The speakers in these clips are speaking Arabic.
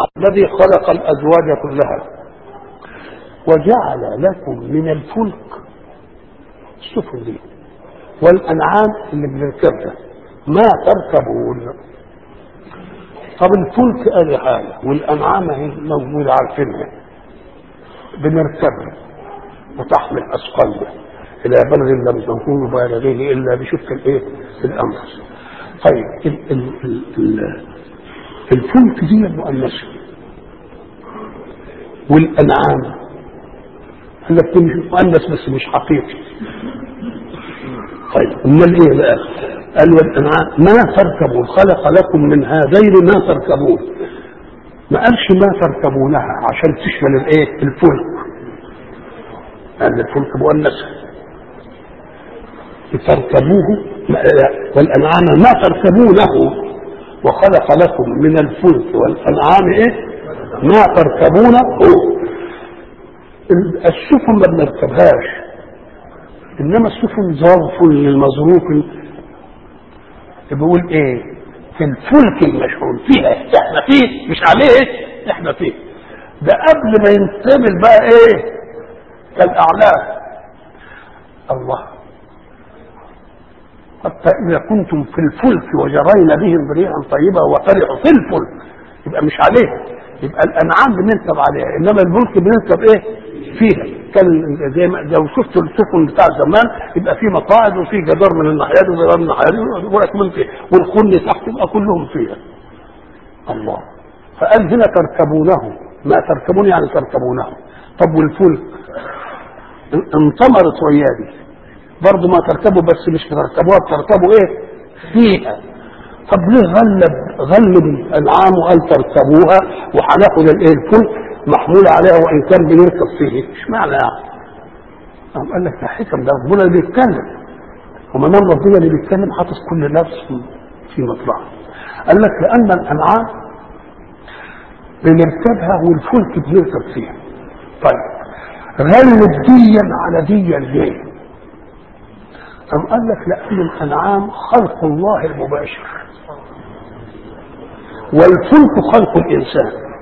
الذي خلق الأزواج كلها وجعل لكم من الفلك السفن دي والأنعام اللي بنركبها ما تركبون. طب الفلك ادي حاجه والأنعام هي موجوده عارفينها بنركبها وتحمل أثقالنا إلى بلد لم تكونوا بالغيه إلا بشق الإيه؟ الأنفس. طيب الفلك دي مؤنثة والأنعام قال لك مؤنث بس مش حقيقي. طيب امال ايه بقى؟ قال والأنعام ما تركبون خلق لكم من هذين ما تركبون. ما قالش ما تركبونها عشان تشمل الايه؟ الفلك. لأن الفلك مؤنثة تركبوه والأنعام ما تركبونه وخلق لكم من الفلك والأنعام ايه؟ ما تركبونه. السفن ما بنركبهاش انما السفن ظرف للمظروف. بيقول ايه؟ في الفلك المشحون فيها احنا فيه مش عليه احنا فيه. ده قبل ما ينتمل بقى ايه؟ كالأعلام. الله حتى إذا كنتم في الفلك وجرين بهم ريحا طيبة وفرحوا في الفلك يبقى مش عليه. يبقى الأنعام بنركب عليها انما الفلك بنركب ايه؟ فيها. كان زي ما لو شفت السفن بتاع زمان يبقى في مقاعد وفي جدار من الناحيه دي وجدار من الناحيه دي وراكبين فيها والخن تحت يبقى كلهم فيها. الله فقال هنا تركبونه ما تركبون يعني تركبونه. طب والفلك انطمرت ويادي برضه ما تركبوا بس مش تركبوها تركبوا ايه؟ فيها. طب ليه غلب الانعام وقال تركبوها وهناخد الايه؟ الفلك محمول عليها وان كان بنركب فيه مش معنى يعني. قال لك ده حكم ده ربنا اللي بيتكلم وما دام ربنا اللي بيتكلم حاطط كل نفس في مطلعها. قال لك لان الانعام بنركبها والفلك بنركب فيها. طيب غلب ديا على ديا ليه؟ قال لك لان الانعام خلق الله المباشر والفلك خلق الانسان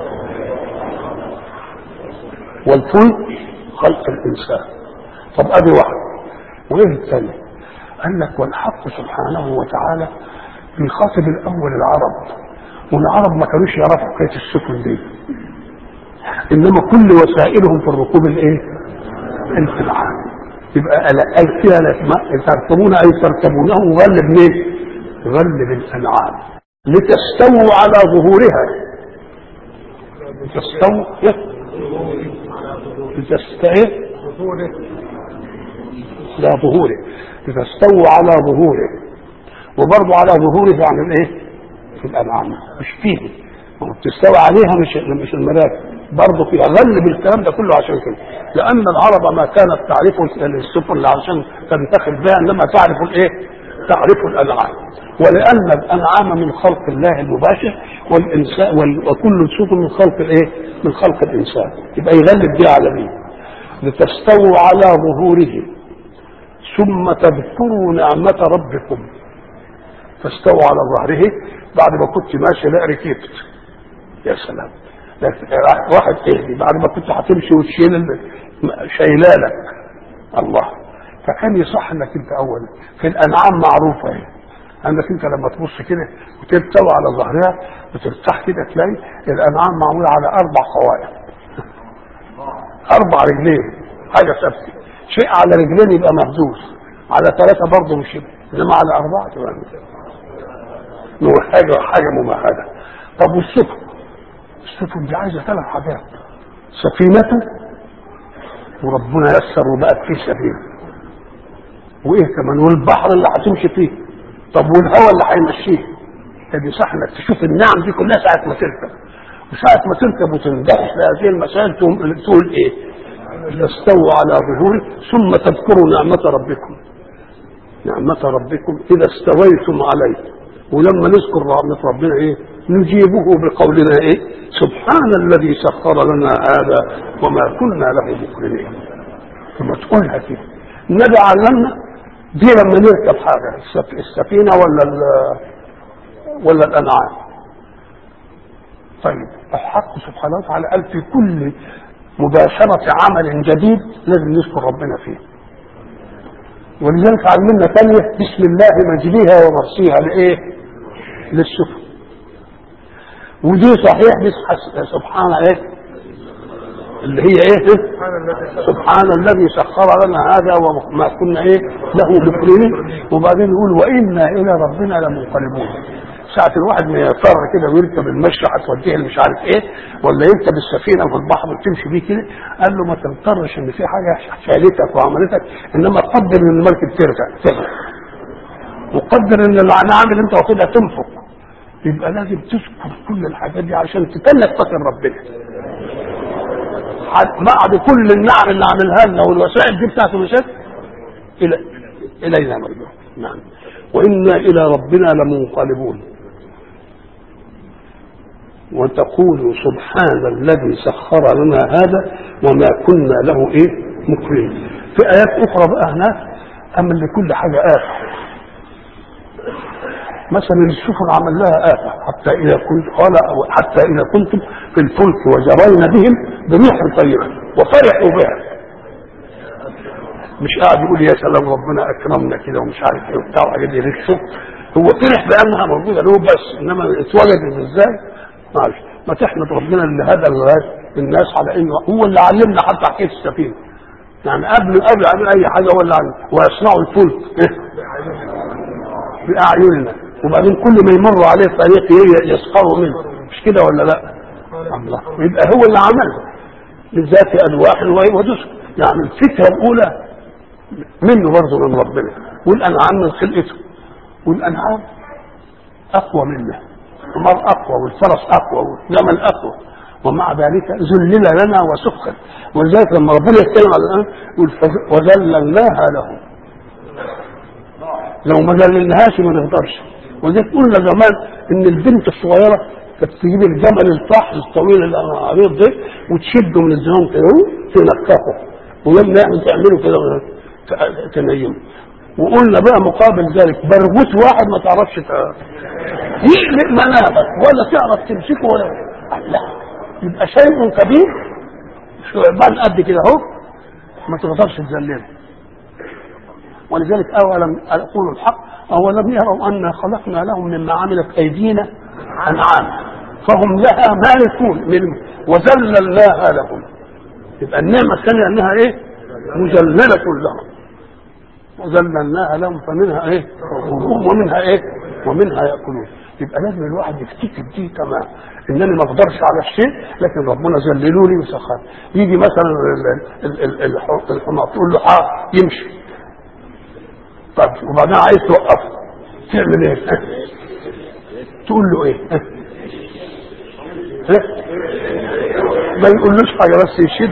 والفلك خلق الانسان. طب ادي واحد وايه الثاني؟ قال لك والحق سبحانه وتعالى بيخاطب الاول العرب والعرب ما كانوش يعرفوا حكايه السفن دي انما كل وسائلهم في الركوب الايه؟ الانعام. يبقى قال فيها تركبون اي تركبونه وغلب مين؟ غلب الانعام لتستووا على ظهورها. لتستووا لتستوي لا ظهوره لتستووا على ظهوره وبرضه على ظهوره يعني الايه؟ في الانعام مش فيه تستوي عليها مش المراكب برضه فيها. غلب الكلام ده كله عشان كده لان العرب ما كانت تعرف السفن عشان تنتخب بها انما تعرف الايه؟ تعرف الانعام. ولان الانعام من خلق الله المباشر والانسان وكل سفن من خلق الايه؟ من خلق الانسان. يبقى يغلب دي على مين؟ لتستووا على ظهوره ثم تذكروا نعمة ربكم. تستووا على ظهره بعد ما كنت ماشي لا ركبت يا سلام واحد اهدي بعد ما كنت هتمشي وتشيل شايلالك الله. فكان يصح انك انت اولا في الانعام معروفه ايه؟ انك انت لما تبص كده وتستوي على ظهرها وترتاح كده تلاقي الانعام معموله على 4 قوائم 4 رجلين حاجه ثابته. شيء على رجلين يبقى مهزوز على 3 برضه مش انما على 4 تبقى حاجه ممهده. طب السفن دي عايزه 3 حاجات. سفينه وربنا يسر وبقت فيه سفينه وايه كمان والبحر اللي هتمشي فيه. طب والهواء اللي هيمشيه. دي صح انك تشوف النعم دي كلها ساعه ما تركب وساعه ما تركب وتندفع لهذه المسائل تقول ايه؟ تستووا على ظهوره ثم تذكروا نعمة ربكم إذا استويتم عليه. ولما نذكر رحمة ربنا ايه؟ نجيبه بقولنا ايه؟ سبحان الذي سخر لنا هذا وما كنا له مقرنين. ثم تقولها كده. النبي علمنا دي لما نركب حاجة السفينة ولا الأنعام. طيب الحق سبحانه وتعالى قال في كل مباشرة عمل جديد لازم نشكر ربنا فيه، ولذلك علمنا ثانية بسم الله مجريها ومرسيها لإيه؟ للشكر. ودي صحيح سبحان ايه اللي هي ايه؟ سبحان الذي سخر لنا هذا وما كنا ايه له مقرنين. وبعدين يقول وانا الى ربنا لمنقلبون. ساعة الواحد ما يضطر كده ويركب المشي هتوديه اللي مش عارف ايه، ولا يركب السفينه في البحر وتمشي بيه كده، قال له ما تضطرش ان في حاجه شالتك وعملتك، انما قدر ان المركب ترجع وقدر ان النعم اللي انت واخدها تنفق. يبقى لازم تذكر كل الحاجات دي عشان تتلك فاكر ربنا بعد كل النعم اللي عملها لنا والوسائل دي بتاعت المشاكل الينا مرجعون. نعم وانا الى ربنا لمنقلبون. وتقول سبحان الذي سخر لنا هذا وما كنا له ايه مقرنين. في ايات اخرى بقى هناك اما لكل حاجه آفة. مثلا السفن عمل لها آفة حتى إذا كنتم في الفلك وجرينا بهم بريح طيبة وفرحوا بها. مش قاعد يقول يا سلام ربنا أكرمنا كده ومش عارف ايه وبتاع وحاجات دي للشكر، هو فرح بأنها موجودة له بس، إنما اتوجدت ازاي؟ معلش ما تحمد ربنا اللي هدى الناس على إنه هو اللي علمنا حتى حكاية السفينة. يعني قبل أي حاجة هو اللي علمنا ويصنعوا الفلك بأعيننا، وبعدين كل ما يمر عليه طريق يسخروا منه، مش كده ولا لا؟ الله يبقى هو اللي عملها بالذات ألواح ودسر. يعني الفكرة الأولى منه برضه من ربنا. والأنعام من خلقته، والأنعام أقوى منه، الحمار أقوى والفرس أقوى والجمل أقوى، ومع ذلك ذلل لنا وسخر. ولذلك لما ربنا يتكلم على الآن يقول وذللناها لهم. لو ما ذللناهاش ما نقدرش. ولذلك قلنا زمان ان البنت الصغيره كانت تجيب الجمل الفحل الطويل العريض ده وتشده من الزمام كده تنقفه، ولما يعمل تعمله كده تنيمه. وقلنا بقى مقابل ذلك برغوث واحد ما تعرفش يقلق منابك ولا تعرف تمسكه ولا لا، يبقى شيء كبير شعبان قد كده اهو ما تقدرش تذلله. ولذلك أولم أقول الحق أولم يروا أن خلقنا لهم مما عملت أيدينا أنعام فهم لها مالكون وذللناها لهم. يبقى النعمة الثانية أنها إيه مذللة لهم وذللناها لهم فمنها إيه ومنها إيه ومنها يأكلون. يبقى لازم الواحد يفتكر دي كمان انني ما اقدرش على الشيء لكن ربنا ذللوا لي وسخر. يجي مثلا الحمار تقول له يمشي، طب وبعدين عايز توقفه تعمل ايه؟ تقول له ايه؟ ما يقولوش حاجه بس يشد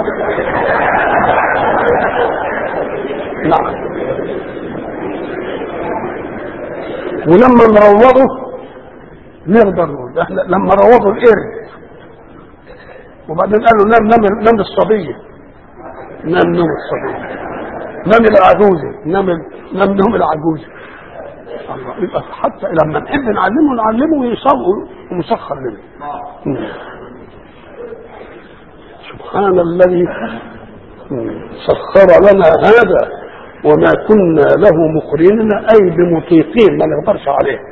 نعم. ولما نروضه نقدر نقول احنا لما روضوا القرد وبعدين قالوا نام الصبيه، نام نوم الصبيه، نام العجوزه، نام نوم العجوزه. الله يبقى حتى لما نحب نعلمه ويصوم ومسخر لنا. سبحان الذي سخر لنا هذا وما كنا له مقرنين، اي بمطيقين ما نقدرش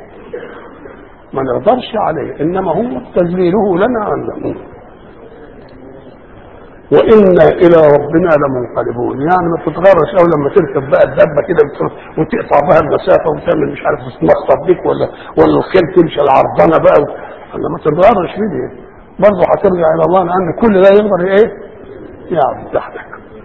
عليه انما هو تذليله لنا عنه. وإنا إلى ربنا لمنقلبون. يعني ما تتغرش أو لما تركب بقى الدبة كده وتقطع بها المسافة وتعمل مش عارف تتمخطط بيك ولا الخيل تمشي العرضانة بقى ما تتغرش بيه برضه هترجع إلى الله لأن كل ده يقدر إيه يعبد تحتك.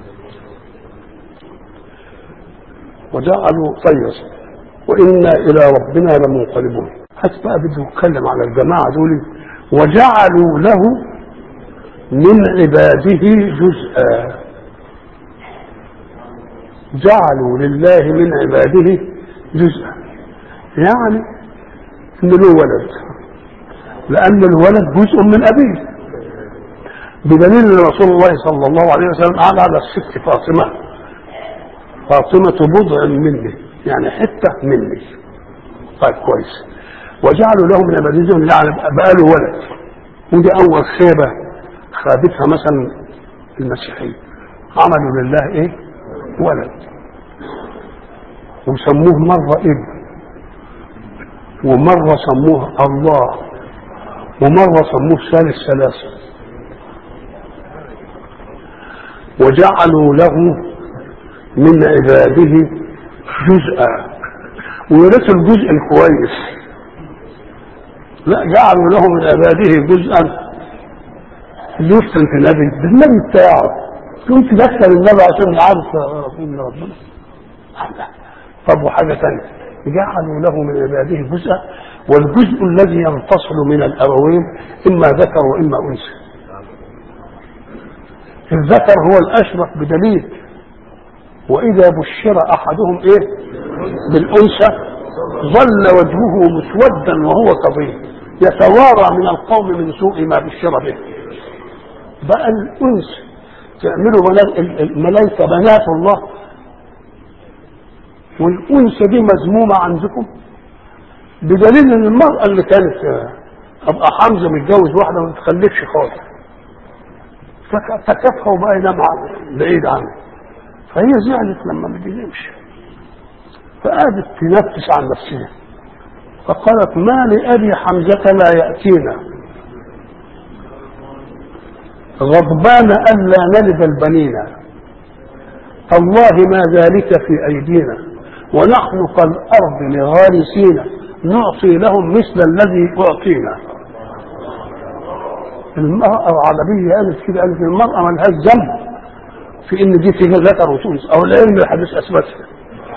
وجعلوا طيس وإنا إلى ربنا لمنقلبون. حتى بقى بده يتكلم على الجماعة دول وجعلوا له من عباده جزءا. جعلوا لله من عباده جزءا يعني ان له ولد، لان الولد جزء من ابيه، بدليل ان رسول الله صلى الله عليه وسلم قال على الست فاطمة بضع مني يعني حتة مني. طيب كويس. وجعلوا له من عباده جزءا يعني بقى له ولد ودي اول خيبه خابتها مثلا المسيحيه، عملوا لله ايه؟ ولد، وسموه مره ابن، ومره سموه الله، ومره سموه ثالث ثلاثه، وجعلوا له من عباده جزءا، ويرث الجزء الكويس. لا، جعلوا له من عباده جزءا يفتن في النبي، ده النبي بتاعه كنت دخل النبي عشان يعرف ان ربنا. طب وحاجه ثانيه، جعلوا له من عباده جزءا، والجزء الذي ينفصل من الابوين اما ذكر واما انثى. الذكر هو الاشرف بدليل، واذا بشر احدهم ايه بالانثى ظل وجهه مسودا وهو كظيم يتوارى من القوم من سوء ما بشر به. بقى الانثى تعملوا الملائكه بنات الله، والانثى دي مذمومه عندكم، بدليل ان المراه اللي كانت ابقى حمزه متجوز واحده ما تخلفش خالص، فكفها وبقى ينام بعيد عنه، فهي زعلت لما ما بينامش، فقعدت تنفس عن نفسها، فقالت ما لأبي حمزة لا يأتينا غضبان ألا نلد البنين، الله ما ذلك في أيدينا، ونحن كالأرض لغارسين نعطي لهم مثل الذي أعطينا. المرأة العربية قالت كده، قالت المرأة ما لهاش ذنب في ان دي فيها ذكر وتونس، او العلم الحديث اثبتها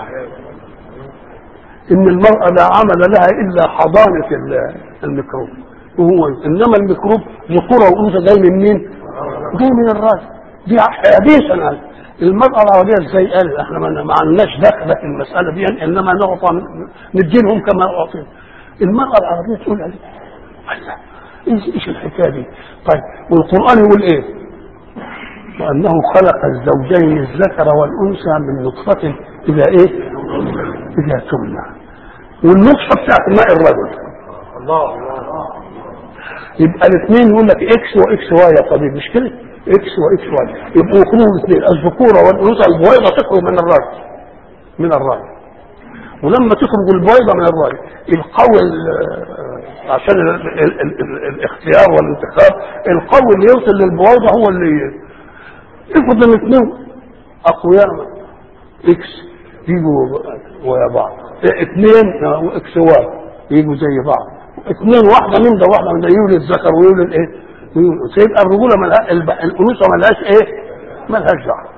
ان المرأة لا عمل لها الا حضانة الميكروب، وهو انما الميكروب ذكورة وانثى جاي من مين؟ جاي من الراجل. دي حديثا المرأة العربية ازاي قالت احنا ما عندناش دخل في المسألة دي، انما نعطى ندينهم كما اعطينا. المرأة العربية تقول عليه ايش الحكايه دي؟ طيب والقران يقول ايه؟ وانه خلق الزوجين الذكر والانثى من نطفه اذا ايه؟ اذا تمنى، والنطفه بتاعت ماء الرجل. الله يبقى الاثنين يقول لك اكس واكس واي يا طبيب، مش كده؟ اكس واكس واي يبقوا يخرجوا الاثنين، الذكوره والانثى، البويضه تخرج من الراجل، من الراجل، ولما تخرج البويضه من الراجل القوي عشان الاختيار والانتخاب، القوي اللي يوصل للبويضه هو اللي يفضل الاثنين اقوياء اكس يجوا ويا بعض، اثنين اكس واي يجوا زي بعض، اثنين واحده من ده واحده من ده يولد الذكر ويولد ايه؟ سيبقى الرجوله الانوثه ملهاش ايه؟ ملهاش دعوه.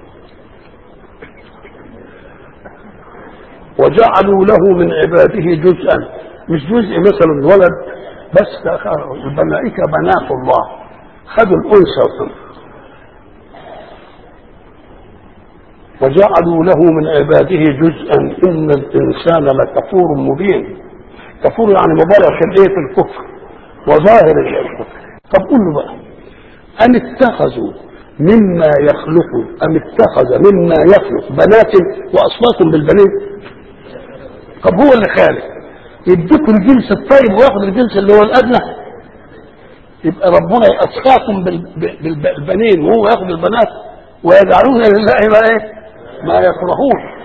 وجعلوا له من عباده جزءا، مش جزء مثلا الولد بس، الملائكه بنات الله خدوا الانثى. وجعلوا له من عباده جزءا ان الانسان لكفور مبين. كفور يعني مبالغ في الكفر وظاهر الكفر. طب قول له بقى، أم اتخذوا مما يخلق، أم اتخذ مما يخلق بنات وأصفاكم بالبنين؟ طب هو اللي خالق، يديكم الجنس الطيب وياخذ الجنس اللي هو الأدنى، يبقى ربنا أصفاكم بالبنين وهو ياخذ البنات، ويجعلون لله ما ايه؟ ما يكرهون.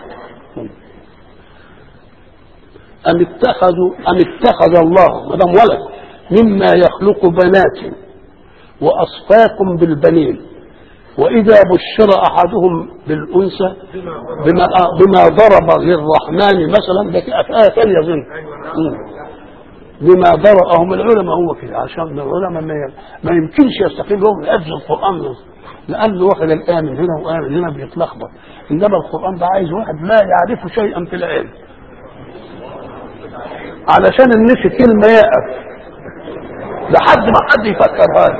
أم اتخذ الله ما دام ولد مما يخلق بنات وأصفاكم بالبنين، وإذا بشر أحدهم بالأنثى بما ضرب للرحمن مثلا، ده في آية ثانية يظن بما ضربهم العلماء، هو كده عشان العلماء ما يمكنش يستقلهم بحفظ القرآن، لأنه واخد الآية من هنا وآية من هنا بيتلخبط، إنما القرآن ده عايز واحد لا يعرف شيئا في العلم علشان النسي كلمة يقف لحد ما حد يفكر هذا،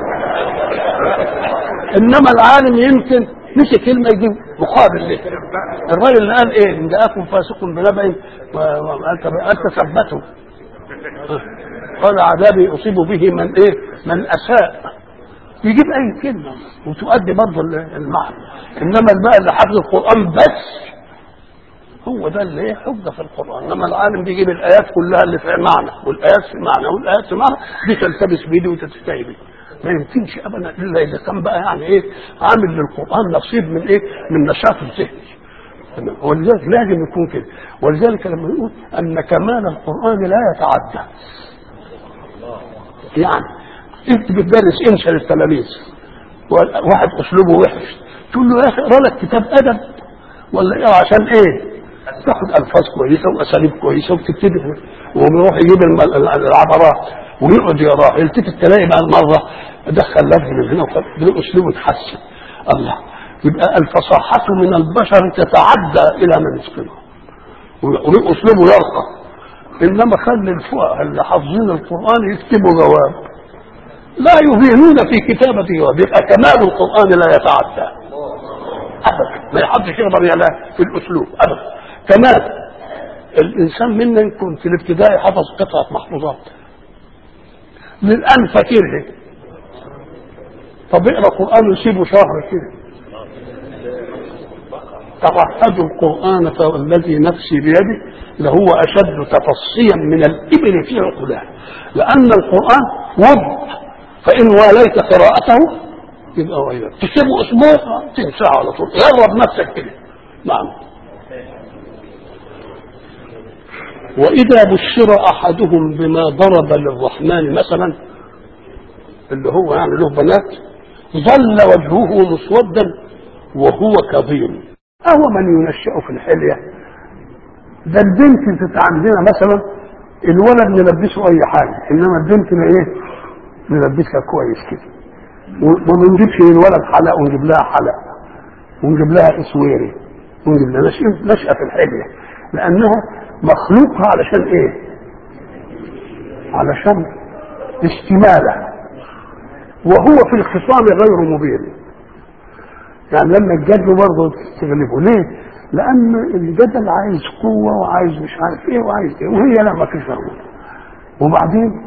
انما العالم يمكن نسي كلمة يجيب مقابل له. الراجل اللي قال ايه؟ ان جاءكم فاسق بنبأ انت ثبته، قال عذابي اصيب به من ايه؟ من اساء، يجيب اي كلمة وتؤدي برضه المعنى. انما بقى اللي حفظ القرآن بس هو ده اللي ايه حجه في القران. انما العالم بيجيب الايات كلها اللي في معنى، والايات في معنى، والايات في معنى، دي تلتبس بيدي وتتستهي بيه. ما يمكنش ابدا الا اذا كان بقى يعني ايه عامل للقران نصيب من ايه؟ من نشاط الذهن. ولذلك لازم يكون كده. ولذلك لما يقول ان كمال القران لا يتعدى، يعني انت بتدرس انشا للتلاميذ واحد اسلوبه وحش، تقول له يا اخي اقرا لك كتاب ادب ولا ايه؟ عشان ايه؟ تاخد الفاظ كويسه واساليب كويسه وتبتدي، ويروح يجيب العبارات ويقعد يقراها، يلتفت تلاقي بقى المره دخل لفظ من هنا وخد اسلوبه يتحسن. الله، يبقى الفصاحه من البشر تتعدى الى من يتقنها واسلوبه يرقى. انما خلي الفقهاء اللي حافظين القران يكتبوا جواب لا يبينون في كتابه جواب، يبقى كمال القران لا يتعدى ابدا، ما حدش يقدر يلا في الاسلوب ابدا. كمان الانسان منا يكون في الابتدائي حفظ قطعه محفوظات للان فاكرها، طب اقرا قران يسيبه شهر كده. تعهدوا القران فالذي نفسي بيده لهو اشد تفصيا من الابل في عقلها، لان القران ود، فان واليت قراءته يبقى ويلك، تسيبه اسبوع تنساه على طول، جرب نفسك كده. نعم. واذا بشر احدهم بما ضرب للرحمن مثلا، اللي هو يعني له بنات، ظل وجهه مسودا وهو كظيم. اهو من ينشأ في الحليه، ده البنت عندنا مثلا الولد نلبسه اي حاجه، انما البنت ايه؟ نلبسها كويس كده، وما نجيبش للولد حلق ونجيب لها حلق ونجيب لها اسويري ونجيب لها نشأة في الحليه، لانها مخلوقها علشان ايه؟ علشان اشتماله، وهو في الخصام غير مبين. يعني لما الجدل برضه تغلبه ليه؟ لان الجدل عايز قوه وعايز مش عارف ايه وعايز ايه، وهي لا ما فيش قوه. وبعدين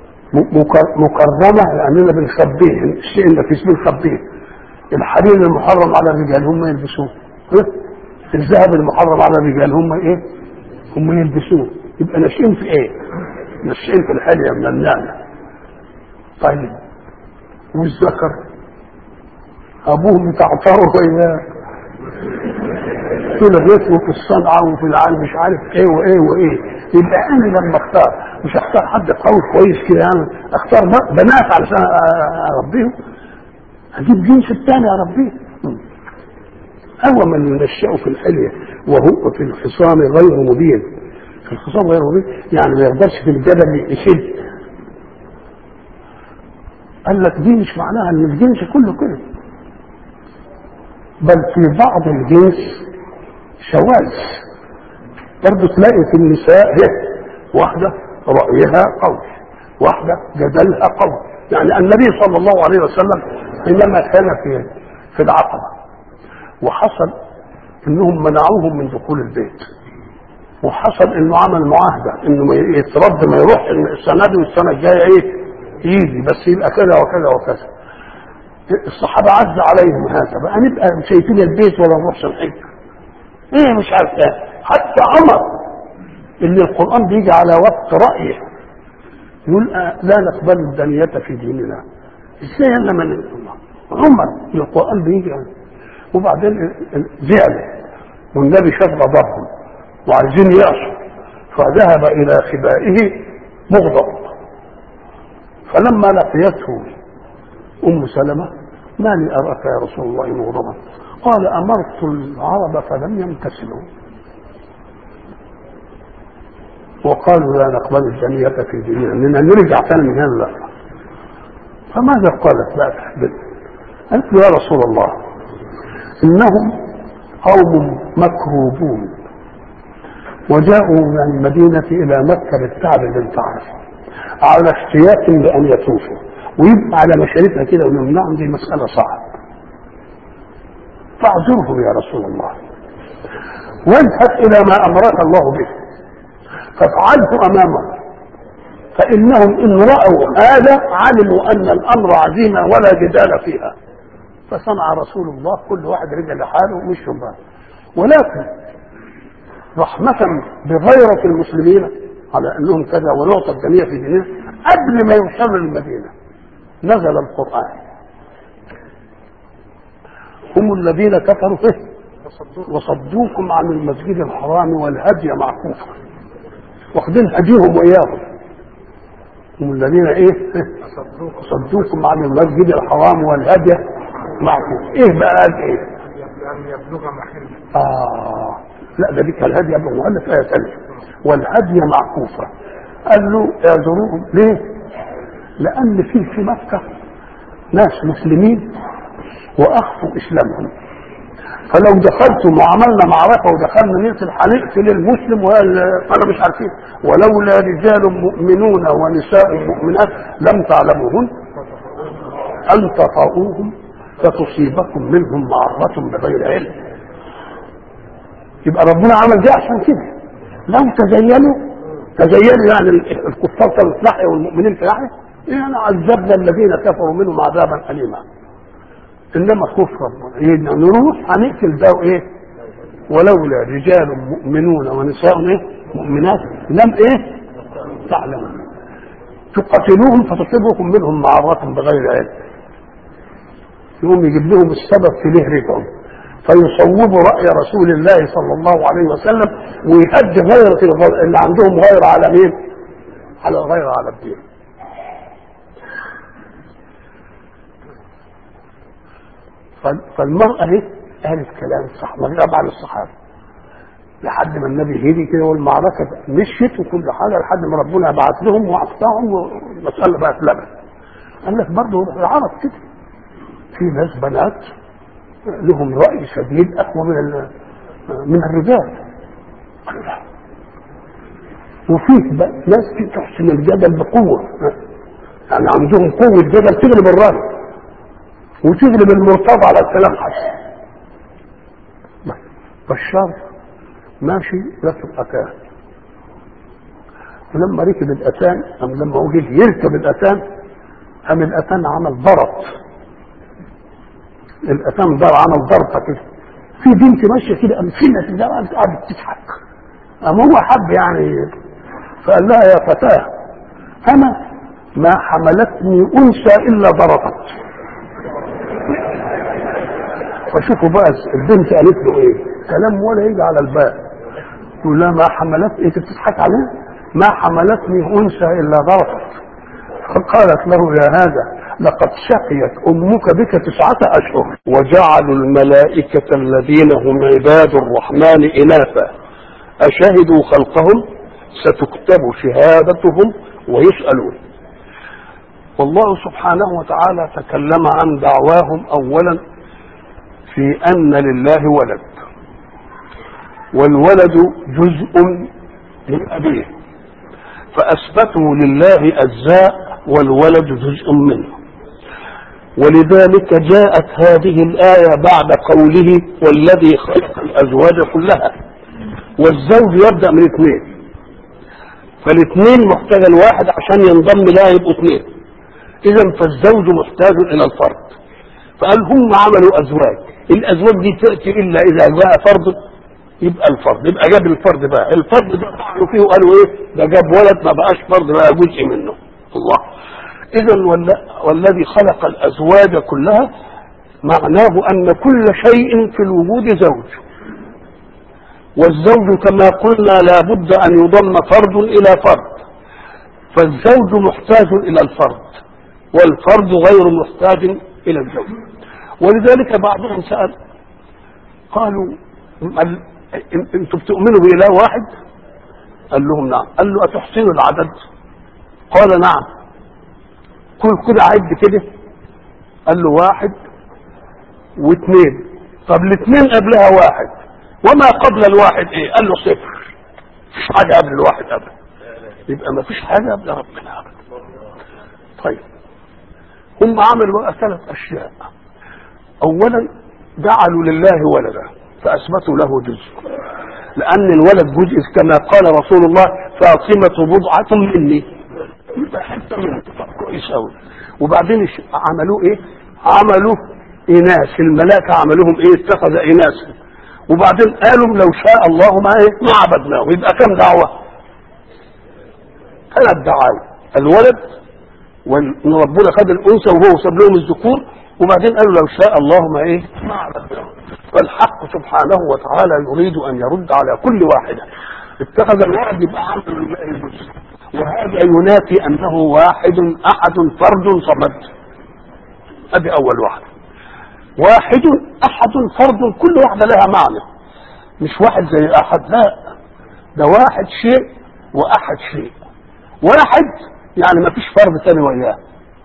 مكرمه لاننا بنخبيه الشيء اللي في بنخبيه. الحرير المحرم على الرجال هم يلبسوه، الذهب المحرم على الرجال هم ايه؟ هم يلبسوه. يبقى ناشئين في ايه؟ ناشئين في الحليه من النعمه. طيب والذكر ابوه بتعطره وياه في الغيث وفي الصنعه وفي العالم مش عارف ايه وايه وايه. يبقى انا لما اختار مش اختار حد قوي كويس كده، يعني اختار بنات علشان اربيهم، اجيب جنس الثاني اربيه. اول من ينشأ في الحليه وهو في الخصام غير مبين. في الخصام غير مبين يعني ما يقدرش في الجبل يشد. قال لك دي مش معناها ان الجنس كله كده، بل في بعض الجنس شواذ. برضه تلاقي في النساء واحده رأيها قوي، واحده جدلها قوي. يعني النبي صلى الله عليه وسلم حينما كان في العقبه وحصل انهم منعوهم من دخول البيت، وحصل انه عمل معاهده انه يترد ما يروح السنه دي والسنه الجايه ايه يجي، بس يبقى كذا وكذا وكذا. الصحابه عز عليهم هذا، بقى نبقى شايفين البيت ولا نروحش الحج ايه مش عارف ايه. حتى عمر اللي القران بيجي على وقت رايه يقول لا نقبل الدنية في ديننا. ازاي لما الله عمر اللي القران بيجي يعني. وبعدين زعل والنبي شاف غضبهم وعايزين يعصوا، فذهب الى خبائه مغضب. فلما لقيته ام سلمة ما لي اراك يا رسول الله مغضبا؟ قال امرت العرب فلم يمتثلوا وقالوا لا نقبل الدنية في ديننا، اننا نرجع ثاني من هذا. لا. فماذا قالت بقى؟ قالت له يا رسول الله انهم قوم مكروبون وجاءوا من المدينة الى مكة بالتعب بالتعب على اشتياق بان يطوفوا، ويبقى على مشارفها كده ونمنعهم، دي مسألة صعبة. فاعذرهم يا رسول الله واذهب الى ما امرك الله به فافعله امامهم، فانهم ان راوا هذا علموا ان الامر عزيمه ولا جدال فيها. فصنع رسول الله كل واحد رجع لحاله ومشوا بقى. ولكن رحمة بغيرة المسلمين على أنهم كذا ونعطى الجميع في ديننا قبل ما يوصلوا للمدينة نزل القرآن. هم الذين كفروا وصدوكم عن المسجد الحرام والهدي معكوفا، واخدين هديهم وإياهم. هم الذين صدوكم عن المسجد الحرام والهدي معكوفا. بقى قال أن يبلغ محل. لا ده ديك الهدي يبلغ مؤلف آية ثانية والهدي معكوفا. قال له اعذروهم ليه؟ لأن في مكة ناس مسلمين وأخفوا إسلامهم، فلو دخلتم وعملنا معركة ودخلنا هنقتل المسلم فأنا مش عارفين. ولولا رجال مؤمنون ونساء مؤمنات لم تعلموهن أن تطؤوهم فتصيبكم منهم معرة بغير علم. يبقى ربنا عمل ده عشان كده. لو تزينوا يعني الكفار كانوا في ناحية والمؤمنين في ناحية، يعني عذبنا الذين كفروا منهم عذابا أليما. إنما كفر نروح هنقتل ده ولولا رجال مؤمنون ونساء مؤمنات لم تعلمون تقتلوهم فتصيبكم منهم معرة بغير علم. يقوم يجيب لهم السبب في نهركم فيصوبوا رأي رسول الله صلى الله عليه وسلم ويهدي غيرة اللي عندهم غير على مين؟ على غير على الدين. فالمرأة دي قالت كلام صح مغيب عن الصحابة لحد ما النبي هدي كده والمعركة مشيت وكل حاجة لحد ما ربنا بعث لهم وأقطعهم والمسألة بقت لبن. قال لك برضه العرب كده في ناس بنات لهم رأي شديد أقوى من الرجال، وفيه ناس تحسن الجدل بقوة، يعني عندهم قوة جدل تغلب الرأي وتغلب المرتضى على الكلام حسن. بشار ماشي ركب أتان، ولما ركب الأتان لما وجه يركب الأتان قام الأتان عمل ضرب. الأتان عمل ضربة كده في بنت ماشية كده أمثلة كده قاعدة تضحك. قام هو حب يعني فقال لها يا فتاة أنا ما حملتني أنثى إلا ضربت. فشوفوا بقى البنت قالت له كلام ولا يجي على البال. تقول لها ما حملتني، انت بتضحك عليه، ما حملتني انثى الا ضربت. فقالت له يا هذا لقد شقيت امك بك 9 أشهر وجعلوا الملائكة الذين هم عباد الرحمن إناثا أشهدوا خلقهم ستكتب شهادتهم ويسألون. والله سبحانه وتعالى تكلم عن دعواهم أولا في أن لله ولد، والولد جزء من أبيه، فأثبتوا لله أجزاء والولد جزء منه. ولذلك جاءت هذه الآية بعد قوله والذي خلق الأزواج كلها، والزوج يبدأ من 2، فالاثنين محتاج الواحد عشان ينضم لا يبقوا 2. إذن فالزوج محتاج إلى الفرد، فقال هم عملوا أزواج. الأزواج دي تأتي إلا إذا جاء فرد يبقى الفرد، يبقى جاب الفرد بقى، الفرد ده قالوا فيه وقالوا ده جاب ولد ما بقاش فرد بقى جزء منه الله. إذا والذي خلق الأزواج كلها معناه أن كل شيء في الوجود زوج، والزوج كما قلنا لا بد أن يضم فرد إلى فرد، فالزوج محتاج إلى الفرد والفرد غير محتاج إلى الزوج. ولذلك بعضهم سأل قالوا انتم بتؤمنوا بإله واحد؟ قال لهم نعم. قال له أتحسنوا العدد؟ قال نعم. كل عد كده. قال له 1 و2. طب الاثنين قبلها 1 وما قبل الواحد قال له 0. مفيش حاجة قبل الواحد أبدا، يبقى ما فيش حاجة قبل ربنا أبدا. طيب هم عملوا بقى 3 أشياء. أولا جعلوا لله ولدا فأثبتوا له جزء، لأن الولد جزء كما قال رسول الله فاطمة بضعة مني، يبقى حتى منه كويس أوي. وبعدين عملوا عملوا إناث، الملائكة عملوهم اتخذ إناث، وبعدين قالوا لو شاء الله ما عبدناه. يبقى كم دعوة؟ 3 دعاوى. الولد وان ربنا خد الانثى وهو ساب لهم الذكور، وبعدين قالوا لو شاء الله ما عبدناه. فالحق سبحانه وتعالى يريد ان يرد على كل واحده اتخذ الواحد يبقى عبد الجزء، وهذا ينافي انه واحد احد فرد صمد. ادي اول واحده، واحد احد فرد، كل واحده لها معنى، مش واحد زي احد، لا، ده واحد شيء واحد شيء. واحد يعني ما فيش فرد ثاني وياه.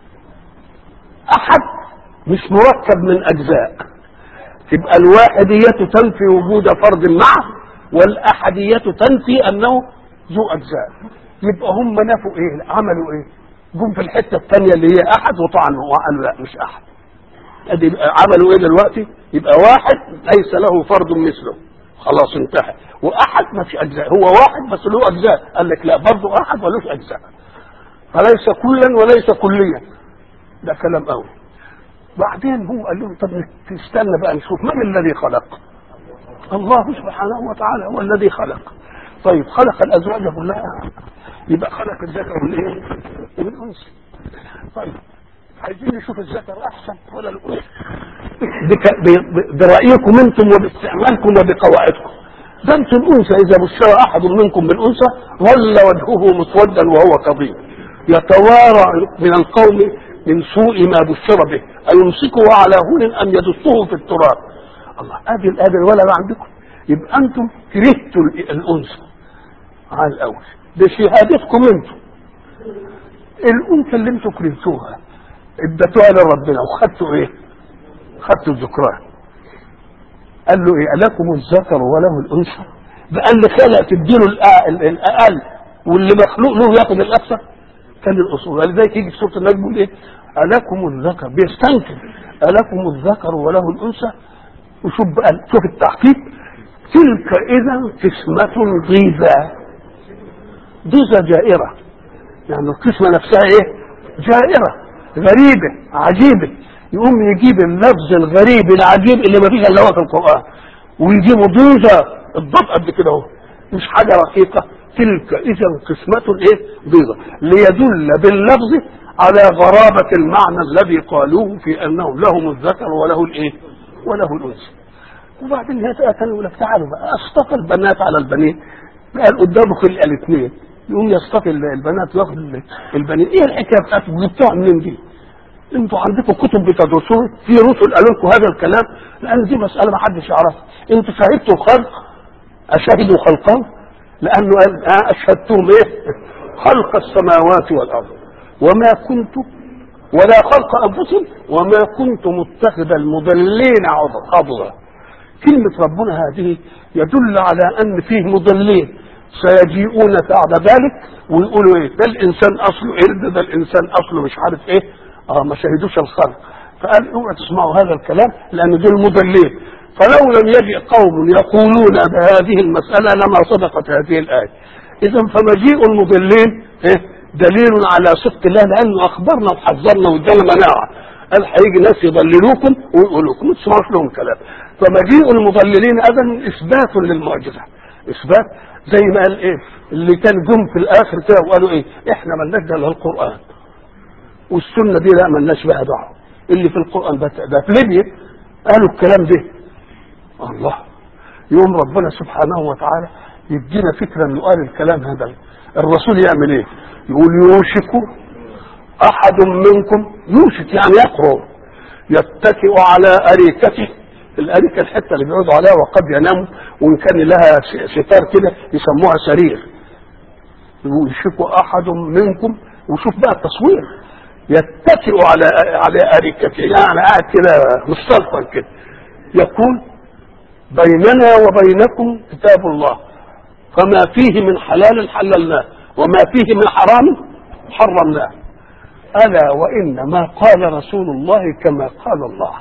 احد مش مركب من اجزاء، تبقى الواحدية تنفي وجود فرد معه، والاحدية تنفي انه ذو اجزاء. يبقى هم نفوا ايه؟ عملوا ايه؟ جم في الحتة الثانية اللي هي احد وطعنوا وقالوا لا مش احد. ادي عملوا ايه دلوقتي؟ يبقى واحد ليس له فرد مثله، خلاص انتهى. واحد ما فيش اجزاء، هو واحد بس له اجزاء، قال لك لا برضه احد ملوش اجزاء، فليس كلا وليس كليا. ده كلام قوي. بعدين هو قال لهم طب تستنى بقى نشوف من الذي خلق. الله سبحانه وتعالى هو الذي خلق. طيب خلق الازواج كلها، يبقى خلق الذكر والايه والانثى. طيب عايزين نشوف الذكر احسن ولا الانثى برايكم انتم وباستعمالكم وبقواعدكم. ده انتم الانثى اذا بشر احد منكم بالانثى ظل وجهه مسودا وهو كظيم يتوارى من القوم من سوء ما بشر به أيمسكه على هون أم يدسه في التراب. الله، ادي الولد عندكم. يبقى انتم كرهتوا الانثى على الاول بشهادتكم انتم. الانثى اللي انتم كرهتوها اديتوها لربنا وخدتوا ايه؟ خدتوا الذكران. قال له ايه؟ ألكم الذكر وله الانثى؟ ده قال لي خلق تديله الاقل واللي مخلوق له ياخد الاكثر. كان الاصول ولذلك يجي في سوره النجم يقول ايه؟ ألكم الذكر، بيستنكر ألكم الذكر وله الانثى. وشوف بقى، شوف التحقيق، تلك اذا قسمة ضيزى. ضيزى جائرة، يعني القسمة نفسها ايه؟ جائرة غريبة عجيبة. يقوم يجيب اللفظ الغريب العجيب اللي ما فيش الا هو في القرآن ويجيبه ضيزى الضبط قد كده اهو، مش حاجة رقيقة. تلك اذا قسمة ايه؟ ضيزى، ليدل باللفظ على غرابة المعنى الذي قالوه في انهم لهم الذكر وله الايه؟ وله الانثى. وبعدين يقول لك تعالوا بقى اصطفى البنات على البنين، قال قدامك الاثنين، يقوم يصطفي البنات وياخد البنين. ايه الحكايه بتاعتكم؟ جبتوها منين دي؟ انتوا عندكم كتب بتدرسوها، في رسل قالوا لكم هذا الكلام؟ لان دي مساله ما حدش يعرفها. انتوا شهدتوا الخلق، اشهدوا خلقهم، لانه قال اشهدتهم ايه؟ خلق السماوات والارض وما كنت ولا خلق انفسهم وما كنت متخذ المضلين عضدا. كلمة ربنا هذه يدل على ان فيه مضلين سيجيئون بعد ذلك ويقولوا ايه؟ ده الانسان اصله قرد، ده الانسان اصله مش عارف ايه. ما شهدوش الخلق. فقال اوعوا تسمعوا هذا الكلام لان دول مضلين. فلو لم يجئ قوم يقولون بهذه المسألة لما صدقت هذه الآية. اذا فمجيء المضلين دليل على صدق الله، لانه اخبرنا وحذرنا وادانا مناعه. قال هيجي ناس يضللوكم ويقولوا لكم ما تسمعوش لهم كلام. فمجيء المضللين اذا اثبات للمعجزه، اثبات زي ما قال ايه اللي كان جم في الاخر كده وقالوا ايه؟ احنا مالناش دعوه بالقران والسنه دي، لا مالناش بها دعوه، اللي في القران ده في ليبيا قالوا الكلام ده. الله، يوم ربنا سبحانه وتعالى يدينا فكره انه قال الكلام هذا. الرسول يعمل ايه؟ يقول يوشك احد منكم، يوشك يعني يقرب، يتكئ على اريكته. الاريكه الحته اللي بيقعدوا عليها وقد يناموا، وان كان لها ستار كده يسموها سرير. يوشك احد منكم، وشوف بقى التصوير، يتكئ على اريكته، يعني قاعد كده مستلقن كده، يقول بيننا وبينكم كتاب الله فما فيه من حلال حللناه وما فيه من حرام حرمناه. ألا وإن ما قال رسول الله كما قال الله.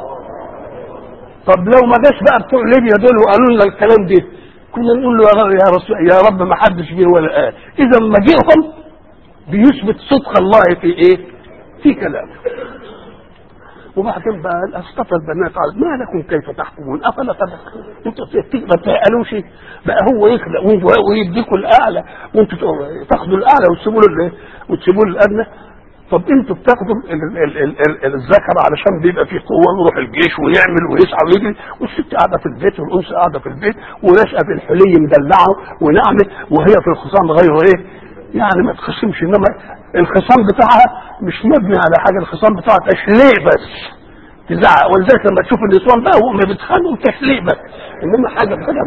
طب لو ما جاش بقى بتوع ليبيا دول وقالوا لنا الكلام ده، كنا نقول له يا رسول يا رب ما حدش فيه ولا قال. إذا مجيئهم بيثبت صدق الله في إيه؟ في كلامه. وبعدين بقى اصطفى البنات على ما لكم كيف تحكمون افلا تذكرون؟ انتوا ما تسالوش بقى هو يخلق ويديكم الاعلى وانتوا تاخدوا الاعلى وتسيبوا له وتسيبوا له الادنى. طب انتوا بتاخدوا الذكر علشان بيبقى فيه قوه ويروح الجيش ويعمل ويسعى ويجري، والست قاعده في البيت والانثى قاعده في البيت ونشأة بالحلي مدلعه ونعمه وهي في الخصام غير ايه؟ يعني ما تخصمش. انما الخصام بتاعها مش مبني على حاجه، الخصام بتاعها تشليع بس تزعق. ولذلك لما تشوف النسوان بقى هم بيتخانقوا تشليع بس، انما حاجه كده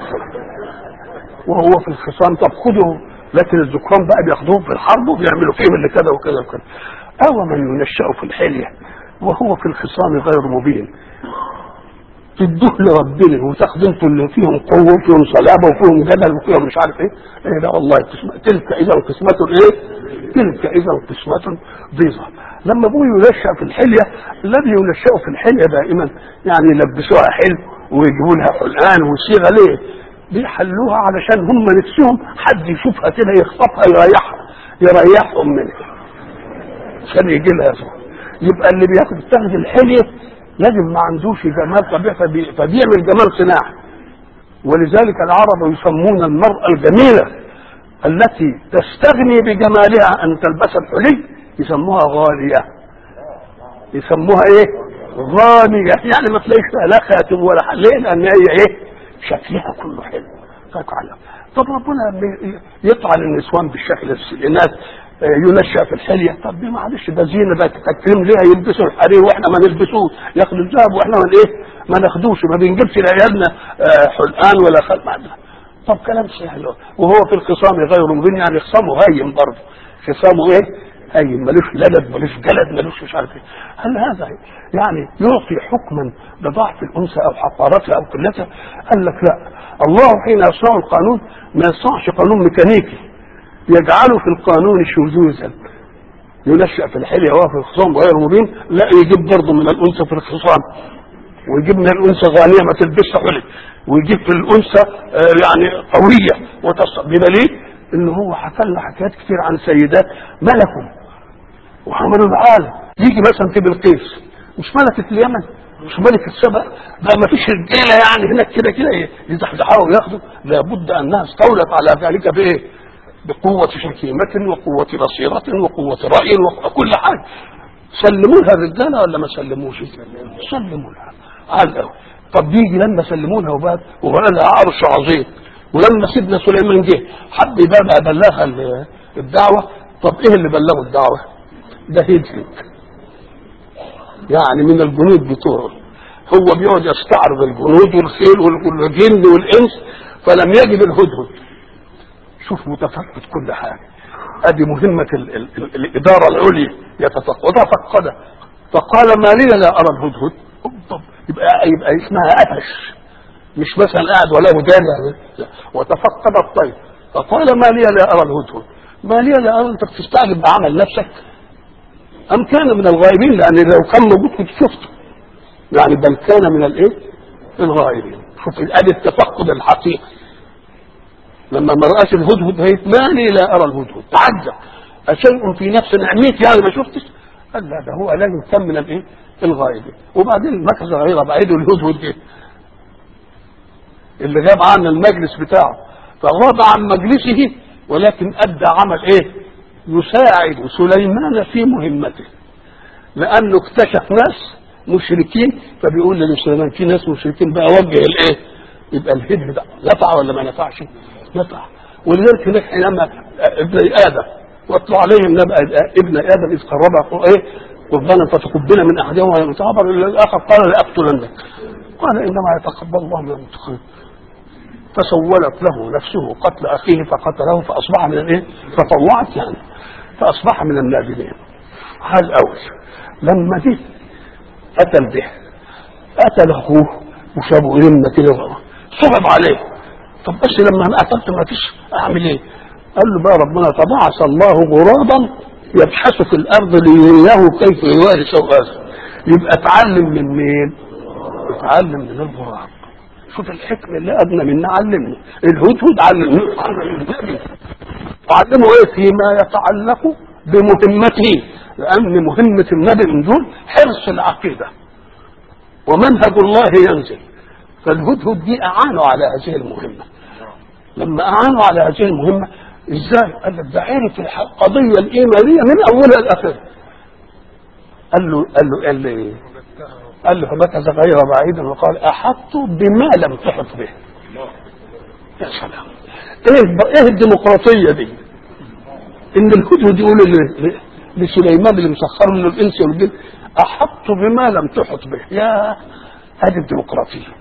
وهو في الخصام. طب خدوا، لكن الذكران بقى بياخدوهم في الحرب وبيعملوا فيهم اللي كذا وكذا وكذا. أو من ينشأ في الحلية وهو في الخصام غير مبين، تدوه لربنا وتاخدوا انتوا اللي فيهم قوه وفيهم صلابه وفيهم جدل وفيهم مش عارف ايه. لا والله تلك اذا قسمه ايه؟ تلك اذا قسمه ضيزه. لما ابوه ينشأ في الحليه، الذي ينشأ في الحليه دائما يعني يلبسوها حلو ويجيبوا لها حلقان وصيغه. ليه؟ بيحلوها علشان هم نفسهم حد يشوفها كده يخطفها يريحهم منها عشان يجي لها. يبقى اللي بياخد الحليه لازم ما عندوش جمال طبيعي فبيعمل جمال صناعي. ولذلك العرب يسمون المرأة الجميلة التي تستغني بجمالها أن تلبس الحلي يسموها غالية. يسموها ايه؟ غالية. يعني ما تلاقيش فيها لا خاتم ولا حلين لأن هي ايه؟ شكلها كله حلو. فتعالى. طب ربنا يطعن النسوان بالشكل الناس ينشأ في الحلية. طب معلش ده زينة بقى تكريم ليها يلبسوا الحرير واحنا ما نلبسوه، ياخدوا الذهب واحنا ما ايه؟ ما ناخدوش، ما بنجيبش لعيالنا حلقان ولا خلق. طب كلام سهل. وهو في الخصام غير مبين، يعني خصامه هين برضه. خصامه ايه؟ هين، ملوش لدد ملوش جلد ملوش مش عارف ايه. هل هذا يعني يعطي حكما بضعف الانثى او حقارتها او قلتها؟ قال لك لا. الله حين يصنع القانون ما يصنعش قانون ميكانيكي يجعله في القانون شذوذا. ينشأ في الحلية وهو في الخصام غير مبين، لا يجيب برضه من الانثى في الخصام، ويجيب من الانثى غانيه ما تلبسش حلي، ويجيب في الانثى يعني قويه بدليل ان هو حكى لنا حكايات كتير عن سيدات ملكوا وعملوا العالم. يجي مثلا في بلقيس مش ملكه اليمن مش ملكه سبأ، بقى ما فيش رجاله يعني هناك كده يزحزحوا وياخدوا، لابد انها استولت على ذلك بايه؟ بقوه حكيمه وقوه بصيره وقوه راي وكل حاجه. سلموا لها الرجاله ولا ما سلموش؟ سلموا لها على قوي. طب يجي لما سلموا لها وبقى لها عرش عظيم، ولما سيدنا سليمان جه حب يبقى بلغها الدعوه. طب ايه اللي بلغوا الدعوه؟ ده هدهد يعني من الجنود بتوعه. هو بيقعد يستعرض الجنود والخيل والجن والانس فلم يجد الهدهد. شوف متفقد كل حاجه. ادي مهمه الاداره العليا وتفقد فقال ما لي لا ارى الهدهد. طب يبقى اسمها قفش، مش مثلا قاعد ولا ودان. وتفقد الطير فقال ما لي لا ارى الهدهد. ما لي لا ارى، انت بتستعجب بعمل نفسك ام كان من الغائبين؟ لان لو كان موجود كنت شفته. يعني بل كان من الايه؟ الغائبين. شوف ادي التفقد الحقيقي. لما ما رأاش الهدهد هيت ما لي لا ارى الهدهد، تعجب اشيء في نفس نعمتي يعني ما شفتش؟ قال لا ده هو لازم كان من الايه؟ الغائبين. وبعدين مكث غيره بعيد الهدهد جه اللي غاب عن المجلس بتاعه، فغاب عن مجلسه ولكن ادى عمل ايه؟ يساعد سليمان في مهمته، لانه اكتشف ناس مشركين فبيقول لسليمان في ناس مشركين بقى وجه الايه؟ يبقى الهدهد ده نفع ولا ما نفعش؟ نفع. ولذلك هناك حينما ابن ادم واطلع عليهم نبأ ابن ادم اذ قرب ايه؟ قربانا فتقبل من احدهما ويتعبر الى الاخر قال لاقتلنك قال انما يتقبل الله من المتقين. فسولت له نفسه قتل اخيه فقتله فاصبح من الايه؟ فطوعت يعني فاصبح من النادمين. هذا اول. لما جه قتل به قتل اخوه وشابه يمنا كده صعب عليه. طب بس لما انا قتلت ما فيش اعمل ايه؟ قال له بقى ربنا تبعث الله غرابا يبحث في الارض ليريه كيف يواري سوءاته. يبقى اتعلم من مين؟ اتعلم من الغراب. شوف الحكمه اللي ادنى منا علمنا. الهدهد علمه علمه ايه؟ فيما يتعلق بمهمته، لان مهمه النبي من دول حرص العقيده ومنهج الله ينزل. فالهدهد دي أعانوا على هذه المهمة. لما أعانوا على هذه المهمة إزاي؟ قال لك ده عرف القضية الإيمانية من أولها لآخرها. قال له فمكث غير بعيد وقال أحطت بما لم تحط به. يا سلام، ايه الديمقراطية دي؟ ان الهدهد يقول لسليمان اللي مسخر له الانس والجن احط بما لم تحط به. يا هذه الديمقراطية.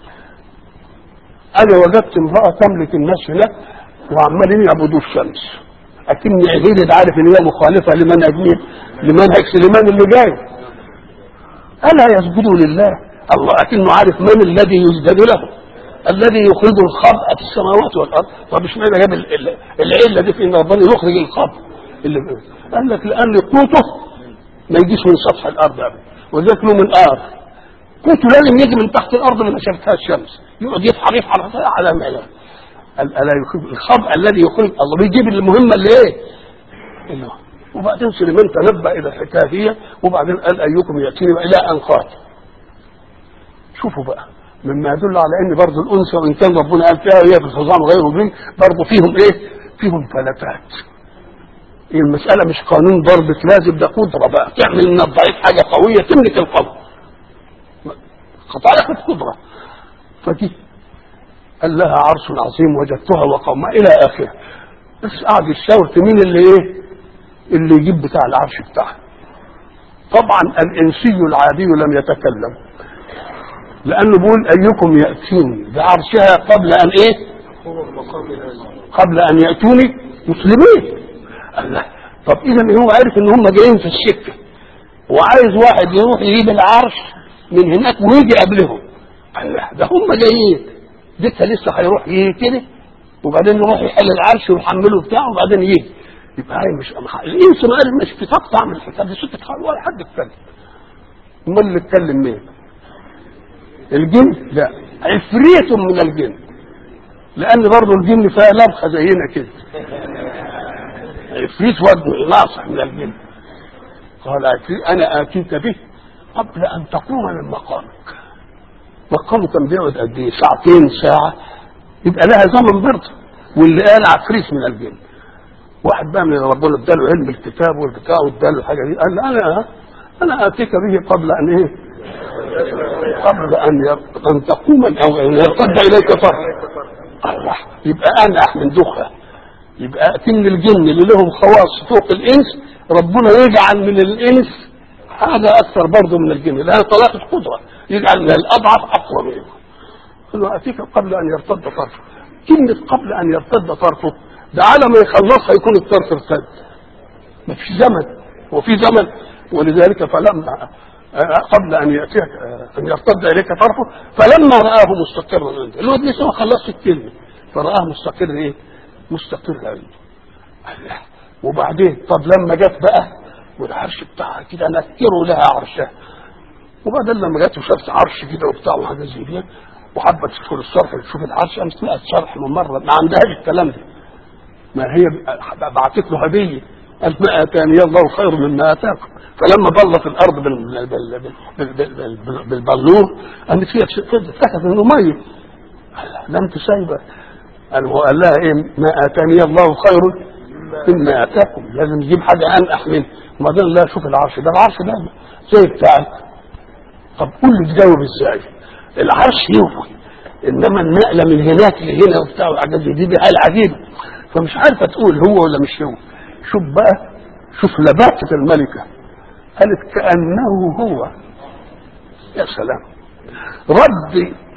انا وجدت امرأة تملك الناس هناك وعمالين يعبدوا الشمس، اكني عبيد عارف ان هي مخالفة لمنهج سليمان اللي جاي. ألا يسجدوا لله؟ الله أكنه عارف من الذي يسجد له، الذي يخرج الخبء في السماوات والأرض. طب مش معنى جاب العلة دي في إن ربنا يخرج الخبء اللي قال لك لأن قوته ما يجيش من سطح الأرض أبدا، وذلك له من آخر قوته لازم يجي من تحت الأرض اللي ما شافتها الشمس، يقعد يفحر على معناه. ألا يخرج الخبء الذي يخرج الله بيجيب المهمة اللي إيه؟ وبعدين سليمان تنبأ إلى الحكاية، وبعدين قال أيكم يأتيني إلى أن قال. شوفوا بقى مما يدل على ان برضه الانثى وان كان ربنا قال فيها هي في الخصام غير مبين برضه فيهم ايه؟ فيهم فلتات. المساله مش قانون ضربة لازم، ده قدره بقى تعمل من الضعيف حاجه قويه تملك القوه. خطأت قدره. فدي قال لها عرش عظيم وجدتها وقومها الى اخره. بس قعد يشاور في مين اللي ايه؟ اللي يجيب بتاع العرش بتاعه. طبعا الانسي العادي لم يتكلم، لأنه بيقول أيكم يأتيني بعرشها قبل أن إيه؟ قبل أن يأتوني مسلمين. الله. طب إذا هو عارف إن هم جايين في السكة وعايز واحد يروح يجيب العرش من هناك ويجي قبلهم. الله، ده هم جايين ديتها لسه هيروح كده وبعدين يروح يحل العرش ويحمله بتاعه وبعدين يجي. يبقى هاي مش الإنس ما قال مش بتقطع من الحساب دي ست ولا حد اتكلم. أمال اللي اتكلم مين؟ الجن؟ لا، عفريت من الجن، لان برضه الجن فيها لبخه زينا كده. عفريت وجه ناصح من الجن. قال انا اتيك به قبل ان تقوم من مقامك. مقامه كان بيقعد قد ايه؟ ساعتين ساعه، يبقى لها زمن برضه. واللي قال عفريت من الجن واحد بقى من ربنا اداله علم الكتاب والبتاع واداله الحاجه دي، قال انا اتيك به قبل ان ايه؟ قبل أن تقوم أو أن يرتد إليك طرف. الله، يبقى أنا أحمل دخة. يبقى أتم الجن اللي لهم خواص فوق الإنس، ربنا يجعل من الإنس حاجة أكثر برضه من الجن، لأنها طلاقة قدرة، يجعل من الأضعف أقوى منه. قال أتيك قبل أن يرتد طرفه. كلمة قبل أن يرتد طرفه ده على ما يخلصها يكون الطرف ارتد. ما فيش زمن، وفي زمن. ولذلك فلما قبل ان ياتيك ان يرتد اليك طرفه فلما رآه مستقرا عنده، الواد لسه ما خلصش الكلمه فرآه مستقر ايه؟ مستقر عنده. وبعدين طب لما جت بقى والعرش بتاعها كده نكروا لها عرشها، وبعدين لما جت وشافت عرش كده وبتاع وحاجه زي كده وحبت تدخل الصرح تشوف العرش قامت لقت شرح من مره ما عندهاش الكلام ده. ما هي بعتت له هديه، قالت ما اتاني الله خير مما اتاكم. فلما بلط الارض بالبلور قامت فيها اتخذ انه ميه. لا انت سايبه. قال لها ايه؟ ما اتاني الله خير مما اتاكم، لازم نجيب حاجه انقح منه. وبعدين لا شوف العرش ده، العرش ده زي بتاعك. طب قول لي تجاوب ازاي؟ العرش يوفي، انما النقله من هناك لهنا وبتاع وحاجات دي حاجه عجيبه، فمش عارفه تقول هو ولا مش هو. شوف بقى، شوف لباقه الملكه، قالت كأنه هو. يا سلام، رد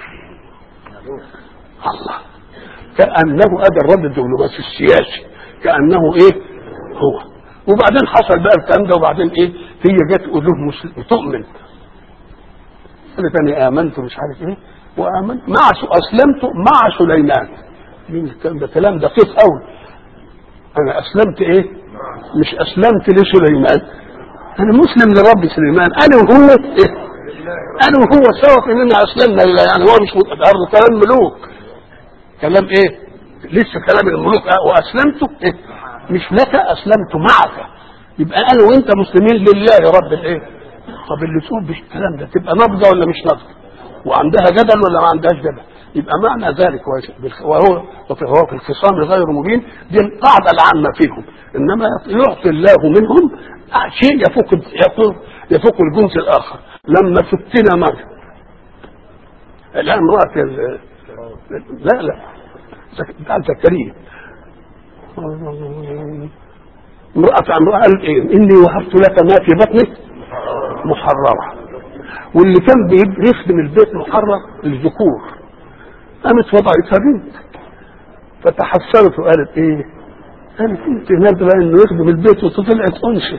الله، كأنه هذا الرد الدبلوماسي السياسي، كأنه ايه هو. وبعدين حصل بقى الكلام ده، وبعدين ايه؟ هي جت تقول له تؤمن، قالت انا امنت مش عارف ايه وامنت اسلمت مع سليمان. ده كلام دقيق قوي. انا اسلمت ايه؟ مش اسلمت لسليمان، انا مسلم لرب سليمان. انا وهو إيه؟ انا وهو سوا اننا اسلمنا لله. يعني هو مش الارض كلام ملوك، كلام ايه؟ لسه كلام الملوك. واسلمت إيه؟ مش لك، اسلمت معك. يبقى انا وانت مسلمين لله يا رب الايه؟ طب اللي تقول بالكلام ده تبقى نبضه ولا مش نبضه؟ وعندها جدل ولا ما عندهاش جدل؟ يبقى معنى ذلك وهو في الخصام غير مبين، دي القاعده العامه فيهم. انما يعطي الله منهم شيء يفوق الجنس الاخر. لما فتنا مرة الان امراه لا بتاع زكريا، امراه قال ايه؟ اني وهبت لك ما في بطنك محرره. واللي كان بيخدم البيت محرر الذكور، قامت وضعتها بنت فتحسرت وقالت ايه؟ قالت انت نادره انه يخدم البيت وطلعت انثى.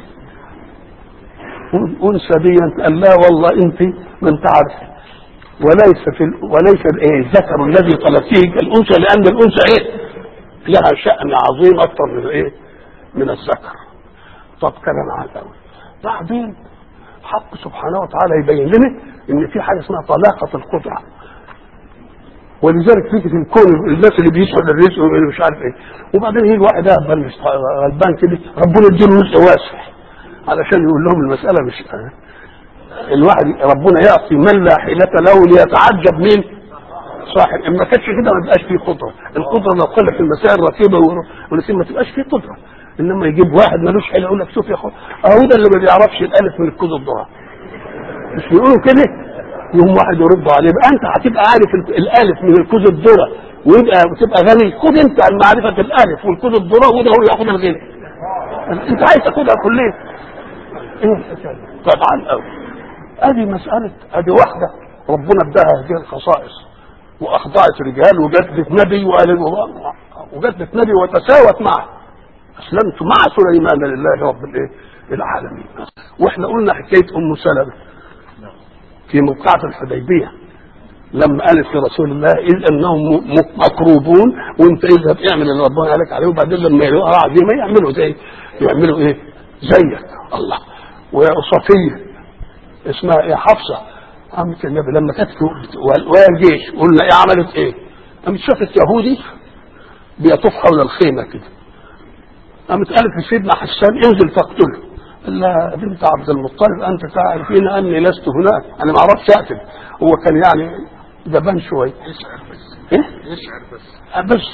انثى دي قال لا والله انت ما انت عارفه، وليس الذكر الذي طلبتيه كالانثى، لان الانثى ايه؟ لها شأن عظيم اكثر من ايه؟ من الذكر. طب كلام عدوي. بعدين حق سبحانه وتعالى يبين لنا ان في حاجه اسمها طلاقه القدره، ولذلك فكره الكون الناس اللي بيسعوا للرزق ومش عارف ايه، وبعدين يجي واحد غلبان كده ربنا يديله رزق واسع علشان يقول لهم المساله مش الواحد ربنا يعطي من لا حيلة له ليتعجب مين صاحب. اما كانش كده ما تبقاش فيه قدره. القدره لو قلت في المسائل رتيبه ونسيب ما تبقاش فيه قدره. انما يجيب واحد ملوش حيله يقول لك شوف يا اخويا اهو ده اللي ما بيعرفش الالف من الكوز الضرع، مش بيقولوا كده؟ يوم واحد يرد عليه بقى انت هتبقى عارف الالف من الكوز الذره وتبقى غني، خد انت معرفه الالف والكوز الذره وده هو ياخد الغنى. انت عايز تاخدها كليه ايه؟ طبعا قوي. ادي مساله، ادي واحده ربنا اداها هذه الخصائص واخضعت رجال وجدت نبي وجدت نبي وتساوت معه. اسلمت مع سليمان لله رب العالمين. واحنا قلنا حكايه ام سلمة في موقعة الحديبية لما قالت لرسول الله إذ أنهم مكروبون وانت اذهب اعمل اللي ربنا قالك عليه، وبعدين لما يلقوا عظيمة يعملوا ايه زيك الله. وصفية اسمها ايه حفصة عمت النبي لما كانت ويا الجيش قلنا ايه عملت ايه؟ قامت شافت يهودي بيطوف حول الخيمة كده، قامت قالت لسيدنا حسان انزل فاقتله. قال لها بنت عبد المطلب انت تعرفين اني لست هناك، انا ما اعرفش اقتل. هو كان يعني جبان شويه يشعر بس ايه يشعر بس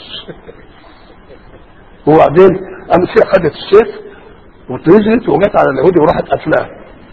وبعدين قامت هي خدت السيف ونزلت وجت على اليهودي وراحت قتلاه.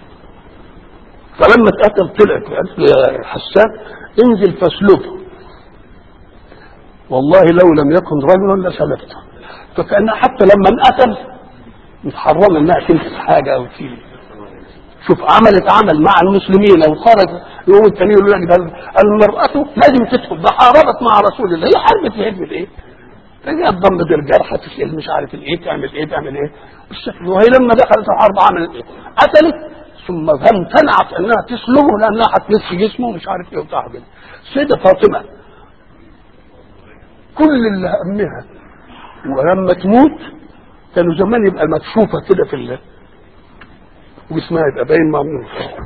فلما اتقتل طلعت قالت يا حسان انزل فاسلبه، والله لو لم يكن رجلا لسلبته. فكأنها حتى لما انقتل متحرم انها تمسك حاجه او تشيل. شوف عملت عمل مع المسلمين وخرج يوم الثاني يقول لك المراه لازم تدخل، ده حاربت مع رسول الله. هي حربت في حزب الايه؟ هي ضمت الجرح تشيل مش عارف الايه تعمل ايه بالشكل. وهي لما دخلت الحرب عملت ايه؟ قتلت ثم امتنعت انها تسلمه لانها هتمس جسمه ومش عارف ايه وبتاع كده. السيده فاطمه كل اللي همها ولما تموت كانوا زمان يبقى مكشوفه كده في الله واسمها يبقى باين ممنوع.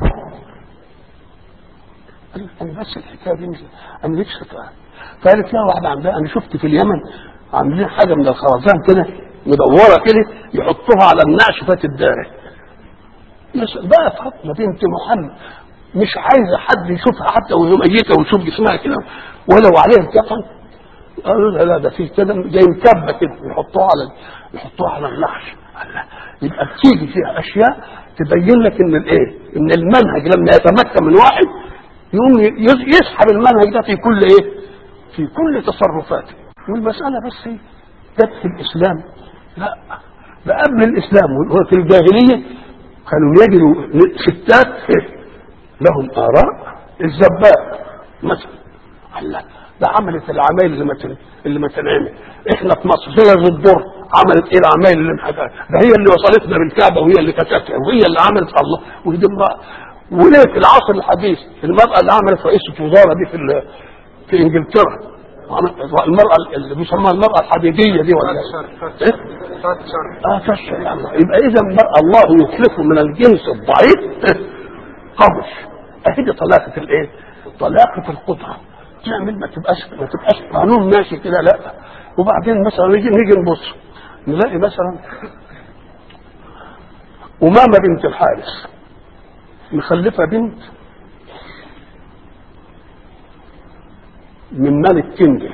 انا بس الحكايه دي انا نفسي افهم. فقالت لها واحده عندها انا شفت في اليمن عاملين حاجه من الخرزان كده مدوره كده يحطوها على النعش الداري. بقى فاطمه بنت محمد مش عايزه حد يشوفها حتى وهي ميته ويشوف جسمها كده ولو عليها الكفن. قالوا لا ده في كده زي مكبه كده يحطوها على النعش. يبقى بتيجي فيها اشياء تبين لك ان الايه؟ ان المنهج لما يتمكن من واحد يقوم يسحب المنهج ده في كل ايه؟ في كل تصرفاته. والمساله بس ايه؟ جت في الاسلام؟ لا، ده قبل الاسلام وفي الجاهليه كانوا يجدوا ستات لهم اراء. الزباء مثلا الله ده عملت العمايل اللي ما تنعمل. احنا في مصر زي الدر عملت ايه العمايل اللي محتاجه؟ ده هي اللي وصلتنا بالكعبه وهي اللي كتبتها وهي اللي عملت الله. ودي امراه. وليه في العصر الحديث المراه اللي عملت رئيسه وزاره دي في انجلترا المراه اللي بيسموها المراه الحديديه دي ولا ايه؟ تشرع يعني. يبقى اذا الله يخلقه من الجنس الضعيف قوي. اهي طلاقه الايه؟ طلاقه القدره. تعمل ما تبقاش قانون ماشي كده لا. وبعدين مثلا نيجي نبص نلاقي مثلا أمامة بنت الحارث مخلفة بنت من ملك كندة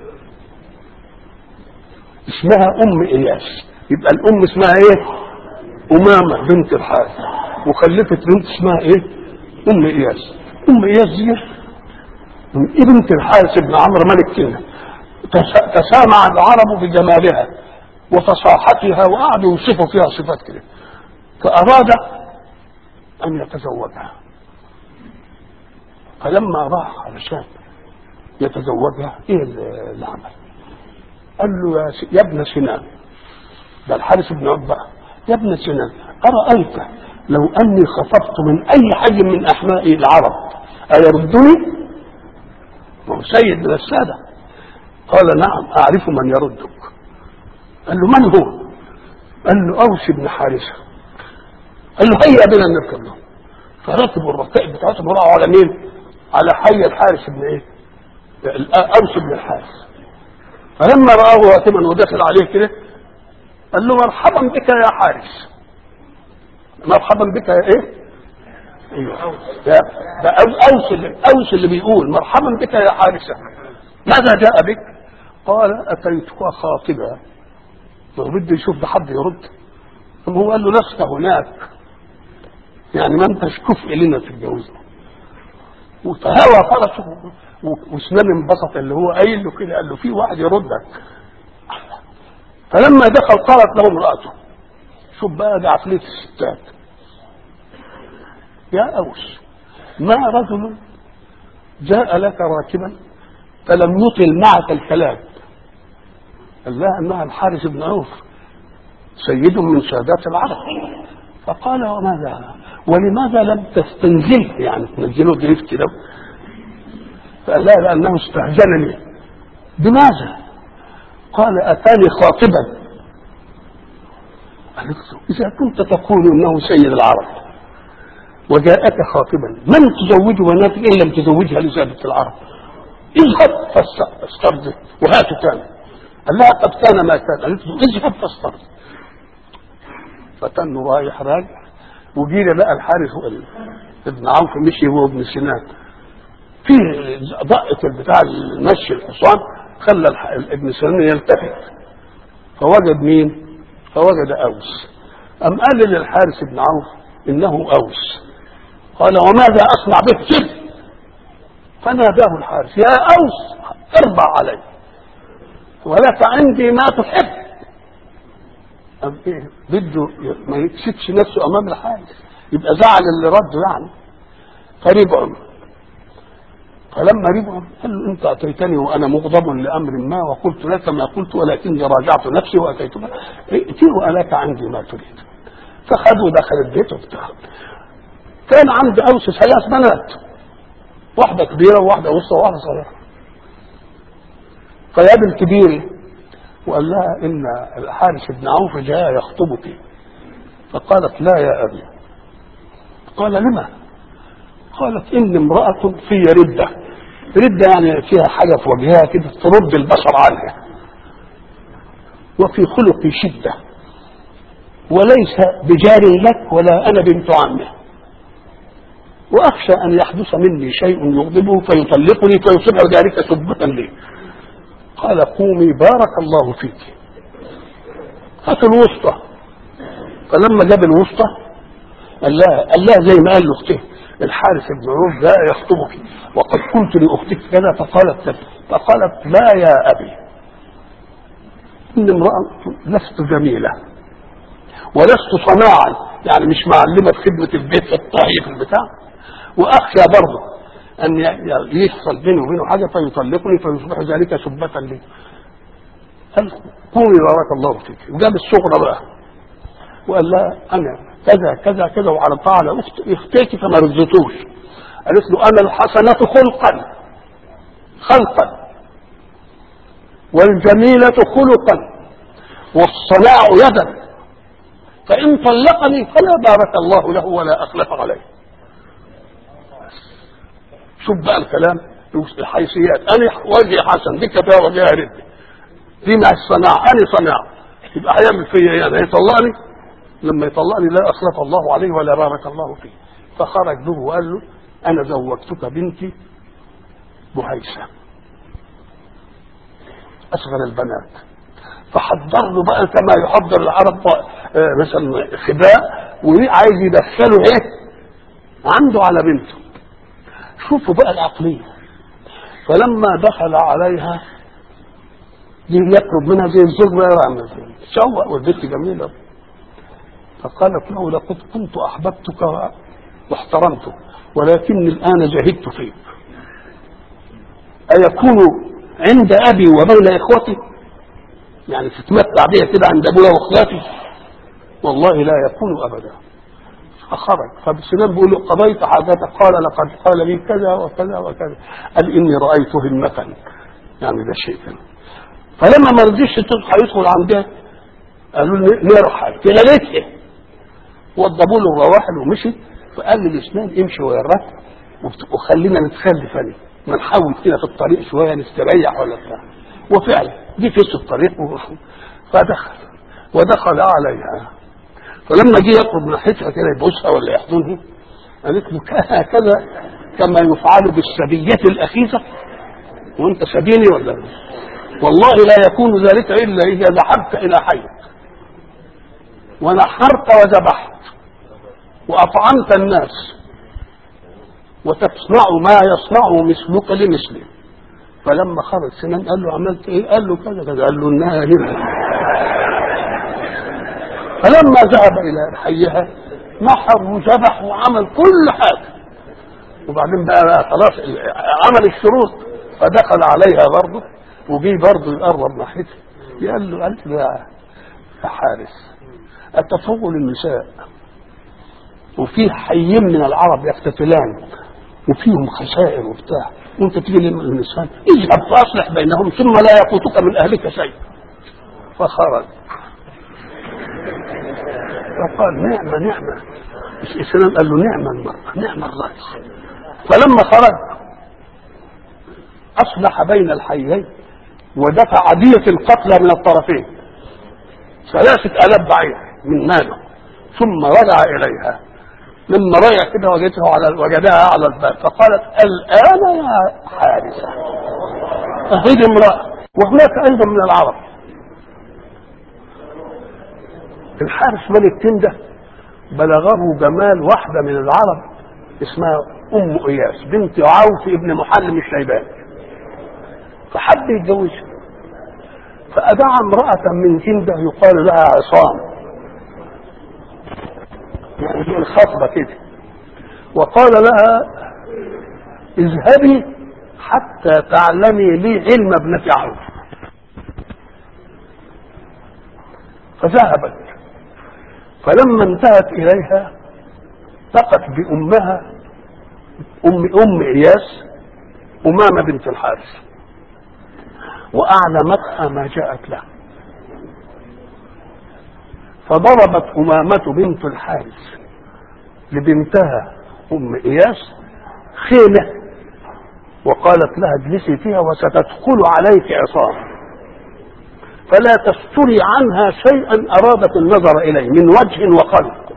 اسمها أم إياس. يبقى الأم اسمها إيه؟ أمامة بنت الحارث، وخلفت بنت اسمها إيه؟ أم إياس. أم إياس دي بنت الحارث بن عمرو ملك كندة. تسامع العرب بجمالها وفصاحتها وقعدوا يوصفوا فيها صفات كده، فأراد أن يتزوجها. فلما راح علشان يتزوجها ايه اللي عمل؟ قال له يا ابن سنان، ده الحارث بن عقبة، يا ابن سنان أرأيت لو أني خطبت من أي حي من أحماء العرب أيردني؟ هو سيد من السادة. قال نعم أعرف من يردك. قال له من هو؟ قال له أوس بن حارثة. قال له هيا بنا نركب له. فركبوا الركائب بتاعتهم وراحوا على مين؟ على حي الحارث بن ايه؟ أوس بن الحارث. فلما رآه واتما ودخل عليه كده قال له مرحبا بك يا حارث. مرحبا بك يا ايه؟ ايوه ده أوس اللي بيقول مرحبا بك يا حارثة. ماذا جاء بك؟ قال أتيتك خاطبا. ما بده يشوف ده حد يرد. هو قال له لست هناك، يعني ما انتش كفء لنا تتجوزنا. وتهوى فرسه وسنان انبسط اللي هو قايل له كده، قال له في واحد يردك. فلما دخل قالت له امرأته، شوف بقى ده عقلية الستات، يا أوس ما رجل جاء لك راكبا فلم يطل معك الكلام. قال لها انها الحارث بن عوف سيد من سادات العرب. فقال وماذا ولماذا لم تستنزله، يعني تنزله دريف كده؟ فقال لها لأنه استهجنني. بماذا؟ قال أتاني خاطبا. قالت له إذا كنت تقول إنه سيد العرب وجاءك خاطبا من تزوج بناتك إن لم تزوجها لسادة العرب؟ اذهب فاسترض وهاتوا كان. قال لها قد كان ما كان. قالت له اذهب فاسترض. فتن رايح راجع، وجينا بقى الحارث ابن عوف مشي هو ابن سنان في ضقة البتاع المشي الحصان، خلى ابن سنان يلتفت فوجد مين؟ فوجد أوس. أم قال للحارث ابن عوف إنه أوس. قال وماذا أصنع به سر؟ فناداه الحارث يا أوس ارضى علي ولك عندي ما تحب. أم إيه؟ بده ما يكسبش نفسه أمام الحارث، يبقى زعل اللي رده يعني. فرجعوا، فلما رجعوا قال له انت اتيتني وانا مغضب لامر ما وقلت لك ما قلت ولكني راجعت نفسي واتيتك ائتي والك عندي ما تريد. فخذوا دخل البيت وبتاع. كان عند اوس 3 بنات، واحده كبيره وواحده وسطى وواحده صغيره. فجاب الكبيره وقال لها ان الحارث بن عوف جاء يخطبك. فقالت لا يا ابي. قال لما؟ قالت إن امرأة في ردة يعني فيها حاجة في وجهها كده ترد البشر عنها، وفي خلق شدة، وليس بجار لك ولا أنا بنت عمه، وأخشى أن يحدث مني شيء يغضبه فيطلقني فيصبح ذلك سبة لي. قال قومي بارك الله فيك. هات الوسطى. فلما جاب الوسطى قال لها زي ما قال لاخته الحارث بن عوف جاء يخطبك وقد قلت لاختك كذا. فقالت لا يا ابي، ان امرأة لست جميلة ولست صناعا، يعني مش معلمة في خدمة البيت في الطهي في البتاع، واخشى برضه ان يحصل بيني وبينه حاجة فيطلقني فيصبح ذلك سبة لي. قال قولي بارك الله فيك. وجاب الصغرى بقى وقال لها انا كذا كذا كذا وعرضتها على اختك فما رزتوش. قالت له انا الحسنة خلقا والجميلة خلقا والصلاع يدا، فان طلقني فلا بارك الله له ولا اخلف عليه. شوف بقى الكلام الحيثيات. انا وجهي حسن دي كفايه وجهها رد، دي مع الصناعة انا صناعة، يبقى هيعمل فيا يعني هيطلقني؟ لما يطلقني لا أخلف الله عليه ولا بارك الله فيه. فخرج به وقال له انا زوجتك بنتي بهيسة اصغر البنات. فحضر له بقى كما يحضر العرب مثلا خباء وعايز يدخله عنده على بنته. شوفوا بقى العقلية. فلما دخل عليها يقرب منها زي الزوج بقى يعمل شوق والبنت جميلة. فقالت له لقد كنت احببتك واحترمتك ولكني الان جهدت فيك. ايكون عند ابي وبين اخوتي؟ يعني تتمتع بها كده عند ابويا واخواتي؟ والله لا يكون ابدا. فخرج. فبسلام بيقول له قضيت حاجتك؟ قال لقد قال لي كذا وكذا وكذا. قال اني رايت همة، يعني ده شيء كده. فلما ما رضيش يدخل عندها قالوا له نرحل كلالتها وضبوا له الرواحل ومشي. فقال لي الاسنان امشي ويا الركب وخلينا نتخلف انا ما نحاول كده في الطريق شويه نستريح ولا بتاع. وفعلا جه في الطريق ودخل عليها. فلما جه يقرب ناحيتها كده يبوسها ولا يحضنها قالت له هكذا كما يفعل بالسبية الأخيسة وانت سبيني ولا لا؟ والله لا يكون ذلك إلا إذا ذهبت إلى حيك ونحرت وذبحت وأطعمت الناس وتصنع ما يصنع مثلك لمثله. فلما خرج سنان قال له عملت ايه؟ قال له كذا كذا. قال له انها هنا. فلما ذهب الى حيها نحر وذبح وعمل كل حاجه. وبعدين بقى خلاص عمل الشروط. فدخل عليها برضه وجي برضه يقرب ناحيته. قال له يا حارس التفضل النساء وفي حيين من العرب يقتتلان وفيهم خسائر وبتاع وانت تيجي للنسوان اذهب فاصلح بينهم ثم لا يفوتك من اهلك شيء. فخرج فقال نعمة السلام. قال له نعمة المرأة نعمة الرأس. فلما خرج اصلح بين الحيين ودفع دية القتلى من الطرفين 3000 بعير من ماله ثم رجع اليها. لما رجع كده وجدها على الباب فقالت الآن يا حارسة. هذه امرأة. وهناك أيضا من العرب الحارس ملك كندة بلغه جمال واحدة من العرب اسمها إياس بنت عوف ابن محلم الشيباني فحب يتجوزها فأدعى امرأة من كندة يقال لها عصام يعني الخطبة كده وقال لها اذهبي حتى تعلمي لي علم ابنة عوف. فذهبت. فلما انتهت اليها التقت بامها ام اياس امامة بنت الحارث واعلمتها ما جاءت له. فضربت امامة بنت الحارث لبنتها ام اياس خيمة وقالت لها اجلسي فيها وستدخل عليك عصام فلا تستري عنها شيئا ارادت النظر اليه من وجه وخلق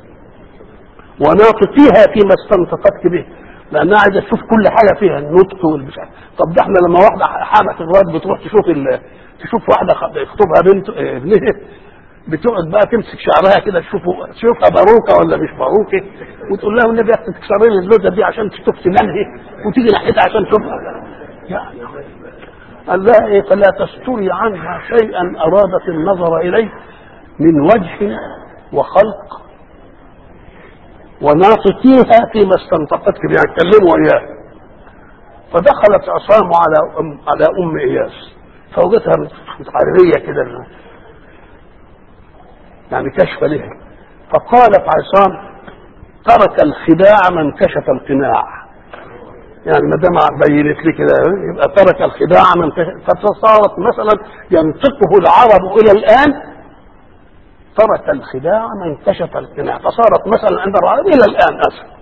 وناطقيها فيما استنطقتك به لانها عايزه تشوف كل حاجه فيها النطق والبشر. طب ده احنا لما واحده حامه الواد بتروح تشوف واحده يخطبها بنت ابنها بتقعد بقى تمسك شعرها كده تشوفها باروكه ولا مش باروكه وتقول لها النبي تكسري لي اللوزه دي عشان تشوف سنانها وتيجي ناحيتها عشان تشوفها. يعني قال لها ايه فلا تستري عنها شيئا ارادت النظر اليه من وجه وخلق وناطقيها فيما استنطقتك يعني تكلموا اياه. فدخلت عصام على ام اياس فوجدتها متعريه كده يعني كشف لها. فقالت عصام ترك الخداع من كشف القناع. يعني ما دام بينت لي كده يبقى ترك الخداع من كشف. فصارت مثلا ينطقه العرب الى الان ترك الخداع من كشف القناع. فصارت مثلا عند العرب الى الان اسف.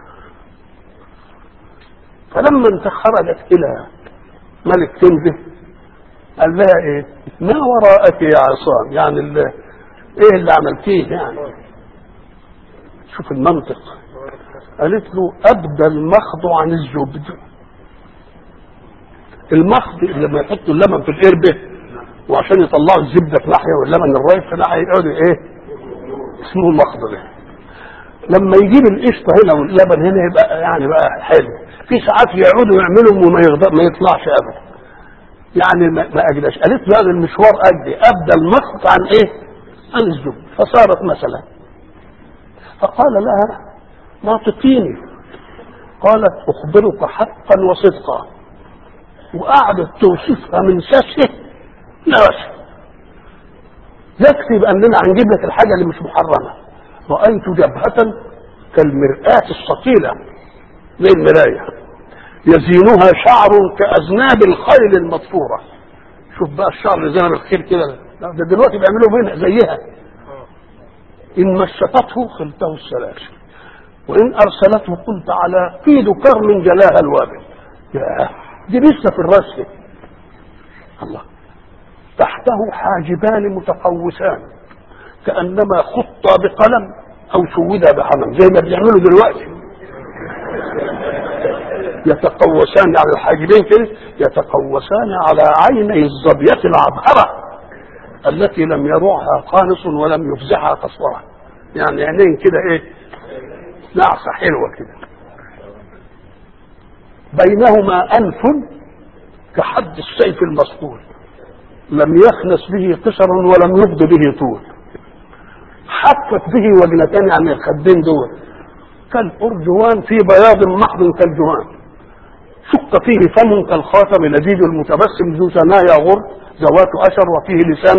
فلما انت خرجت الى ملك كنده قال لها ايه ما وراءك يا عصام يعني ايه اللي عملتيه يعني. شوف المنطق قالت له أبدى المخض عن الزبد. المخض لما يحطوا اللبن في القربة وعشان يطلعوا الزبدة في ناحية واللبن الرايب في ناحية يقعدوا ايه اسمه المخض ده. لما يجيب القشطة هنا واللبن هنا يبقى يعني بقى حلو. في ساعات يقعدوا يعملوا وما يطلعش أبدا يعني ما أجداش. قالت له هذا المشوار أجدي أبدى المخض عن ايه عن الزبد. فصارت مثلا فقال لها ناطقيني. قالت أخبرك حقا وصدقا. وقعدت توصفها من سفه لوسه. يكفي بأننا هنجيب لك الحاجة اللي مش محرمة. رأيت جبهة كالمرآة الثقيلة زي المراية يزينها شعر كأذناب الخيل المطفورة. شوف بقى الشعر اللي زي الخيل كده ده دلوقتي بيعملوا منها زيها. إن مشطته خلته السلاسل وإن أرسلته قلت على قيد كرم جلاها الوابل. يا دي لسه في الرسل. الله تحته حاجبان متقوسان كأنما خط بقلم أو سود بحمم زي ما بيعملوا دلوقتي. يتقوسان على الحاجبين كده يتقوسان على عيني الظبية العبهرة التي لم يروعها قانص ولم يفزعها قصورة. يعني عينين كده ايه نعصة حلوة كده بينهما أنف كحد السيف المصقول لم يخنس به قشر ولم يفض به طول. حفت به وجنتان عن الخدين دول كالأرجوان في بياض محض كالجوان. شق فيه فم كالخاتم لذيذ المتبسم ذو ثنايا غر ذوات أشر وفيه لسان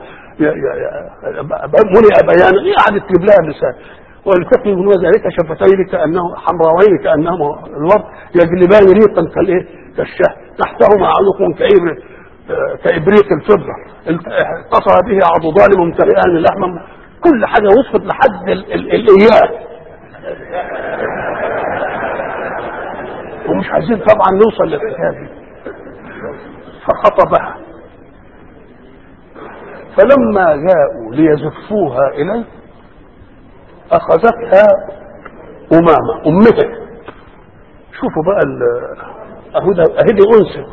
ملئ بيانا. قعدت تجيب لها لسان. والتقي من ذلك شفتين كأنه حمراوين كأنهما الورد يجلبان ريقا كالايه كالشهد تحتهما عنق كإبريق الفضة اتصل به عضدان ممتلئان لحما. كل حاجة وصفت لحد الإياه. ومش عايزين طبعا نوصل للحكاية. فخطبها فلما جاءوا ليزفوها إليه أخذتها أمامة أمته. شوفوا بقى أهدي أنثى.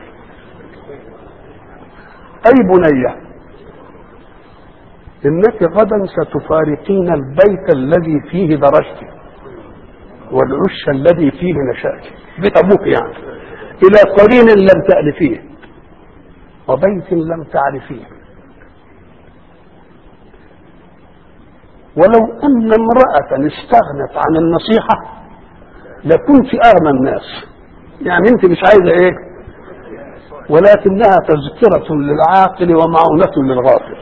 أي بنية إنك غدا ستفارقين البيت الذي فيه درجت والعش الذي فيه نشأت. بيت أبوك يعني إلى قرين لم تألفيه وبيت لم تعرفيه. ولو أن امرأة استغنت عن النصيحة لكنت أغنى الناس. يعني أنت مش عايزة إيه ولكنها تذكرة للعاقل ومعونة للغافل.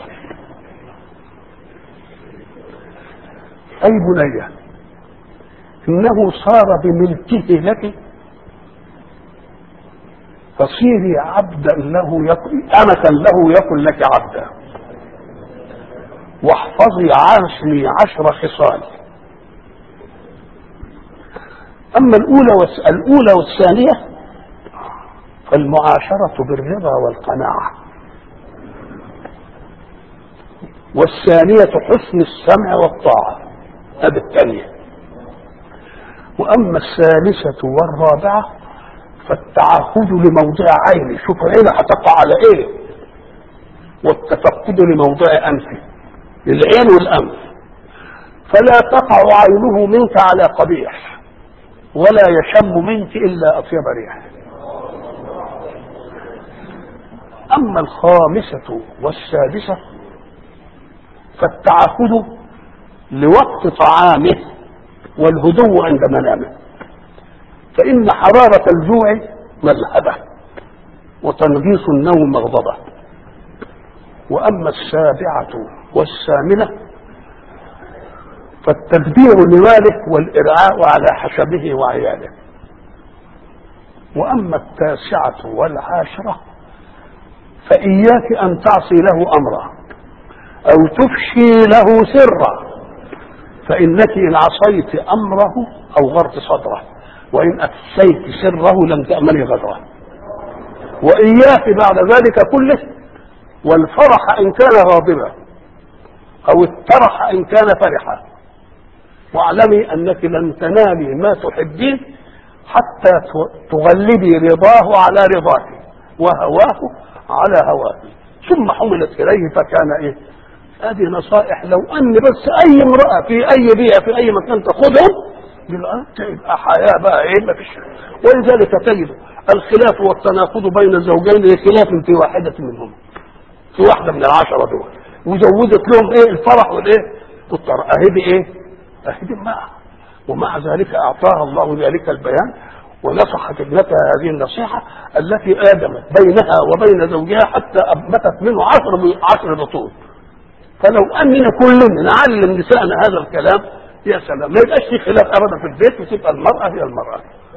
أي بنية إنه صار بملكه لك فصيري عبدا له أمة له يكن لك عبدا واحفظي عني 10 خصال. أما الأولى والثانية فالمعاشرة بالرضا والقناعة والثانية حسن السمع والطاعة. هذه الثانية. وأما الثالثة والرابعة فالتعهد لموضع عيني. شوف العين هتقع على ايه والتفقد لموضع أنفه العين والأنف. فلا تقع عينه منك على قبيح ولا يشم منك إلا أطيب ريح. أما الخامسة والسادسة فالتعهد لوقت طعامه والهدوء عند منامه. فإن حرارة الجوع مذهبة وتنغيص النوم مغضبة. وأما السابعة والثامنة فالتدبير لماله والإرعاء على حسبه وعياله. وأما التاسعة والعاشرة فإياك أن تعصي له أمرا أو تفشي له سرا فإنك إن عصيت أمره أوغرت صدره وإن أفشيت سره لم تأمني غدره. وإياك بعد ذلك كله والفرح إن كان غاضبا أو الترح إن كان فرحا. واعلمي أنك لن تنالي ما تحبين حتى تغلبي رضاه على رضاك وهواه على هواك. ثم حملت إليه فكان إيه؟ هذه نصائح لو أن بس أي امرأة في أي بيئة في أي مكان تأخذهم تبقى حياة بقى إيه ما فيش. ولذلك تجد الخلاف والتناقض بين الزوجين خلاف في واحدة منهم، في واحدة من 10 دول، وزودت لهم إيه الفرح والإيه والطرح. أهدي إيه؟ أهدي معها. ومع ذلك أعطاها الله ذلك البيان ونصحت ابنتها هذه النصيحة التي آدمت بينها وبين زوجها حتى أنبتت منه 10 بطون. فلو أننا كلنا نعلم نسائنا هذا الكلام يا سلام، ما يبقاش في خلاف أبدا في البيت، وتبقى المرأة هي المرأة.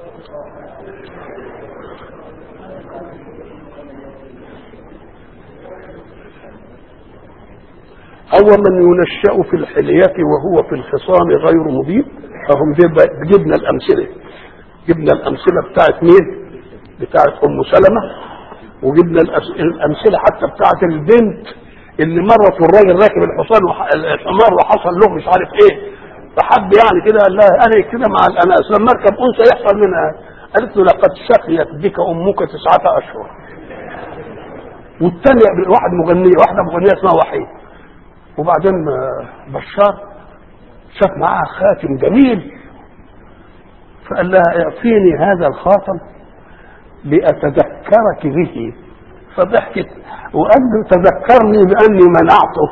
أو من ينشأ في الحلية وهو في الخصام غير مبين. فهم جبنا الأمثلة بتاعت مين؟ بتاعت أم سلمة، وجبنا الأمثلة حتى بتاعت البنت اللي مرت والراجل راكب الحمار وحصل له مش عارف ايه، فحب يعني كده قال لها انا كده مع الاناس لما اركب انثى يحصل منها. قالت له لقد سقيت بك امك 9 أشهر. والثانيه واحده مغنيه اسمها وحيد. وبعدين بشار شاف معاها خاتم جميل فقال لها اعطيني هذا الخاتم لاتذكرك به. فضحكت وقال له تذكرني باني منعته.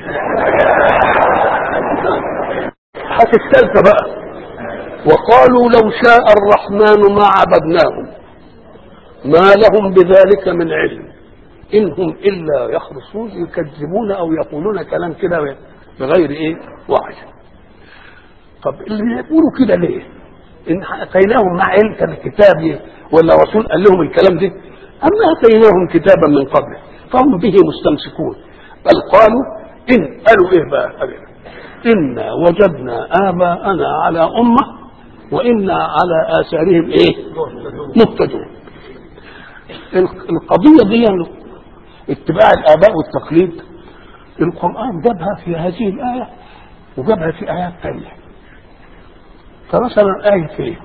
حتى الثالثه بقى وقالوا لو شاء الرحمن ما عبدناهم ما لهم بذلك من علم إن هم إلا يخرصون يكذبون أو يقولون كلام كده بغير إيه وعي. طب اللي يقولوا كده ليه؟ إن أتيناهم مع علم كان الكتاب ولا رسول قال لهم الكلام ده؟ أما أتيناهم كتابا من قبل فهم به مستمسكون. بل قالوا قالوا إيه بقى؟ إنا وجدنا آباءنا على أمة وإنا على آثارهم إيه؟ مقتدون. القضية دي اتباع الآباء والتقليد القرآن جابها في هذه الآية وجابها في آيات ثانية. فمثلا آية ايه؟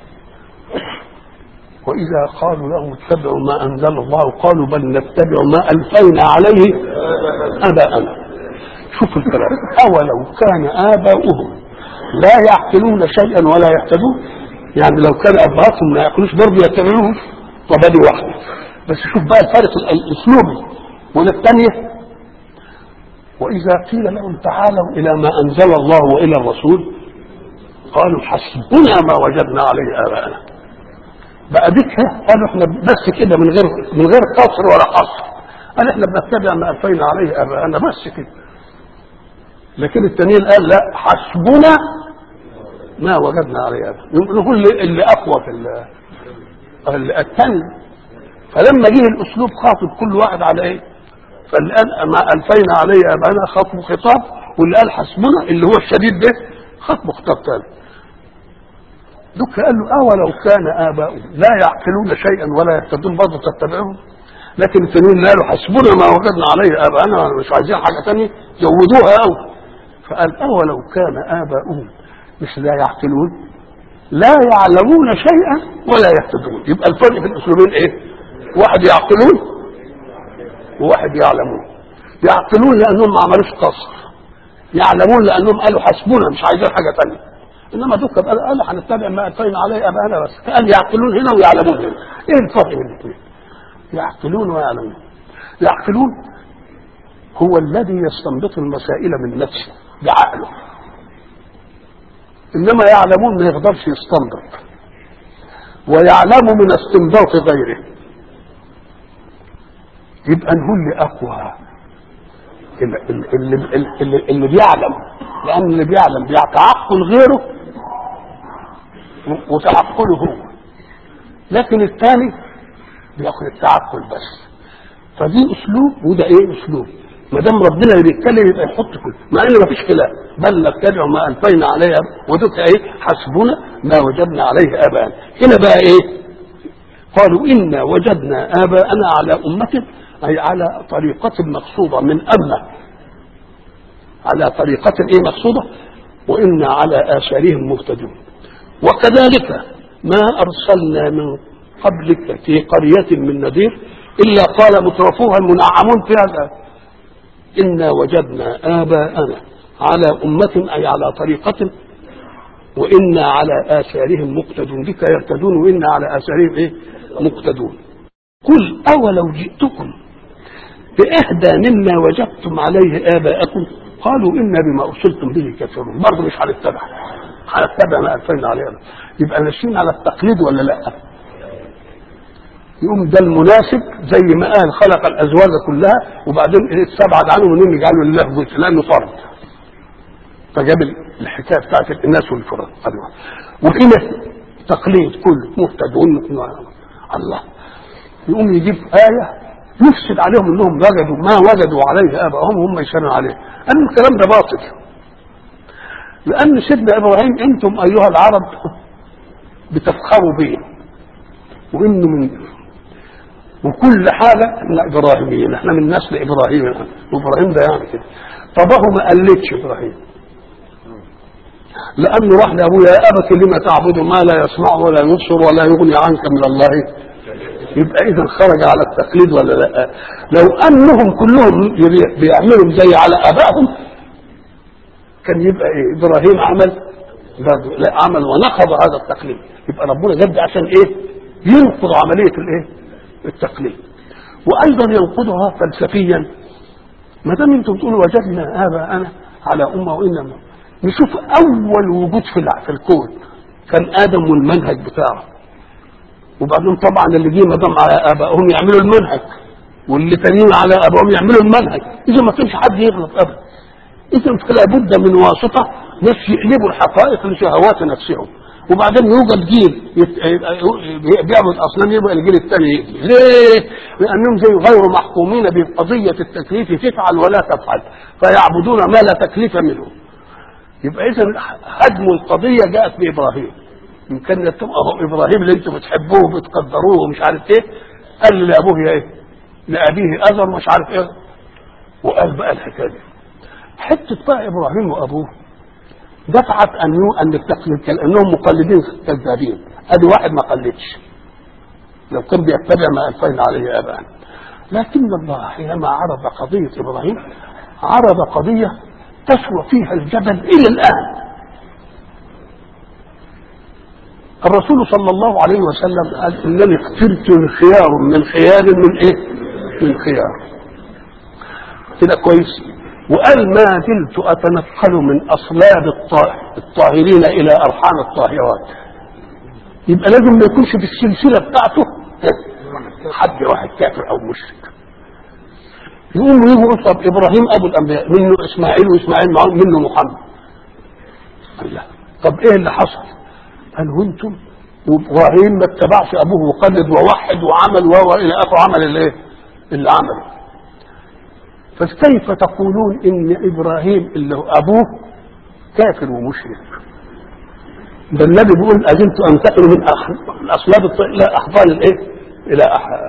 وإذا قالوا لهم اتبعوا ما أنزل الله قالوا بل نتبع ما ألفينا عليه آباءنا. شوف الكلام. أولو كان آباؤهم لا يعقلون شيئا ولا يهتدون، يعني لو كان أبهاتهم لا يعقلوش برضه يتبعوه. طب دي واحدة بس. شوف بقى الفرق الأسلوبي. والثانية وإذا قيل لهم تعالوا إلى ما أنزل الله وإلى الرسول قالوا حسبنا ما وجدنا عليه آباءنا. بقى ديك قالوا احنا بس كده من غير قصر ولا قصر. قال احنا بنتبع ما ألفينا عليه آباءنا بس كده. لكن التانيين قال لا حسبنا ما وجدنا عليه آباءنا. نقول اللي أقوى في الثاني. فلما جه الأسلوب خاطب كل واحد على إيه؟ فاللي قال ما ألفينا عليه آباءنا خاطب خطاب، واللي قال حسبنا اللي هو الشديد ده خاطب خطاب ثاني. دوك قال له أولو كان آباؤهم لا يعقلون شيئا ولا يهتدون برضه تتبعهم. لكن التانيين قالوا حسبنا ما وجدنا عليه آباءنا مش عايزين حاجة ثانية زودوها أوي. فقال أولو كان آباؤهم مش لا يعقلون لا يعلمون شيئا ولا يهتدون. يبقى الفرق في الأسلوبين إيه؟ واحد يعقلون وواحد يعلمون. يعقلون لأنهم ما عملوش قصر، يعلمون لأنهم قالوا حسبنا مش عايزين حاجة ثانية. إنما دوك قال هنتبع ما ألفينا عليه آباءنا بس. قال يعقلون هنا ويعلمون هنا. إيه الفرق بين الاثنين؟ يعقلون ويعلمون. يعقلون هو الذي يستنبط المسائل من نفسه بعقله، إنما يعلمون ما يقدرش يستنبط ويعلم من استنباط غيره. يبقى نقول لي أقوى اللي بيعلم، لأن اللي بيعلم بيتعقل غيره وتعقله هو، لكن الثاني بياخد التعقل بس. فدي أسلوب وده إيه أسلوب. ما دام ربنا اللي بيتكلم يبقى يحط كل، مع ان ما فيش خلاف. بل نتبع ما ألفينا عليه ودك ايه حسبنا ما وجدنا عليه آباءنا. هنا بقى ايه؟ قالوا إنا وجدنا آباءنا على أمة، أي على طريقة مقصودة من أمة، على طريقة ايه مقصودة وإنا على آثارهم مهتدون. وكذلك ما أرسلنا من قبلك في قرية من نذير إلا قال مترفوها المنعمون في هذا إنا وجدنا آباءنا على أمة أي على طريقة وإنا على آثارهم مقتدون. بك يهتدون وإنا على آثارهم إيه؟ مقتدون. قل أولو جئتكم بأهدى مما وجدتم عليه آباءكم قالوا إنا بما أرسلتم به كافرون. برضه مش هنتبع ما ألفينا عليه. يبقى ماشيين على التقليد ولا لا؟ يقوم ده المناسب زي ما قال خلق الأزواج كلها وبعدين استبعد عنه ونين يجعله لله جزء لأنه فرد، فجاب الحكاية بتاعت الإناث والفرد. وهنا تقليد كله مهتدون. الله يقوم يجيب آية يفسد عليهم انهم وجدوا ما وجدوا عليه ابائهم وهم يشنوا عليه. ان الكلام ده باطل، لان سيدنا ابراهيم انتم ايها العرب بتفخروا به وانه من وكل حاجه احنا ابراهيميين، احنا من نسل ابراهيم وابراهيم ده يعني كده. طب هو ما قلدش ابراهيم لانه راح لابويا يا ابت لما تعبد ما لا يسمع ولا يبصر ولا يغني عنك من الله. يبقى اذا خرج على التقليد ولا لا؟ لو انهم كلهم بيعملوا زي على ابائهم كان يبقى ايه؟ ابراهيم عمل برضه لا عمل ونقض هذا التقليد. يبقى ربنا جد عشان ايه؟ ينقض عمليه الايه؟ التقليد. وايضا ينقضها فلسفيا. ما دام انتم بتقولوا وجدنا اباءنا على امه وانما نشوف اول وجود في الكون كان ادم والمنهج بتاعه، وبعدين طبعا اللي جه ما دام على ابائهم يعملوا المنهج واللي تانيين على ابائهم يعملوا المنهج. اذا ما كانش حد يغلط ابدا. اذا لابد من واسطه ناس يقلبوا الحقائق لشهوات نفسهم، وبعدين يوجد جيل بيعبد اصنام يبقى الجيل الثاني يقلب. ليه؟ لانهم زي غير محكومين بقضيه التكليف تفعل ولا تفعل فيعبدون ما لا تكليف منه. يبقى اذا هدم القضيه جاءت بابراهيم. إن كان ابراهيم اللي انتم بتحبوه وبتقدروه ومش عارف ايه قال لابوه ايه؟ لابيه ازر مش عارف ايه، وقال بقى الحكايه دي. حته بقى ابراهيم وابوه دفعت ان التقليد كانهم مقلدين كذابين. ادي واحد ما قلدش لو كان بيتبع ما الفينا عليه اباءنا. لكن الله حينما عرض قضيه ابراهيم عرض قضيه تسوى فيها الجبل الى الان. الرسول صلى الله عليه وسلم قال انني اخترت خيار من خيار من ايه؟ من خيار. كده كويس. وقال ما زلت اتنقل من اصلاب الطاهرين الى ارحام الطاهرات. يبقى لازم ما يكونش في السلسله بتاعته حد واحد كافر او مشرك. يقوم يقول طب ابراهيم ابو الانبياء منه اسماعيل واسماعيل منه محمد. الله طب ايه اللي حصل؟ قال وانتم وابراهيم ما اتبعش ابوه وقلد ووحد وعمل الى اخره عمل الايه؟ اللي عمله. فكيف تقولون ان ابراهيم اللي هو ابوه كافر ومشرك؟ ده النبي بيقول اجلت انتقل من الاصلاب الى احضان الايه؟ الى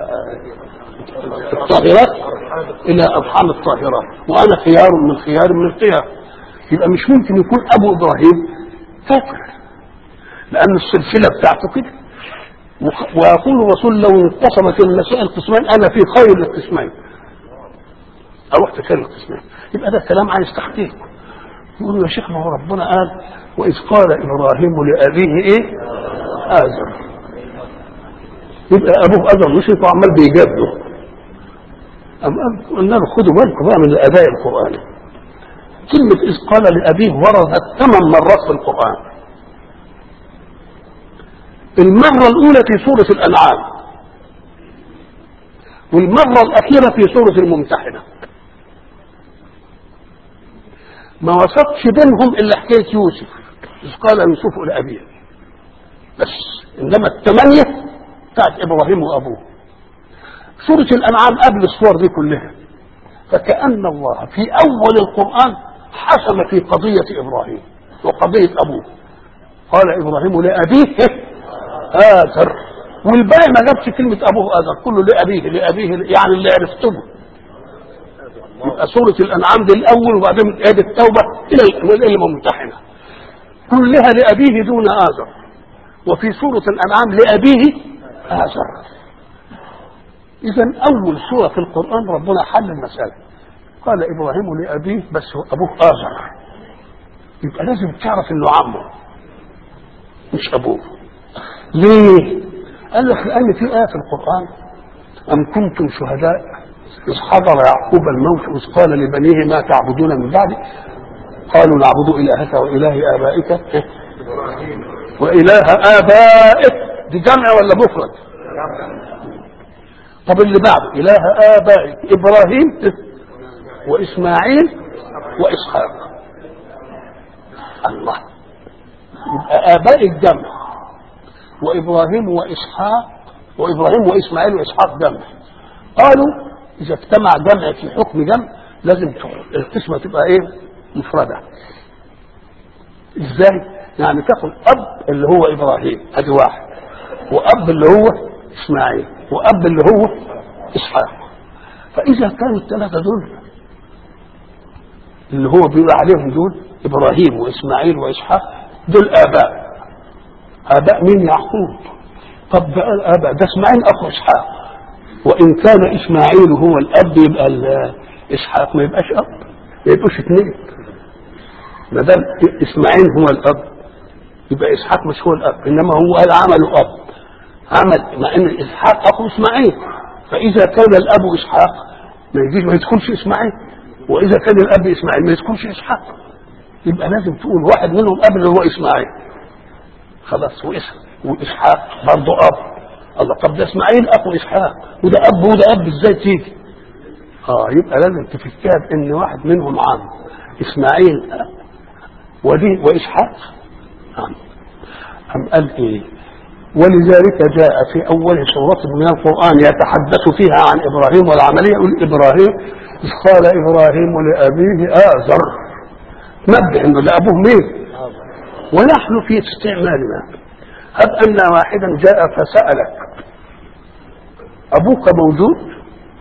الطاهرات الى ارحام الطاهرات، وانا خيار من خيار من الخيار. يبقى مش ممكن يكون ابو ابراهيم كافر لان السلسله بتاعته كده. ويقول الرسول لو انقسمت المسائل قسمين انا في خير القسمين اروح في خير القسمين. يبقى ده كلام عايز تحقيق. يقولوا يا شيخ ما هو ربنا قال واذ قال ابراهيم لابيه ايه؟ آزر. يبقى ابوه آزر مشرك وعمال بيجابله. قلنا له خدوا بالكم بقى من الاداء القراني. كلمه اذ قال لابيه وردت 8 مرات في القران. المره الاولى في سوره الانعام والمره الاخيره في سوره الممتحنه. ما وسطش بينهم الا حكايه يوسف اذ قال يوسف لابيه بس، انما 8 بتاعت ابراهيم وابوه. سوره الانعام قبل الصور دي كلها. فكأن الله في اول القران حسم في قضيه ابراهيم وقضيه ابوه. قال ابراهيم لابيه آزر، والباقي ما جابش كلمه ابوه آزر، كله لابيه يعني اللي عرفته. يبقى سورة الأنعام دي الأول وبعدين آية التوبة إلى الممتحنة. كلها لأبيه دون آزر، وفي سورة الأنعام لأبيه آزر. إذا أول سورة في القرآن ربنا حل المسألة، قال إبراهيم لأبيه، بس أبوه آزر، يبقى لازم تعرف إنه عمه مش أبوه. ليه؟ قال لك لأن في آية في القرآن: أم كنتم شهداء إذ حضر يعقوب الموت إذ قال لبنيه ما تعبدون من بعدي قالوا نعبد إلهك وإله آبائك وإله آبائك. دي جمع ولا مفرد؟ طب اللي بعده إله آبائك إبراهيم وإسماعيل وإسحاق. الله، يبقى آبائك جمع، وإبراهيم وإسحاق، وإبراهيم وإسماعيل وإسحاق جمع. قالوا إذا اجتمع جمع في حكم جمع لازم القسمة تبقى إيه؟ مفردة. إزاي؟ يعني تاخد أب اللي هو إبراهيم أدي واحد، وأب اللي هو إسماعيل، وأب اللي هو إسحاق. فإذا كانوا الثلاثة دول اللي هو بيقول عليهم دول إبراهيم وإسماعيل وإسحاق دول آباء. آباء مين؟ يعقوب. طب بقى الآباء ده إسماعيل أخو إسحاق، وإن كان إسماعيل هو الأب يبقى إسحاق ما يبقاش أب، ما يبقوش اثنين. ما دام إسماعيل هو الأب يبقى إسحاق مش هو الأب، إنما هو قال عمله أب، عمل، مع إن إسحاق أخو إسماعيل. فإذا كان الأب إسحاق ما يجيش ما يدخلش إسماعيل، وإذا كان الأب إسماعيل ما يدخلش إسحاق. يبقى لازم تقول واحد منهم أب اللي هو إسماعيل خلاص، وإسحاق برضه أب. الله، طب ده إسماعيل أخو إسحاق وده أب وده أب، إزاي تيجي؟ يبقى لازم تفكها بإن واحد منهم عم، إسماعيل ودي وإسحاق عم. أم قال إيه؟ ولذلك جاء في أول سورة من القرآن يتحدث فيها عن إبراهيم والعملية، يقول إبراهيم إذ قال إبراهيم لأبيه آزر، نبه إنه لأبوه مين؟ ونحن في استعمالنا هب أن واحدا جاء فسألك أبوك موجود،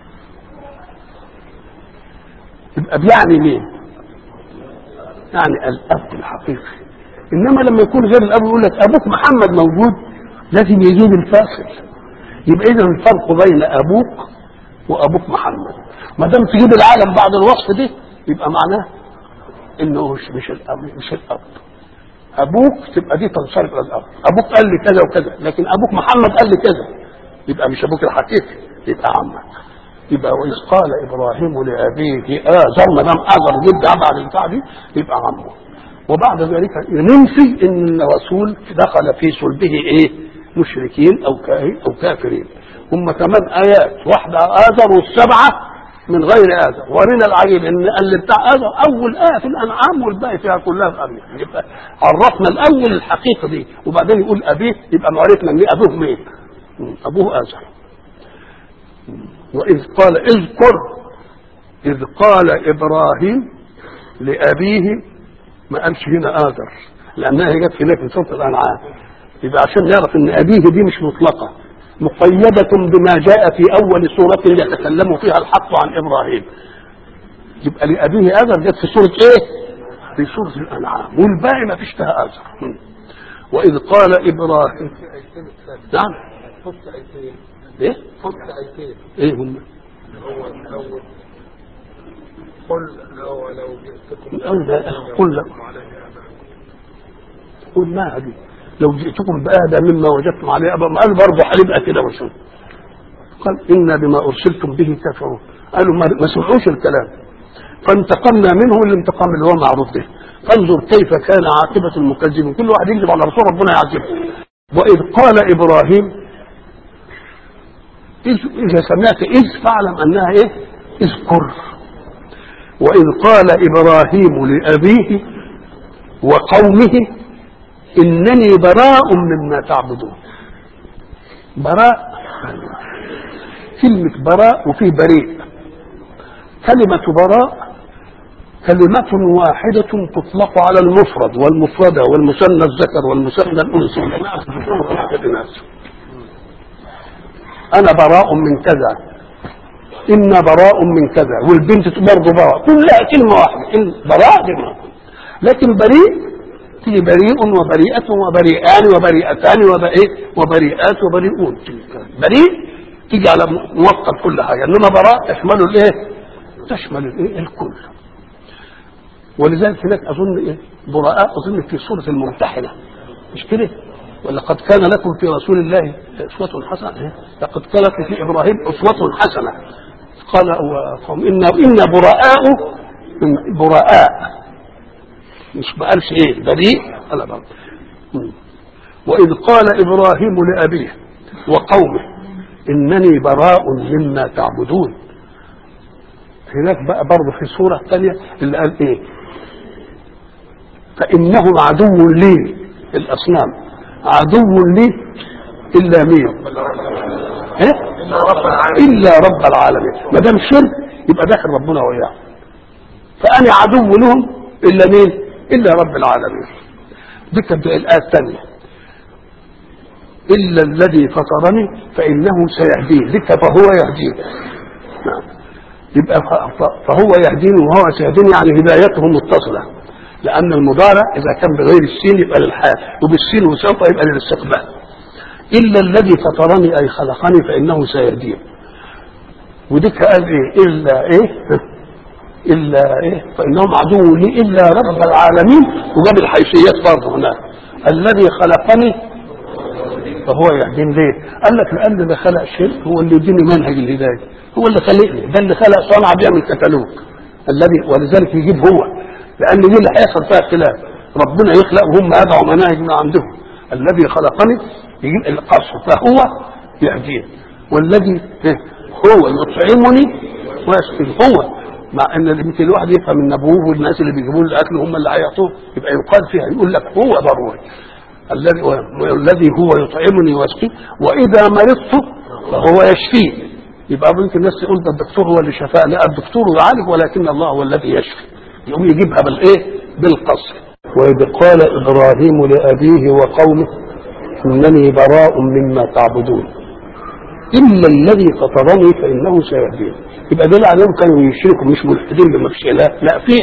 يبقى بيعني مين؟ يعني الأب الحقيقي. إنما لما يكون غير الأب يقول لك أبوك محمد موجود، لازم يجيب الفاصل. يبقى إذا الفرق بين أبوك وأبوك محمد، ما دام تجيب العالم بعد الوصف ده يبقى معناه إنه مش الأب، مش الأب. أبوك تبقى دي تنصرف إلى الأب، أبوك قال لي كذا وكذا، لكن أبوك محمد قال لي كذا، يبقى مش أبوك الحقيقي، يبقى عمك. يبقى وإذ قال إبراهيم لأبيه آزر، ما دام آزر جد بعد البتاع دي يبقى عمه. وبعد ذلك ننفي ان الرسول دخل في صلبه ايه؟ مشركين او كافرين. هم كمان ايات، واحده آزر والسبعه من غير آزر. ورينا العجيب ان اللي بتاع آزر اول آية في الانعام والباقي فيها كلها في أبيه. يبقى عرفنا الاول الحقيقه دي، وبعدين يقول ابيه، يبقى معرفنا ان ابوه مين؟ ابوه آزر. واذ قال اذكر اذ قال ابراهيم لابيه، ما قالش هنا آزر لأنها جت هناك في سورة الأنعام. يبقى عشان نعرف إن أبيه دي مش مطلقة، مقيدة بما جاء في أول سورة يتكلم فيها الحق عن إبراهيم. يبقى لأبيه آزر جت في سورة إيه؟ في سورة الأنعام، والباقي ما فيش فيها آزر. وإذ قال إبراهيم، نعم إيه؟ إيه هم؟ قل ما هذه لو جئتكم بآدى مما وجدتم عليه أبا، قال برضه هنبقى كده وشو. قال إنا بما أرسلتم به كافرون. قالوا ما سمعوش الكلام، فانتقمنا منه الانتقام اللي هو معروف به. فانظر كيف كان عاقبة المكذبين، كل واحد يكذب على رسول ربنا يعذبه. وإذ قال إبراهيم، إذا سمعت إذ فاعلم أنها إيه؟ اذكر. وإذ قال إبراهيم لأبيه وقومه إنني براء مما تعبدون. براء، كلمة براء وفيه بريء. كلمة براء كلمة واحدة تطلق على المفرد والمفردة والمثنى الذكر والمثنى الأنثى. أنا براء من كذا، إن براء من كذا، والبنت برضه براء، كلها كلمة واحدة، إن براء كلمة. لكن بريء تيجي بريء وبريئة وبريئان وبريئتان وبريئات وبريئون. بريء تيجي على موقف كل حاجة، إنما براء تشمل الإيه؟ تشمل الإيه؟ الكل. ولذلك هناك أظن براء أظن في سورة الممتحنة، مش كده؟ ولقد كان لكم في رسول الله أسوة حسنة. لقد كان لكم في إبراهيم أسوة حسنة. قال قوم إن براء مش بقالش ايه بريء ولا بريء. وإذ قال إبراهيم لأبيه وقومه إنني براء مما تعبدون. هناك بقى برضه في سورة ثانية اللي قال ايه؟ فإنهم عدو لي، الأصنام عدو لي إلا مين؟ إلا رب العالمين. ما دام شرك يبقى داخل ربنا وإياه. فأنا عدو لهم إلا مين؟ إلا رب العالمين. دي كانت الآية الثانية. إلا الذي فطرني فإنه سيهدين. دي فهو يهدين. نعم. يبقى فهو يهدين وهو سيهدين، يعني هدايته متصلة، لأن المضارع إذا كان بغير السين يبقى للحال، وبالسين وسوف يبقى للاستقبال. إلا الذي فطرني أي خلقني فإنه سيهدين. وديك قال إيه؟ إلا إيه؟ فإنهم عدو لي إلا رب العالمين. وجاب الحيثيات برضه هناك. الذي خلقني فهو يهدين. ليه؟ قال لك لأن اللي خلق شيء هو اللي يديني منهج الهداية، هو اللي خلقني، ده اللي خلق صنع بيعمل كتالوج. ولذلك يجيب هو، لأن دي اللي هيحصل فيها خلاف. ربنا يخلق وهم أدعوا مناهج من عندهم. الذي خلقني يجيب القصر فهو يهدين. والذي هو يطعمني ويسقيني. هو مع ان يمكن الواحد يفهم ان ابوه والناس اللي بيجيبوا له الاكل هم اللي هيعطوه، يبقى يقال فيها يقول لك هو ضروري الذي هو يطعمني ويسقيني واذا مرضت فهو يشفيني. يبقى ممكن الناس تقول ده الدكتور هو اللي شفاه. لا، الدكتور يعالج ولكن الله هو الذي يشفي. يقوم يجيبها بالقصر. واذ قال ابراهيم لابيه وقومه انني براء مما تعبدون الا الذي فطرني فانه سيهدين. يبقى دول عليهم كانوا يشركوا، مش ملحدين بما فيش اله، لا فيه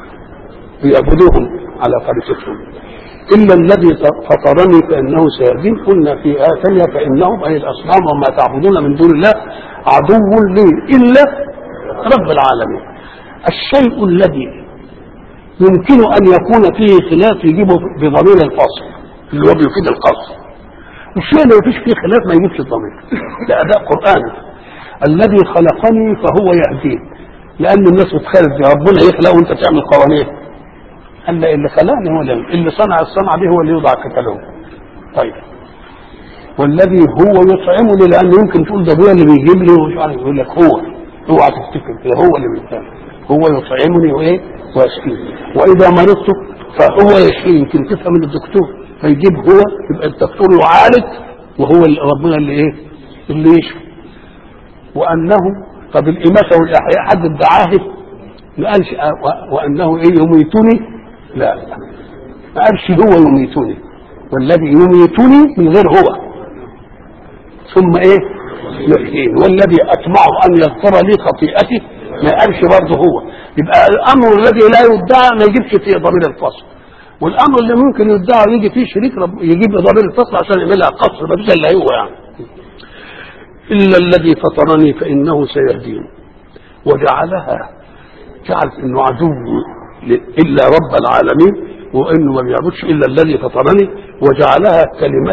يعبدوهم على طريقتهم. الا الذي فطرني فانه سيهدين. قلنا في آية ثانية فانهم اي الاصنام وما تعبدون من دون الله عدو لي الا رب العالمين. الشيء الذي يمكن ان يكون فيه خلاف يجيبه بضمير الفصل اللي هو بيفيد القصر. الشيء اللي مفيش فيه خلاف ما يجيبش الضمير، ده اداء قرآني. الذي خلقني فهو يهدين، لان الناس بتخالف دي. ربنا يخلق وانت تعمل قوانين. قال اللي خلقني هو اللي صنع الصنعه دي هو اللي يوضع كتالوج. طيب والذي هو يطعمني، لان يمكن تقول ده ابويا اللي بيجيب لي ومش عارف، يقول لك هو اوعى تفتكر كده، هو اللي بيطعم. هو يطعمني ويسقيني. واذا مرضت فهو يشفيني. يمكن تفهم من الدكتور فيجيب هو، يبقى الدكتور يعالج وهو ربنا اللي يشفي. وانه طب الاماته والاحياء حد ادعاه؟ ما قالش وانه يميتني، لا ما قالش هو يميتني. والذي يميتني من غير هو، ثم يحييني. والذي اطمع ان يغفر لي خطيئتي، ما قالش برضه هو. يبقى الامر الذي لا يدعى ما يجيبش فيه ضمير الفصل، والامر اللي ممكن يدعى يجي فيه شريك يجيب ضمير الفصل عشان يعملها قصر، ما فيش الا هو يعني. إلا الذي فطرني فإنه سيهدين. وجعلها جعلت إنه عدو إلا رب العالمين، وإنه ما بيعبدش إلا الذي فطرني. وجعلها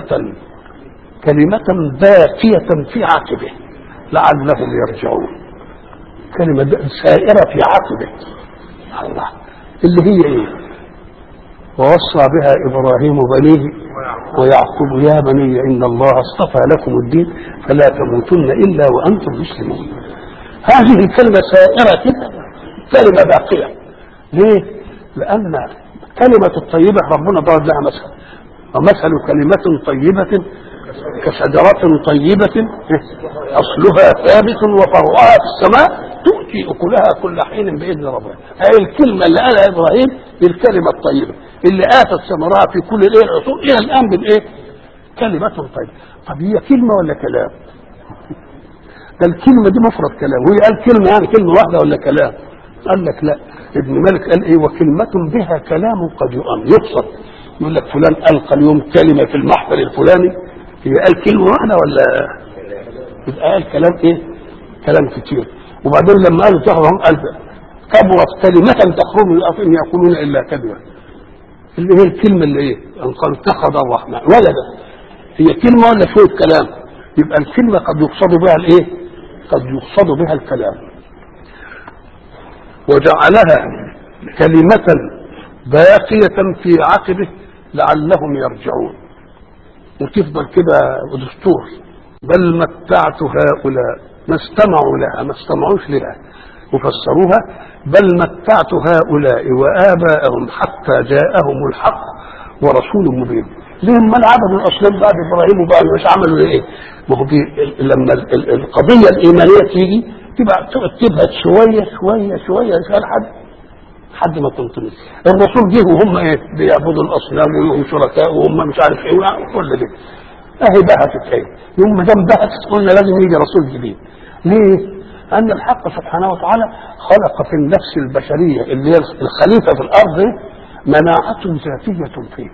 كلمة باقية في عقبه لعلهم يرجعون. كلمة سائرة في عقبه الله، اللي هي ووصى بها إبراهيم بنيه ويعقوب يا بني إن الله اصطفى لكم الدين فلا تموتن إلا وأنتم مسلمون. هذه الكلمة سائرة كده، كلمة باقية. ليه؟ لأن كلمة الطيبة ربنا ضرب لها مثل، ومثل كلمة طيبة كشجرة طيبة أصلها ثابت وفرعها في السماء تؤتي أكلها كل حين بإذن ربها. هذه الكلمة اللي قالها إبراهيم الكلمة الطيبة اللي آتت ثمرها في كل العصور إلى الآن كلمة طيبة. طب هي كلمة ولا كلام؟ ده الكلمة دي مفرد كلام، وهي قال كلمة يعني كلمة واحدة ولا كلام؟ قال لك لا. ابن مالك قال وكلمة بها كلام قد يقصد يقول لك فلان ألقى اليوم كلمة في المحفل الفلاني، هي قال كلمة واحدة ولا يبقى قال كلام ايه؟ كلام كتير. وبعدين لما قالوا تخرجهم قال كبرت كلمة تخرج من الأفواه يقولون إلا كذبا، اللي هي الكلمة اللي ايه؟ أن قال اتخذ الرحمن ولدا، هي كلمة ولا شوية كلام؟ يبقى الكلمة قد يقصد بها الايه؟ قد يقصد بها الكلام. وجعلها كلمة باقية في عقبه لعلهم يرجعون، وتفضل كده دستور. بل متعت هؤلاء، ما استمعوا لها، ما استمعوش لها، وفسروها بل متعت هؤلاء وآباءهم حتى جاءهم الحق ورسول مبين. لهم من عبدوا الأصنام بعد إبراهيم وبعد مش عملوا إيه؟ ما هو لما القضية الإيمانية تيجي تبهت شوية شوية شوية لحد ما تنطلق. الرسول جه وهم ايه؟ بيعبدوا الاصنام ولهم شركاء وهم مش عارف ايه وكل ده. اهي بهتت ايه؟ يوم ما دام بهتت قلنا لازم يجي رسول جديد. ليه؟ ان الحق سبحانه وتعالى خلق في النفس البشريه اللي هي الخليفه في الارض مناعه ذاتيه فيه.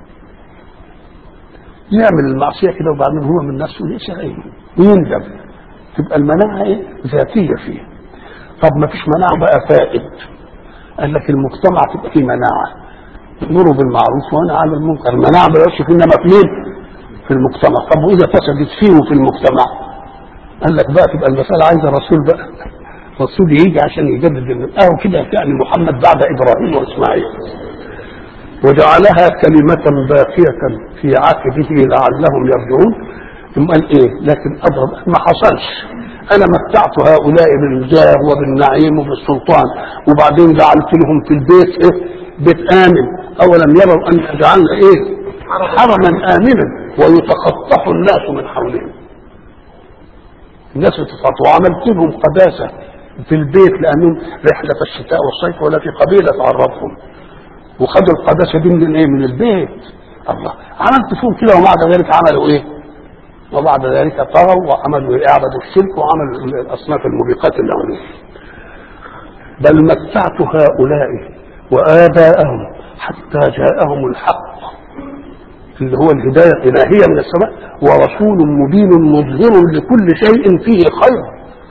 يعمل المعصيه كده وبعدين هو من نفسه ليس ايه؟ ويندم. تبقى المناعه ايه؟ ذاتيه فيه. طب ما فيش مناعه بقى فائد. قال لك المجتمع تبقى فيه مناعه، نور بالمعروف وانا على المنكر. المناعه ما بقاش فينا مفنين في المجتمع. طب واذا فسدت فيه وفي المجتمع قال لك بقى تبقى المساله عايزه رسول بقى، رسول يجي عشان يجدد كده يعني محمد بعد ابراهيم واسماعيل. وجعلها كلمه باقيه في عقبه لعلهم يرجعون. ثم قال ايه؟ لكن اضرب ما حصلش. انا متعت هؤلاء بالجاه وبالنعيم وبالسلطان وبعدين جعلت لهم في البيت ايه؟ بيت امن. اولم يروا ان جعلنا ايه؟ حرما امنا ويتخطف الناس من حولهم. الناس تتخطف. وعملت لهم قداسه في البيت لانهم رحله الشتاء والصيف ولا في قبيله تعرفهم، وخدوا القداسه دي من ايه؟ من البيت. الله عملت فيهم كده وبعد ذلك عملوا ايه؟ وبعد ذلك طغوا وعملوا اعبدوا الشرك وعملوا الاصناف الموبقات اللي عملوها. بل متعت هؤلاء وآباءهم حتى جاءهم الحق اللي هو الهداية الإلهية من السماء ورسول مبين مظهر لكل شيء فيه خير.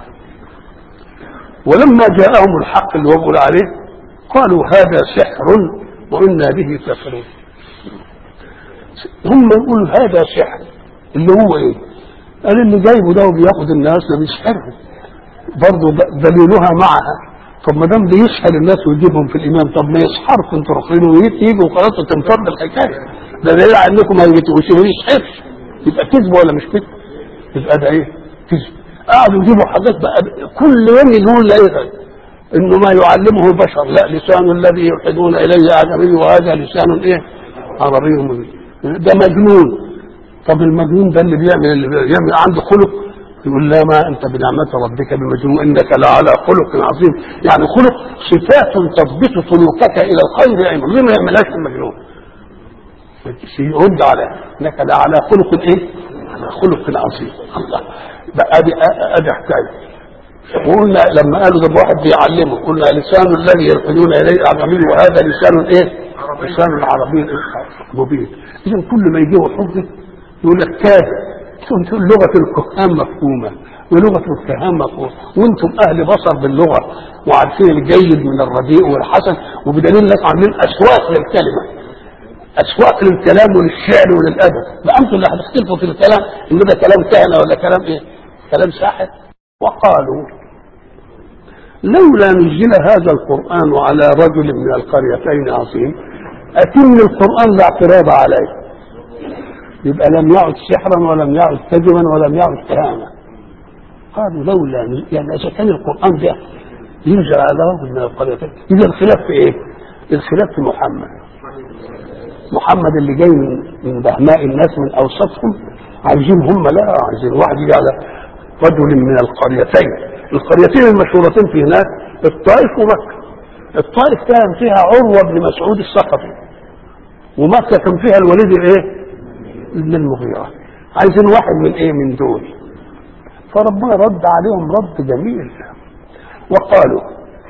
ولما جاءهم الحق اللي وقل عليه قالوا هذا سحر وإنا به كافرون. هم يقولوا هذا سحر اللي هو ايه؟ قال اللي جايبه ده وبياخد الناس ده بيسحرهم برضه دليلها معها. طب ما دام بيسحر الناس ويجيبهم في الايمان طب ما يسحركم انتوا رافضين ويجوا وخلاص تنفض الحكايه. ده دليل على انكم ما يسحرش. يبقى كذب ولا مش كذب؟ يبقى ده ايه؟ كذب. قعدوا يجيبوا حاجات بقى كل يوم يقولون لا ايه انه ما يعلمه البشر، لا لسان الذي يلحدون اليه اعجمي وهذا لسان ايه؟ عربي مبين. ده مجنون. طب المجنون ده اللي بيعمل عنده خلق يقول لا ما انت بنعمه ربك بمجنون انك لعلى خلق عظيم. يعني خلق صفات تضبط سلوكك الى الخير ايضا. ليه ما يعملهاش المجنون؟ يرد على انك لعلى خلق ايه؟ على خلق عظيم. الله بقى ادي حكايه. وقلنا لما قالوا ده واحد بيعلمه قلنا لسان الذي يلحدون اليه اعجمي وهذا لسان ايه؟ لسان عربي مبين. اذا كل ما يجيبوا حجه يقول لك كاذب. لغه الكهان مفهومه ولغه الكهان مفهومه وانتم اهل بصر باللغه وعارفين الجيد من الرديء والحسن وبدليل انكم عاملين اسواق للكلمه، اسواق للكلام وللشعر وللادب. ما انتم اللي هتختلفوا في الكلام ان ده كلام كهنه ولا كلام ايه؟ كلام ساحر. وقالوا لولا نزل هذا القران على رجل من القريتين عظيم. اتم القران لا اعتراض عليه. يبقى لم يعد سحرا ولم يعد كذبا ولم يعد كهانه. قالوا لولا يعني اذا كان القران ده ينزل على رجل من القريتين اذا الخلاف في ايه؟ الخلاف في محمد اللي جاي من بهماء الناس من اوسطهم عايزين هم لا عايزين واحد يجي على رجل من القريتين. القريتين المشهورتين في هناك الطائف ومكه. الطائف كان فيها عروه بن مسعود الثقفي ومكه كان فيها الوليد ايه؟ ابن المغيرة. عايزين واحد من ايه؟ من دول. فربنا رد عليهم رد جميل وقالوا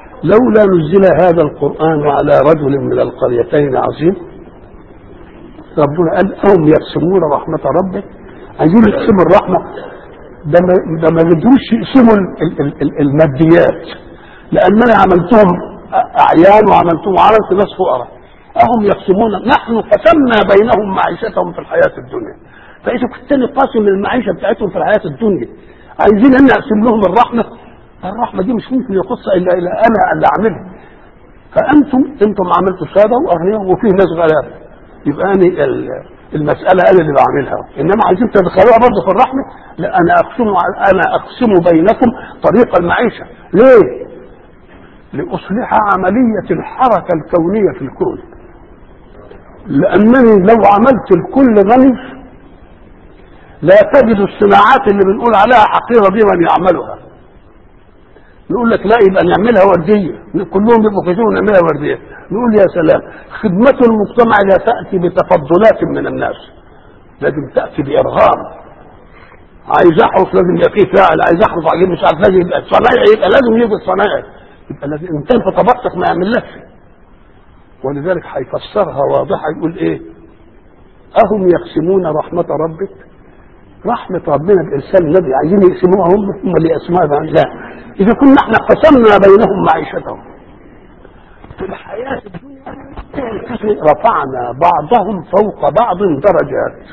لولا نزل هذا القرآن على رجل من القريتين عظيم ربنا قال هم يقسمون رحمة ربك، عايزين يقسموا الرحمة. ده ما قدروش يقسموا الماديات، لأننا عملتهم أعيان وعملتهم عملت ناس فقراء. أهم يقسمون، نحن قسمنا بينهم معيشتهم في الحياة الدنيا. فإذا كنت قاسم المعيشة بتاعتهم في الحياة الدنيا، عايزين أن نقسم لهم الرحمة. الرحمة دي مش ممكن يقص إلا أنا اللي أعملها. فأنتم عملتوا سادة وأغنياء وفيه ناس غلابة، يبقى أنا المسألة أنا اللي بعملها. إنما عايزين تدخلوها برضه في الرحمة، لا أنا أقسم بينكم طريق المعيشة. ليه؟ لأصلح عملية الحركة الكونية في الكون. لأنني لو عملت الكل غني لا تجد الصناعات اللي بنقول عليها حقيرة دي من يعملها. نقول لك لا، يبقى نعملها وردية، كلهم يبقوا كثير ونعملها وردية. نقول يا سلام، خدمة المجتمع لا تأتي بتفضلات من الناس، لازم تأتي بإرغام. عايز أحرص لازم يبقى فيه فاعل، عايز أحرص عليه مش عارف لازم يبقى صنايعي، يبقى لازم يبقى صنايعي، يبقى لازم إنسان في طبقتك ما يعملكش. ولذلك هيفسرها واضحة يقول إيه؟ أهم يقسمون رحمة ربك. رحمة ربنا بالإنسان الذي عايزين يقسموها هم اللي يقسموها. لا، إذا كنا احنا قسمنا بينهم معيشتهم في الحياة الدنيا رفعنا بعضهم فوق بعض درجات.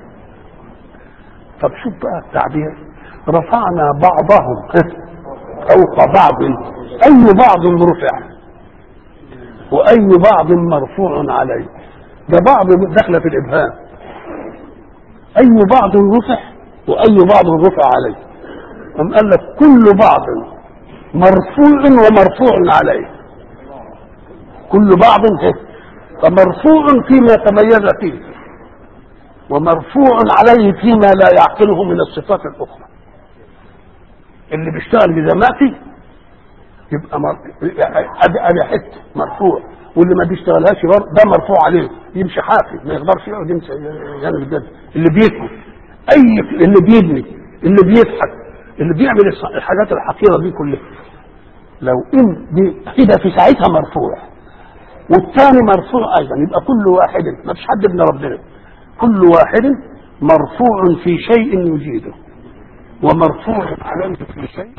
طب شوف بقى التعبير، رفعنا بعضهم فوق بعض، أي بعض رفع وأي بعض مرفوع عليه. ده بعض داخله في الإبهام، أي بعض رفع وأي بعض رفع عليه. هم قال لك كل بعض مرفوع ومرفوع عليه، كل بعض فمرفوع فيما تميز فيه ومرفوع عليه فيما لا يعقله من الصفات الأخرى. اللي بيشتغل بذماتي يبقى أدي حته مرفوع، واللي ما بيشتغلهاش ده مرفوع عليه، يمشي حافي ما يقدرش يقعد يمشي يعني بجد. اللي بيكتب اللي بيبني اللي بيضحك اللي بيعمل الحاجات الحقيره دي كلها، لو ان كده في ساعتها مرفوع والثاني مرفوع ايضا، يبقى كل واحد، ما فيش حد ابن ربنا، كل واحد مرفوع في شيء يجيده ومرفوع عليه في شيء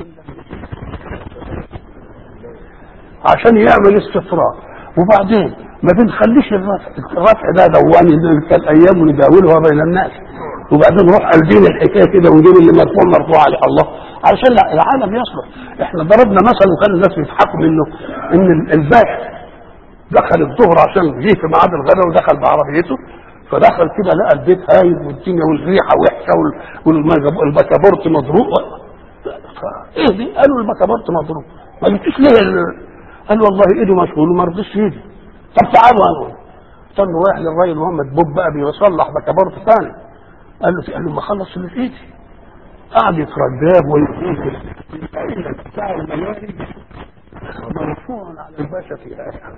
عشان يعمل استفراغ. وبعدين ما بنخليش الرفع ده دواني كالايام ونداولها بين الناس، وبعدين نروح قلبين الحكايه كده ونجيب اللي مرفوع عليه الله علشان العالم يصلح. احنا ضربنا مثلا وكان الناس بيضحكوا منه ان الباشا دخل الظهر عشان جه في ميعاد الغداء ودخل بعربيته، فدخل كده لقى البيت هايل والدنيا والريحه وحشه والبكابورت مضروب. ايه دي؟ قالوا البكابورت مضروب. ما جبتش ليه؟ قال والله ايده مشغول وما رضيش يجي. طب تعالوا انا استنوا، رايح للراجل وهو مدبوب بقى بيصلح بكابورت ثاني. قال له ما خلص اللي في ايدي. قعد يترداب ويقول بتاع المياري مرفوع على الباشا في الباشا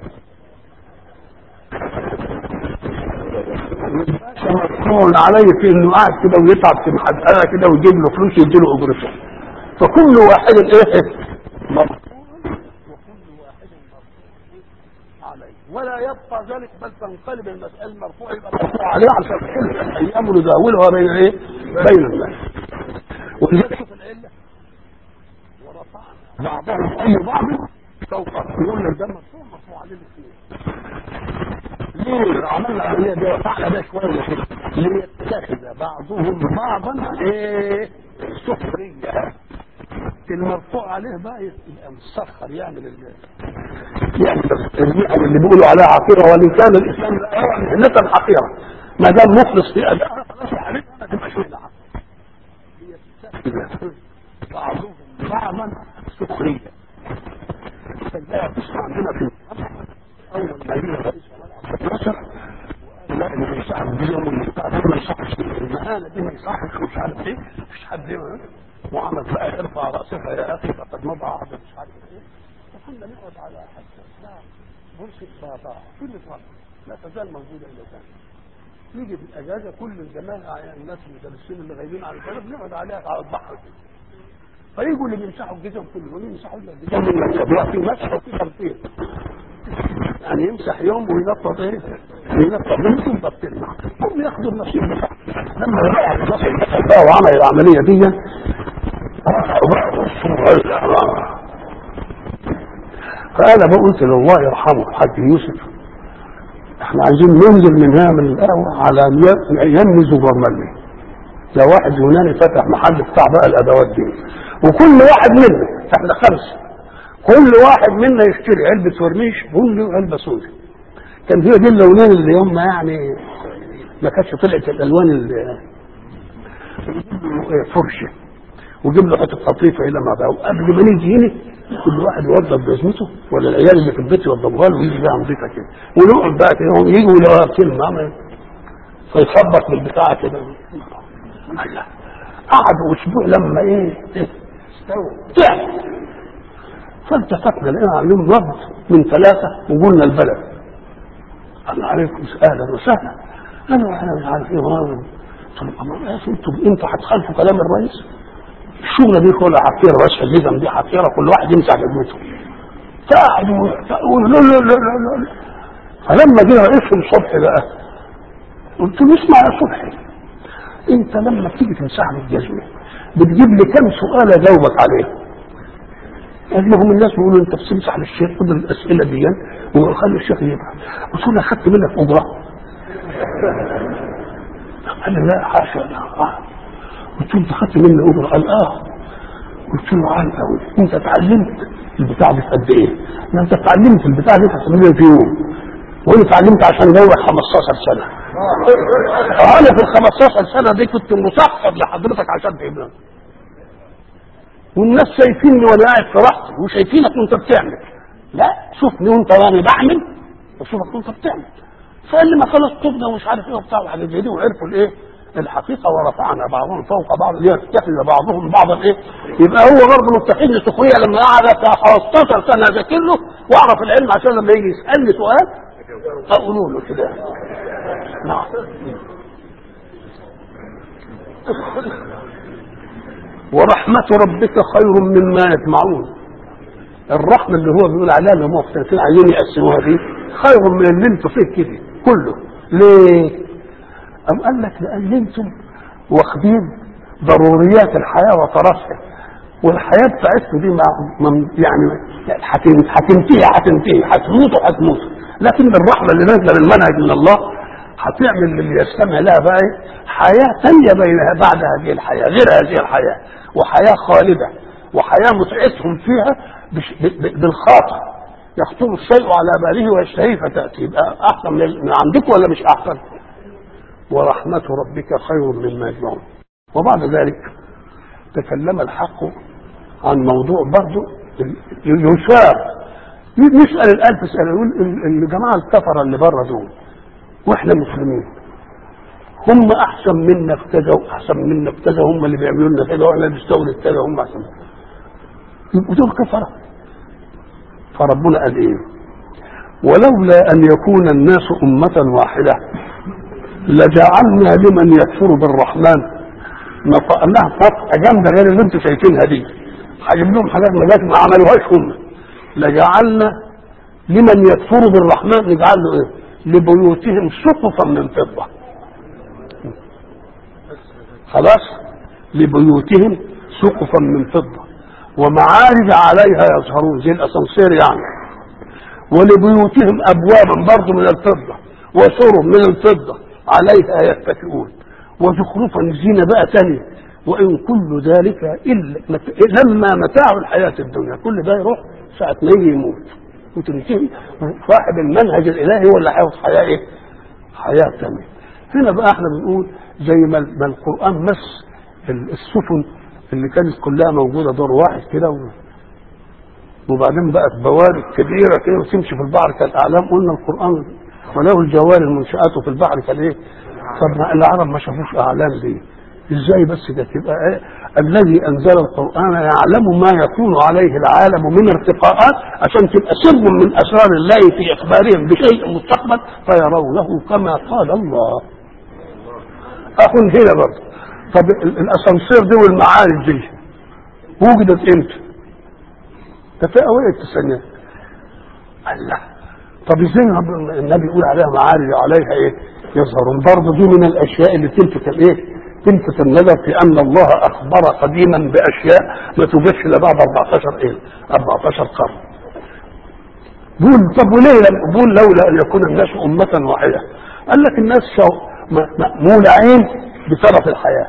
مرفوع عليه في انه قاعد كده ويتعب في محدقه كده ويجيب له فلوس يديله اجرته. فكل واحد ايه مرفوع وكل واحد مرفوع عليه، ولا يبقى ذلك بل تنقلب المسألة المرفوع يبقى مرفوع عليه عشان كل الايام نداولها بين ايه؟ بين الناس. ولذلك شوف العله، ورفعنا بعضهم اي بعض سوف يقول لك ده مرفوع عليه الاثنين. ليه عملنا العمليه دي وفعنا ده شويه كده؟ ليتخذ بعضهم بعضا ايه؟ سخريه. المرفوع عليه بقى يبقى مسخر، يعمل الريحه اللي بيقولوا عليها عقيره، وان كان الاسلام مهنه حقيره ما دام مخلص في ادائها خلاص عليه ما تبقاش له ليتخذ بعضهم بعضا سخريه. فده تسمع عندنا في اول ما يجي رئيس مصر لا اللي بيصاحب بيهم واللي بتاع ما يصحش المهانه دي، ما يصحش مش عارف ايه، مفيش حد وعمل بقى ارفع راسها يا اخي فقد مضى عهد مش عارف ايه. فكنا نقعد على حتى اسمها بورصه باطاع كل فتره لا تزال موجوده الى الان. نيجي في الاجازه كل الجماعه الناس المدرسين اللي غايبين على البلد بنقعد عليها على البحر كده، فيجوا اللي بيمسحوا الجزم كله ويمسحوا الجزم في مسح وفي ترتيب، يعني يمسح يوم وينطط ايه ينطق بطلنا هم ياخذوا النصيب بتاعهم. لما يقع النصيب بتاعه وعمل العمليه دي فانا قلت لله يرحمه الحاج يوسف احنا عايزين ننزل من هنا من القهوه على ينمي زبرملي. لو واحد يوناني فتح محل بتاع بقى الادوات دي وكل واحد منا احنا 5 كل واحد منا يشتري علبه ورنيش بني وعلبه سوداء. كان هي دي اللونين اللي هم يعني ما كانتش طلعت الالوان فرشه وجيب له حته قطيفه الى ما بقى وقبل ما نيجي هنا كل واحد يوضب بجزمته ولا العيال اللي في البيت يوضبوها له ويجي بقى نظيفه كده ونقعد بقى كده يجوا يلاقوا كلمه فيخبط بالبتاع كده. الله قعدوا اسبوع لما ايه استوى فالتفتنا لقينا عليهم رفض من 3 وقلنا البلد. الله عليكم اهلا وسهلا. انا احنا مش عارف ايه انتوا هتخالفوا كلام الرئيس؟ الشغله دي كلها حفيره بس اللجم دي حفيره كل واحد يمسح جزمته. قعدوا لا لا لا لا. فلما جه رئيسهم صبحي بقى قلت له اسمع يا صبحي انت لما تيجي تمسح لي الجزمه بتجيب لي كم سؤال اجاوبك عليه؟ قال لهم الناس بيقولوا انت بتمسح للشيخ خد الاسئله دي وخلي الشيخ يبقى. قلت له اخدت منك اجره؟ قال لي لا حاشا قلت له انت اخدت مني اجره؟ قال قلت له عال قوي انت اتعلمت البتاع دي في قد ايه؟ انت اتعلمت البتاع دي في في يوم وانا اتعلمت عشان جوه 15 سنه. انا في ال 15 سنه دي كنت مسخر لحضرتك عشان تبقى والناس شايفيني وانا قاعد في راحتي وشايفينك وانت بتعمل. لا شوفني وانت وانا بعمل وشوفك وانت بتعمل. فقال لي ما خلاص تبدا ومش عارف ايه وبتاع وحاجات زي دي وعرفوا الايه الحقيقه ورفعنا بعضهم فوق بعض ليتخذ بعضهم بعضا ايه. يبقى هو برضه متخذني سخريه لما قعد 15 سنه اذاكر له واعرف العلم عشان لما يجي يسالني سؤال اقول له كده. نعم. ورحمة ربك خير مما يجمعون. الرحمة اللي هو بيقول عليها اللي هم مختلفين عايزين يقسموها دي خير من اللي انتوا فيه كده كله. ليه؟ أم قال لك لأن انتم واخدين ضروريات الحياة وطرفها والحياة بتاعتكم دي يعني هتنتهي هتموتوا لكن الرحمة اللي نازلة بالمنهج من الله هتعمل اللي يستمع لها بقى حياة ثانية بينها بعد هذه الحياة غير هذه الحياة وحياة خالدة وحياة متعتهم فيها بالخاطر يخطر الشيء على باله ويشتهيه فتأتي يبقى أحسن من عندك ولا مش أحسن؟ ورحمة ربك خير مما يجمعون. وبعد ذلك تكلم الحق عن موضوع برضه يشار نسأل الألف سنة يقول الجماعة الكفرة اللي بره دول واحنا مسلمين هم احسن منا في كذا واحسن منا في كذا هم اللي بيعملوا لنا كذا واحنا بنستورد كذا هم احسن يبقوا دول كفره. فربنا قال ايه؟ ولولا ان يكون الناس امه واحده لجعلنا لمن يكفر بالرحمن نطقناها فتحه جامده غير اللي انتم شايفينها دي هجيب لهم حاجات ما عملوهاش هم. لجعلنا لمن يكفر بالرحمن نجعل له ايه؟ لبيوتهم سقفا من فضة. خلاص لبيوتهم سقفا من فضة ومعارج عليها يظهرون زي الاسانسير يعني. ولبيوتهم ابوابا برضه من الفضة وسرر من الفضة عليها يتكئون وزخرفا زينة بقى تانية. وان كل ذلك الا لما متاع الحياة الدنيا كل ده يروح ساعة ما يجي يموت وتنتهي. صاحب المنهج الالهي هو اللي هياخد حياه ايه؟ حياه ثانيه. هنا بقى احنا بنقول زي ما القران مس السفن اللي كانت كلها موجوده دور واحد كده وبعدين بقت بوارق كبيره كده وتمشي في البحر كالاعلام. قلنا القران وله الجوار المنشآت في البحر كالايه؟ طب العرب ما شافوش اعلام دي ازاي بس ده تبقى ايه؟ الذي انزل القران يعلم ما يكون عليه العالم من ارتقاءات عشان تبقى سر من اسرار الله في اخبارهم بشيء مستقبل فيرونه كما قال الله. اقول هنا برضه طب الاسانسير دي والمعارج دي وجدت امتى؟ ده في اوائل التسعينات. الله طب ازاي النبي يقول عليها معارج عليها ايه يظهرون؟ برضه دي من الاشياء اللي تلفت الايه؟ تلفت النظر في ان الله اخبر قديما باشياء ما توجدش الا بعد 14 قرن. بقول طب وليه بقول لولا ان يكون الناس امه واحده؟ قال لك الناس مولعين بطرف الحياه،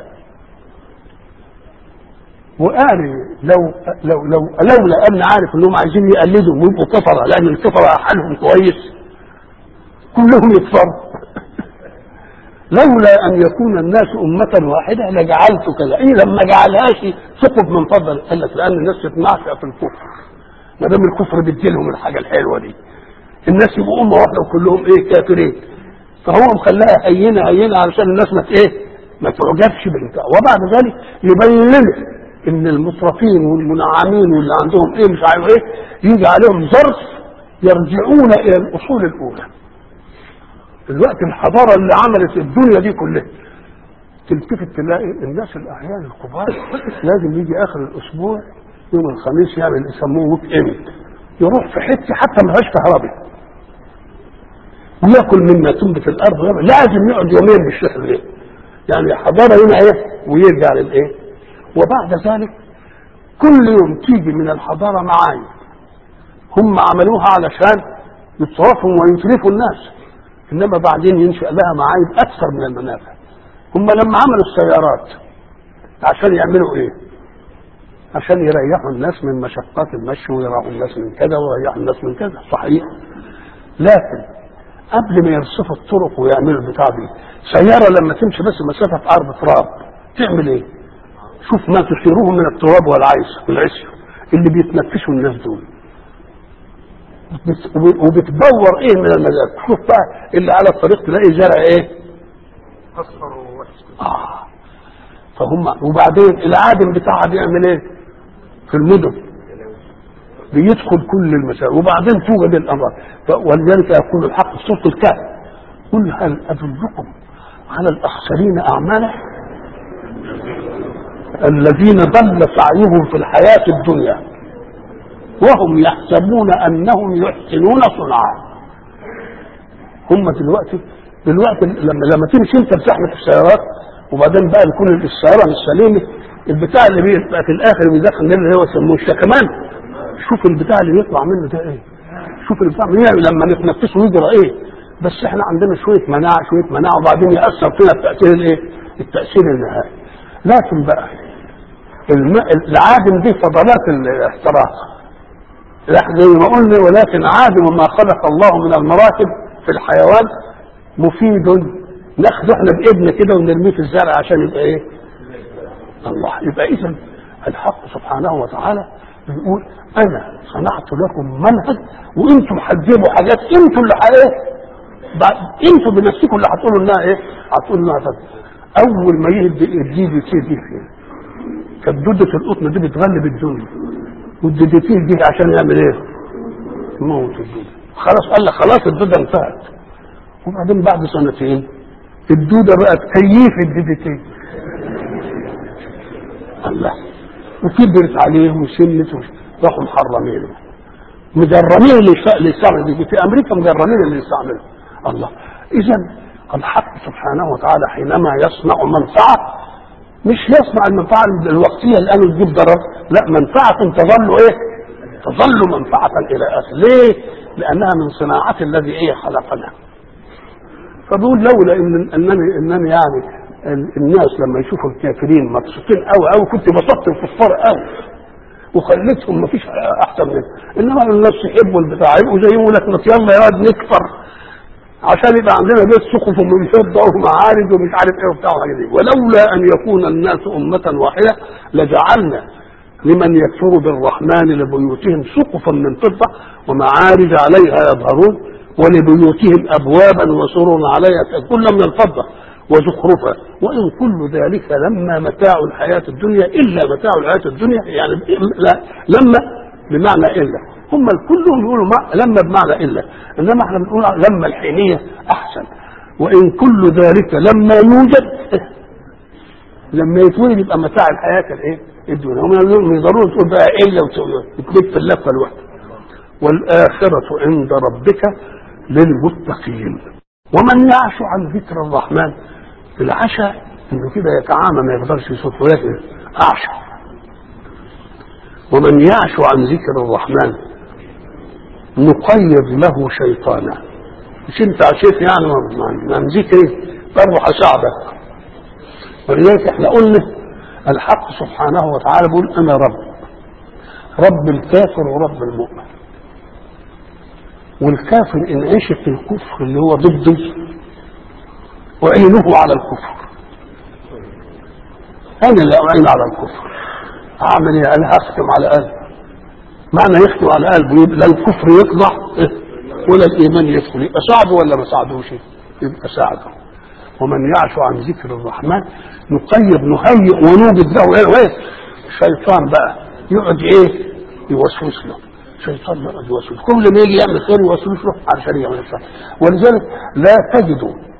وقال لولا ان عارف انهم عايزين يقلدوا ويبقوا كفره، لان الكفره حالهم كويس كلهم يكفروا. لولا ان يكون الناس امه واحده لجعلت كذا، ايه لما جعلهاش ثقب من فضل؟ قال لك لان الناس تتنعشق في الكفر، ما دام الكفر بيديلهم الحاجه الحلوه دي، الناس يبقوا امه واحده وكلهم ايه كافرين، فهو مخلاها هينه علشان الناس ما تعجبش بالبتاع. وبعد ذلك يبين لنا ان المترفين والمنعمين واللي عندهم ايه مش عارف ايه يجي عليهم ظرف يرجعون الى الاصول الاولى. الوقت الحضاره اللي عملت الدنيا دي كلها تلتفت تلاقي الناس الاعيان الكبار لازم يجي اخر الاسبوع يوم الخميس يعمل يسموه ويك اند، يروح في حته حتى ما فيهاش كهرباء وياكل مما تنبت الارض ويعمل، لازم يقعد يومين بالشهر ليه؟ يعني حضاره هنا ايه ويرجع للايه. وبعد ذلك كل يوم تيجي من الحضاره معايا هم عملوها علشان يتصرفوا ويتلفوا الناس، انما بعدين ينشأ لها معايب اكثر من المنافع. هم لما عملوا السيارات عشان يعملوا ايه؟ عشان يريحوا الناس من مشقات المشي ويريحوا الناس من كذا ويريحوا الناس من كذا، صحيح. لكن قبل ما يرصفوا الطرق ويعملوا البتاع دي، سياره لما تمشي بس مسافه في ارض تراب تعمل ايه؟ شوف ما تثيروه من التراب والعسر اللي بيتنفسوا الناس دول، وبتدور ايه من المجال. شوف بقى اللي على الطريق تلاقي زرع ايه اصفر ووحش. فهم. وبعدين العادم بتاعها بيعمل ايه في المدن؟ بيدخل كل المسائل، وبعدين توجد الامراض. ولذلك يقول الحق في سوره الكهف قل هل ادلكم على الاخسرين اعمالا الذين ضل سعيهم في الحياه الدنيا وهم يحسبون انهم يحسنون صنعا. هم دلوقتي لما تمشي انت بزحمه السيارات وبعدين بقى يكون السياره مش سليمه، البتاع اللي بيبقى في الاخر بيدخل اللي هو يسموه الشكمان، شوف البتاع اللي يطلع منه ده ايه، شوف البتاع لما نتنفسه يجرى ايه. بس احنا عندنا شويه مناعه وبعدين ياثر فينا التاثير الايه؟ التاثير النهائي. لكن بقى العادم دي فضلات الاحتراق زي ما قلنا، ولكن عادم ما خلق الله من المراكب في الحيوان مفيد، ناخده احنا بايدنا كده ونرميه في الزرع عشان يبقى ايه؟ الله. يبقى اذا الحق سبحانه وتعالى بيقول انا صنعت لكم منهج وانتم هتجيبوا حاجات انتم اللي انتم بنفسكم اللي هتقولوا لنا ايه؟ هتقولوا لنا اول ما يجي دي فين؟ كدودة القطن دي بتغلب الدنيا، والدودتين دي عشان يعمل ايه؟ موت الدودة. خلاص قال لك خلاص الدودة انتهت. وبعدين بعد سنتين الدودة بقت كيف الدودتين. الله. وكبرت عليهم وسنت راحوا محرمين مجرمين اللي يستعمل دي في امريكا، مجرمين اللي يستعملوا. الله. اذا الحق سبحانه وتعالى حينما يصنع منفعه مش يصنع المنفعه الوقتيه الان تجيب ضرر، لا، منفعه تظل ايه؟ تظل منفعه الى اخر. ليه؟ لانها من صناعه الذي ايه خلقنا. فبقول لولا انني يعني الناس لما يشوفوا الكافرين مبسوطين قوي كنت بسطت الكفار قوي وخليتهم ما فيش احسن منه، انما الناس يحبوا البتاع يبقوا زي يقول لك يلا يا واد نكفر عشان يبقى عندنا بيت سقف من فضه ومعارج ومش عارف ايه وبتاع وحاجات دي. ولولا ان يكون الناس امه واحده لجعلنا لمن يكفر بالرحمن لبيوتهم سقفا من فضه ومعارج عليها يظهرون ولبيوتهم ابوابا وسرر عليها كلها من الفضه وزخرفا وان كل ذلك لما متاع الحياه الدنيا الا متاع الحياه الدنيا. يعني لما بمعنى الا، هم كلهم يقولوا لما بمعنى الا، انما احنا بنقول لما الحينيه احسن. وان كل ذلك لما يوجد لما يتولد يبقى متاع الحياه الايه الدنيا. هم ضروري تقول بقى الا وتكتب في اللفه الواحده. والاخره عند ربك للمتقين. ومن يعش عن ذكر الرحمن، العشاء انه كده يتعامى ما يقدرش يصوت، ولكن اعشى. ومن يعش عن ذكر الرحمن نقيض له شيطانا. مش انت عشيت يعني من ذكري برضه هساعدك. ولذلك احنا قلنا الحق سبحانه وتعالى بيقول انا رب الكافر ورب المؤمن. والكافر ان عيش في الكفر اللي هو ضدي وعينه على الكفر، انا اللي اعين على الكفر، اعمل ايه؟ انا هختم على قلبه. معنى يختم على قلبه لا الكفر يطلع ولا الايمان يدخل، يبقى ساعده ولا ما ساعدوش؟ يبقى ساعده. ومن يعش عن ذكر الرحمن نقيض نهيئ ونوجد له ايه؟ الشيطان بقى يقعد ايه؟ يوسوس له. الشيطان يقعد يوسوس، كل ما يجي يعمل خير يوسوس له علشان يعمل الشر. ولذلك لا تجد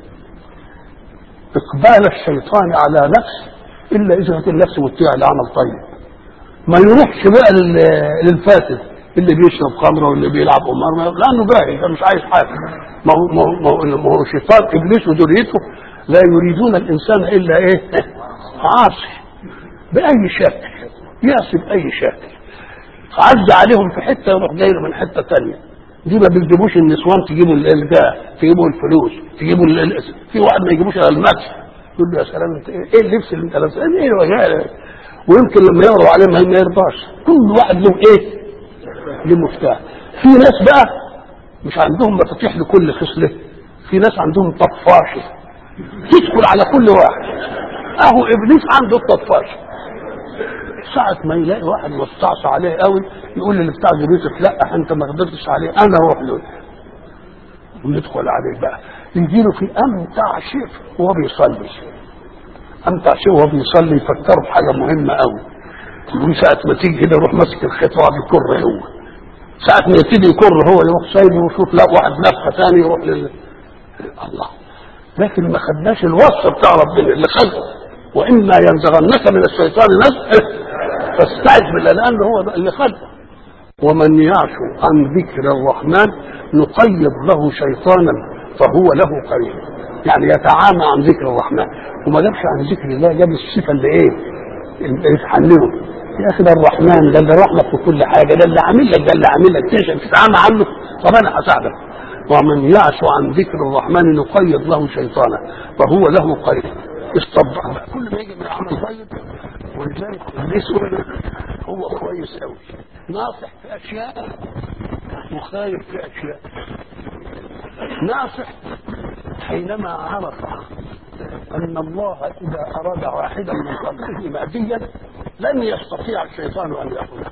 اقبال الشيطان على نفس الا اذا كانت النفس متبعه لعمل طيب. ما يروحش بقى للفاسد اللي بيشرب خمره واللي بيلعب قمار، لانه جاهل مش عايز حاجه. ما هو شيطان ابليس وذريته لا يريدون الانسان الا ايه؟ عاصي باي شكل، يعصي باي شكل. عز عليهم في حته يروح جاي له من حته ثانيه. دي ما بيجيبوش النسوان، تجيبوا الجاه، تجيبوا الفلوس، تجيبوا في واحد ما يجيبوش الا المدح. يقول له يا سلام انت ايه اللبس اللي انت لابسه؟ ايه الوجاهه؟ ويمكن لما يقروا عليه ما يرضاش. كل واحد له ايه؟ له مفتاح. في ناس بقى مش عندهم مفاتيح لكل خصله، في ناس عندهم طفاشه تدخل على كل واحد. اهو ابليس عنده الطفاشه. ساعة ما يلاقي واحد مستعصى عليه قوي يقول اللي بتاع ذريتك لا انت ما قدرتش عليه، انا اروح له ويدخل عليه بقى يجيله في امتع شيء وهو بيصلي. امتع شيء وهو بيصلي يفكره بحاجه مهمه قوي. يقول ساعة ما تيجي كده يروح ماسك الخطوه يكر هو. ساعة ما يبتدي يكر هو يروح سايبه ويشوف لا واحد نفخه ثاني يروح الله. لكن ما خدناش الوصف بتاع ربنا اللي خلقه واما ينزغنك من الشيطان نزغ فاستعذ بالله لانه هو اللي خلقه. ومن يعش عن ذكر الرحمن نقيض له شيطانا فهو له قرين. يعني يتعامى عن ذكر الرحمن. وما جابش عن ذكر الله، جاب الصفه اللي ايه؟ اللي يتحننه. يا اخي ده الرحمن ده اللي رحمك في كل حاجه، ده اللي عامل لك، ده اللي عامل لك تتعامى عنه. طب انا هساعدك. ومن يعش عن ذكر الرحمن نقيض له شيطانا فهو له قرين. استطبع كل ما يجي من عمل طيب. ولذلك ابليس هو كويس قوي، ناصح في اشياء وخايف في اشياء. ناصح حينما عرف ان الله اذا اراد واحدا من خلقه ماديا لن يستطيع الشيطان ان ياخذه.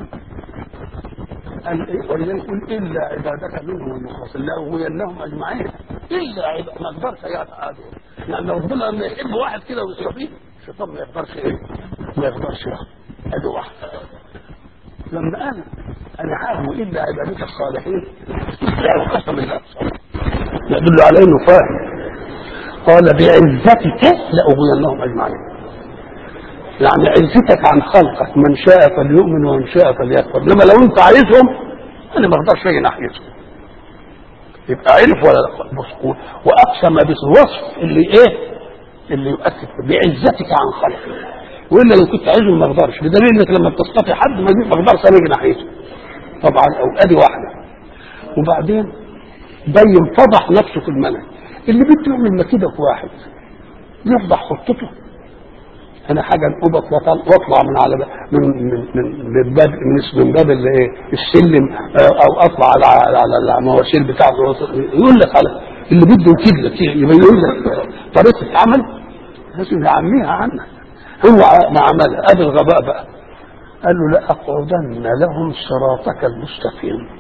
ولذلك يقول الا عبادك منهم المخلصين لا اغوينهم اجمعين. الا عبادك ما اقدرش يتعادوا. يعني لو ربنا لما يحب واحد كده ويصطفيه الشيطان ما يقدرش ايه؟ ما يقدرش ياخذ. ادي واحد. لما انا عارف الا عبادك الصالحين يعني قسم الله يدل على انه فاهم. قال بعزتك لاغوينهم اجمعين. يعني عزتك عن خلقك من شاء فليؤمن ومن شاء فليكفر. لما لو انت عايزهم انا ما اقدرش اجي ناحيتهم. يبقى عرف ولا لا؟ واقسم بالوصف اللي ايه؟ اللي يؤكد بعزتك عن خلقك. والا لو كنت عايزهم ما اقدرش، بدليل انك لما بتستطيع حد ما اقدرش اجي ناحيته. طبعا او ادي واحده. وبعدين بين فضح نفسه في المنهج. اللي بده يعمل مكيده في واحد يفضح خطته. انا حاجه انقبض واطلع من على من باب من باب الايه السلم او اطلع على المواسير بتاعته. يقول لك على اللي بده يكيد لك يبين لك طريقه العمل لازم يعميها عنك. هو ما عملها ادي الغباء بقى. قال له لا اقعدن لهم صراطك المستقيم.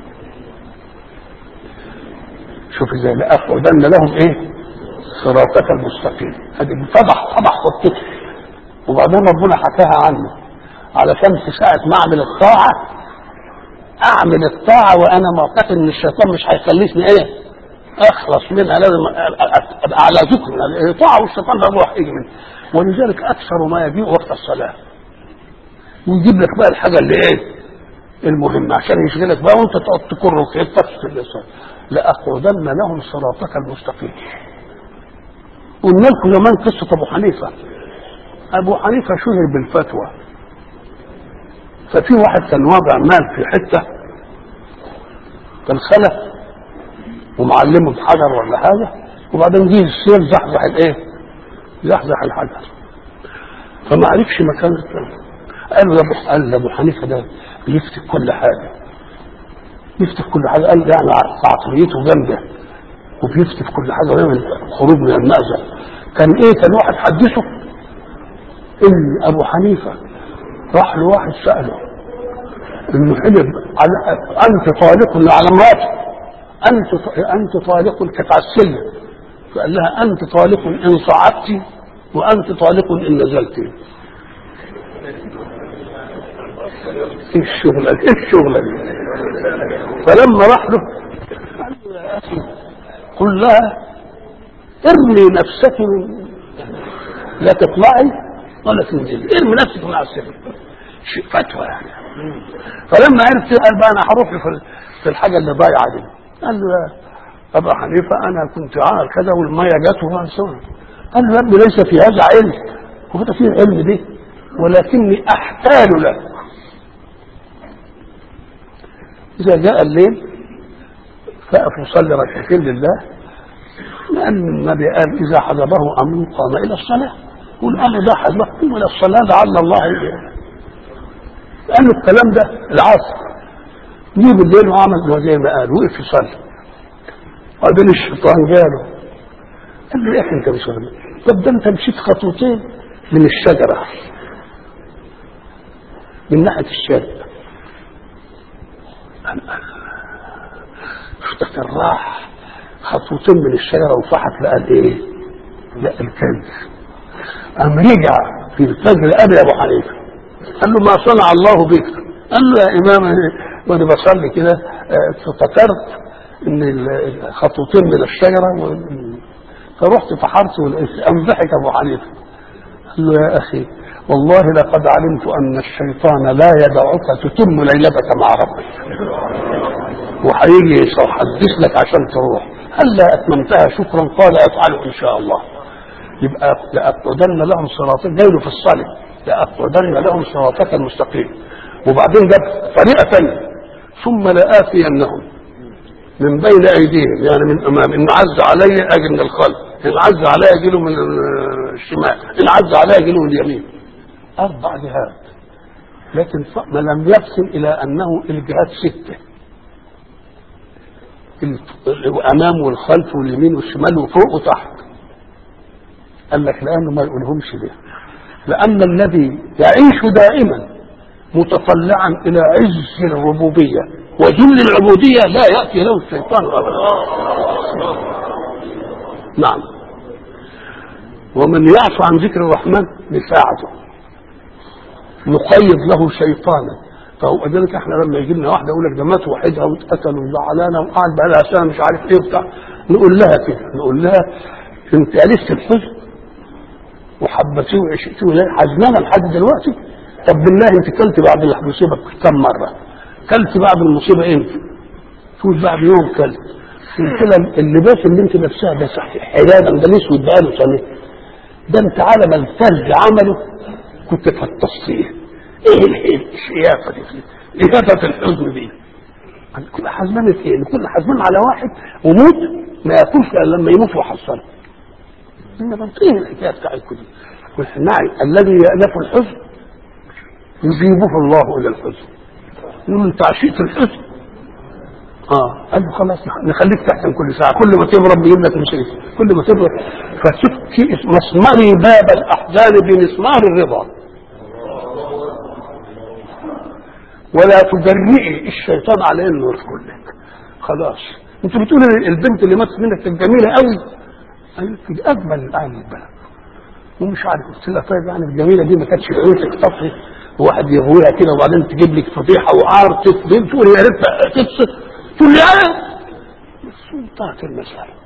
شوف ازاي لا اقعدن لهم ايه؟ صراطك المستقيم. هذه فضح خطته. وبعدين ربنا حكاها عنه علشان في ساعة ما اعمل الطاعة اعمل الطاعة وانا معتقد ان الشيطان مش هيخليني ايه اخلص منها، لازم ابقى على ذكر الطاعة والشيطان ده روح يجي منه. ولذلك اكثر ما يجيء وقت الصلاة ويجيب لك بقى الحاجة اللي ايه المهم عشان يشغلك بقى وانت تقعد تكر في حته لاقعدن لهم صراطك المستقيم. قلنا لكم زمان قصه ابو حنيفه. ابو حنيفه شهر بالفتوى، ففي واحد كان واضع مال في حته كان خلف ومعلمه بحجر ولا حاجه، وبعدين جه السير زحزح الايه؟ زحزح الحجر، فما عرفش مكان الثاني. قال له ابو حنيفه ده بيفتك كل حاجه، يفتك كل حاجه. قال ده يعني عقليته جامده وبيفتك كل حاجه ويعمل خروج من المأزق. كان واحد حدثه ان ابو حنيفه راح له واحد ساله انه حلم انت طالق على امراته، انت طالق كتعسلة، فقال لها انت طالق ان صعدت وانت طالق ان نزلت. ايه الشغله دي؟ فلما راح له قال له يا اخي قل لها ارمي نفسك لا تطلعي ولا تنزلي، ارمي نفسك من على السفر. فتوى يعني. فلما عرف قال بقى انا هروح في الحاجه اللي ضايعه دي. قال له يا ابا حنيفه انا كنت عامل كذا والميه جت وهو. قال له يا ابني ليس في هذا علم، هو ده فيه علم دي، ولكني احتال لك. اذا جاء الليل فاقف يصلي ركعتين لله، لان النبي قال اذا حضره امر قام الى الصلاه، والامر ده حضره الى الصلاه لعل الله قال له الكلام ده العصر. جه بالليل وعمل زي ما قال، وقف يصلي، وبعدين الشيطان جاله قال له يا اخي انت مش فاهم، طب ده انت مشيت خطوتين من الشجره من ناحيه الشرق. افتكر راح خطوتين من الشجره وفحت لقى ايه؟ لقى الكنز. قام رجع في الفجر قبل ابو حنيفه قال له ما صنع الله بك؟ قال له يا امام وانا بصلي كده افتكرت ان خطوتين من الشجره فرحت فحرت ولقيت. قام ضحك ابو حنيفه قال له يا اخي والله لقد علمت ان الشيطان لا يدعك تتم ليلتك مع ربك، وهيجي يحدث لك عشان تروح. هلا اتممتها شكرا؟ قال افعله ان شاء الله. يبقى لاقعدن لهم صراطك، جايله في الصلاه لاقعدن لهم صراطك المستقيم. وبعدين جاب طريقه ثانيه ثم لآتينهم من بين ايديهم، يعني من امام، ان عز علي اجي من الخلف، ان عز علي اجي له من الشمال، ان عز علي اجي له من اليمين. 4 جهات، لكن ما لم يقسم الى انه الجهات 6، الامام والخلف واليمين والشمال وفوق وتحت. قال لك لانه ما يقولهمش ليه؟ لان الذي يعيش دائما متطلعا الى عز الربوبيه وذل العبوديه لا ياتي له الشيطان ابدا. نعم. ومن يعص عن ذكر الرحمن بساعته نقيض له شيطانا فهو ذلك. احنا لما يجي لنا واحده يقول لك ده مات وحدها واتقتل وزعلانه وقعد بقى لها سنه مش عارف ايه بتاع، نقول لها كده، نقول لها انت الست الحزن وحبتيه وعشتيه حزنانه لحد دلوقتي؟ طب بالله انت كلت بعد المصيبه كم مره؟ كلت بعد المصيبه امتى؟ شوف بعد يوم كلت. قلت لها اللباس اللي انت لابساه ده صحيح حلالا ده الاسود بقاله سنه، ده انت على ما الثلج عمله كنت فتصيه. ايه الشيافه دي؟ اجابه الحزن دي كل حزمان في ايه؟ كل حزمان على واحد وموت ما ياكلش الا لما يموت وحصله. انما ايه الحكايه بتاعتكم دي؟ والنعي الذي يألف الحزن يجيبه الله الى الحزن. يقول انت عشيت الحزن قال له خلاص نخليك تحزن كل ساعه، كل ما تبرد بيجيب لك مصيبه، كل ما تبرد فتبكي مسمري باب الاحزان بمسمار الرضا، ولا تجرئي الشيطان على انه يدخل لك. خلاص انت بتقول البنت اللي ماتت منك كانت جميله قوي، قالت لي اجمل الان البلد ومش عارف. قلت لها طيب يعني الجميله دي ما كانتش عيوتك تطفي وواحد يغويها كده وبعدين تجيب لك فضيحه وعار تفضل تقول يا ريت تبسط، تقول لي انا بس انتهت المساله.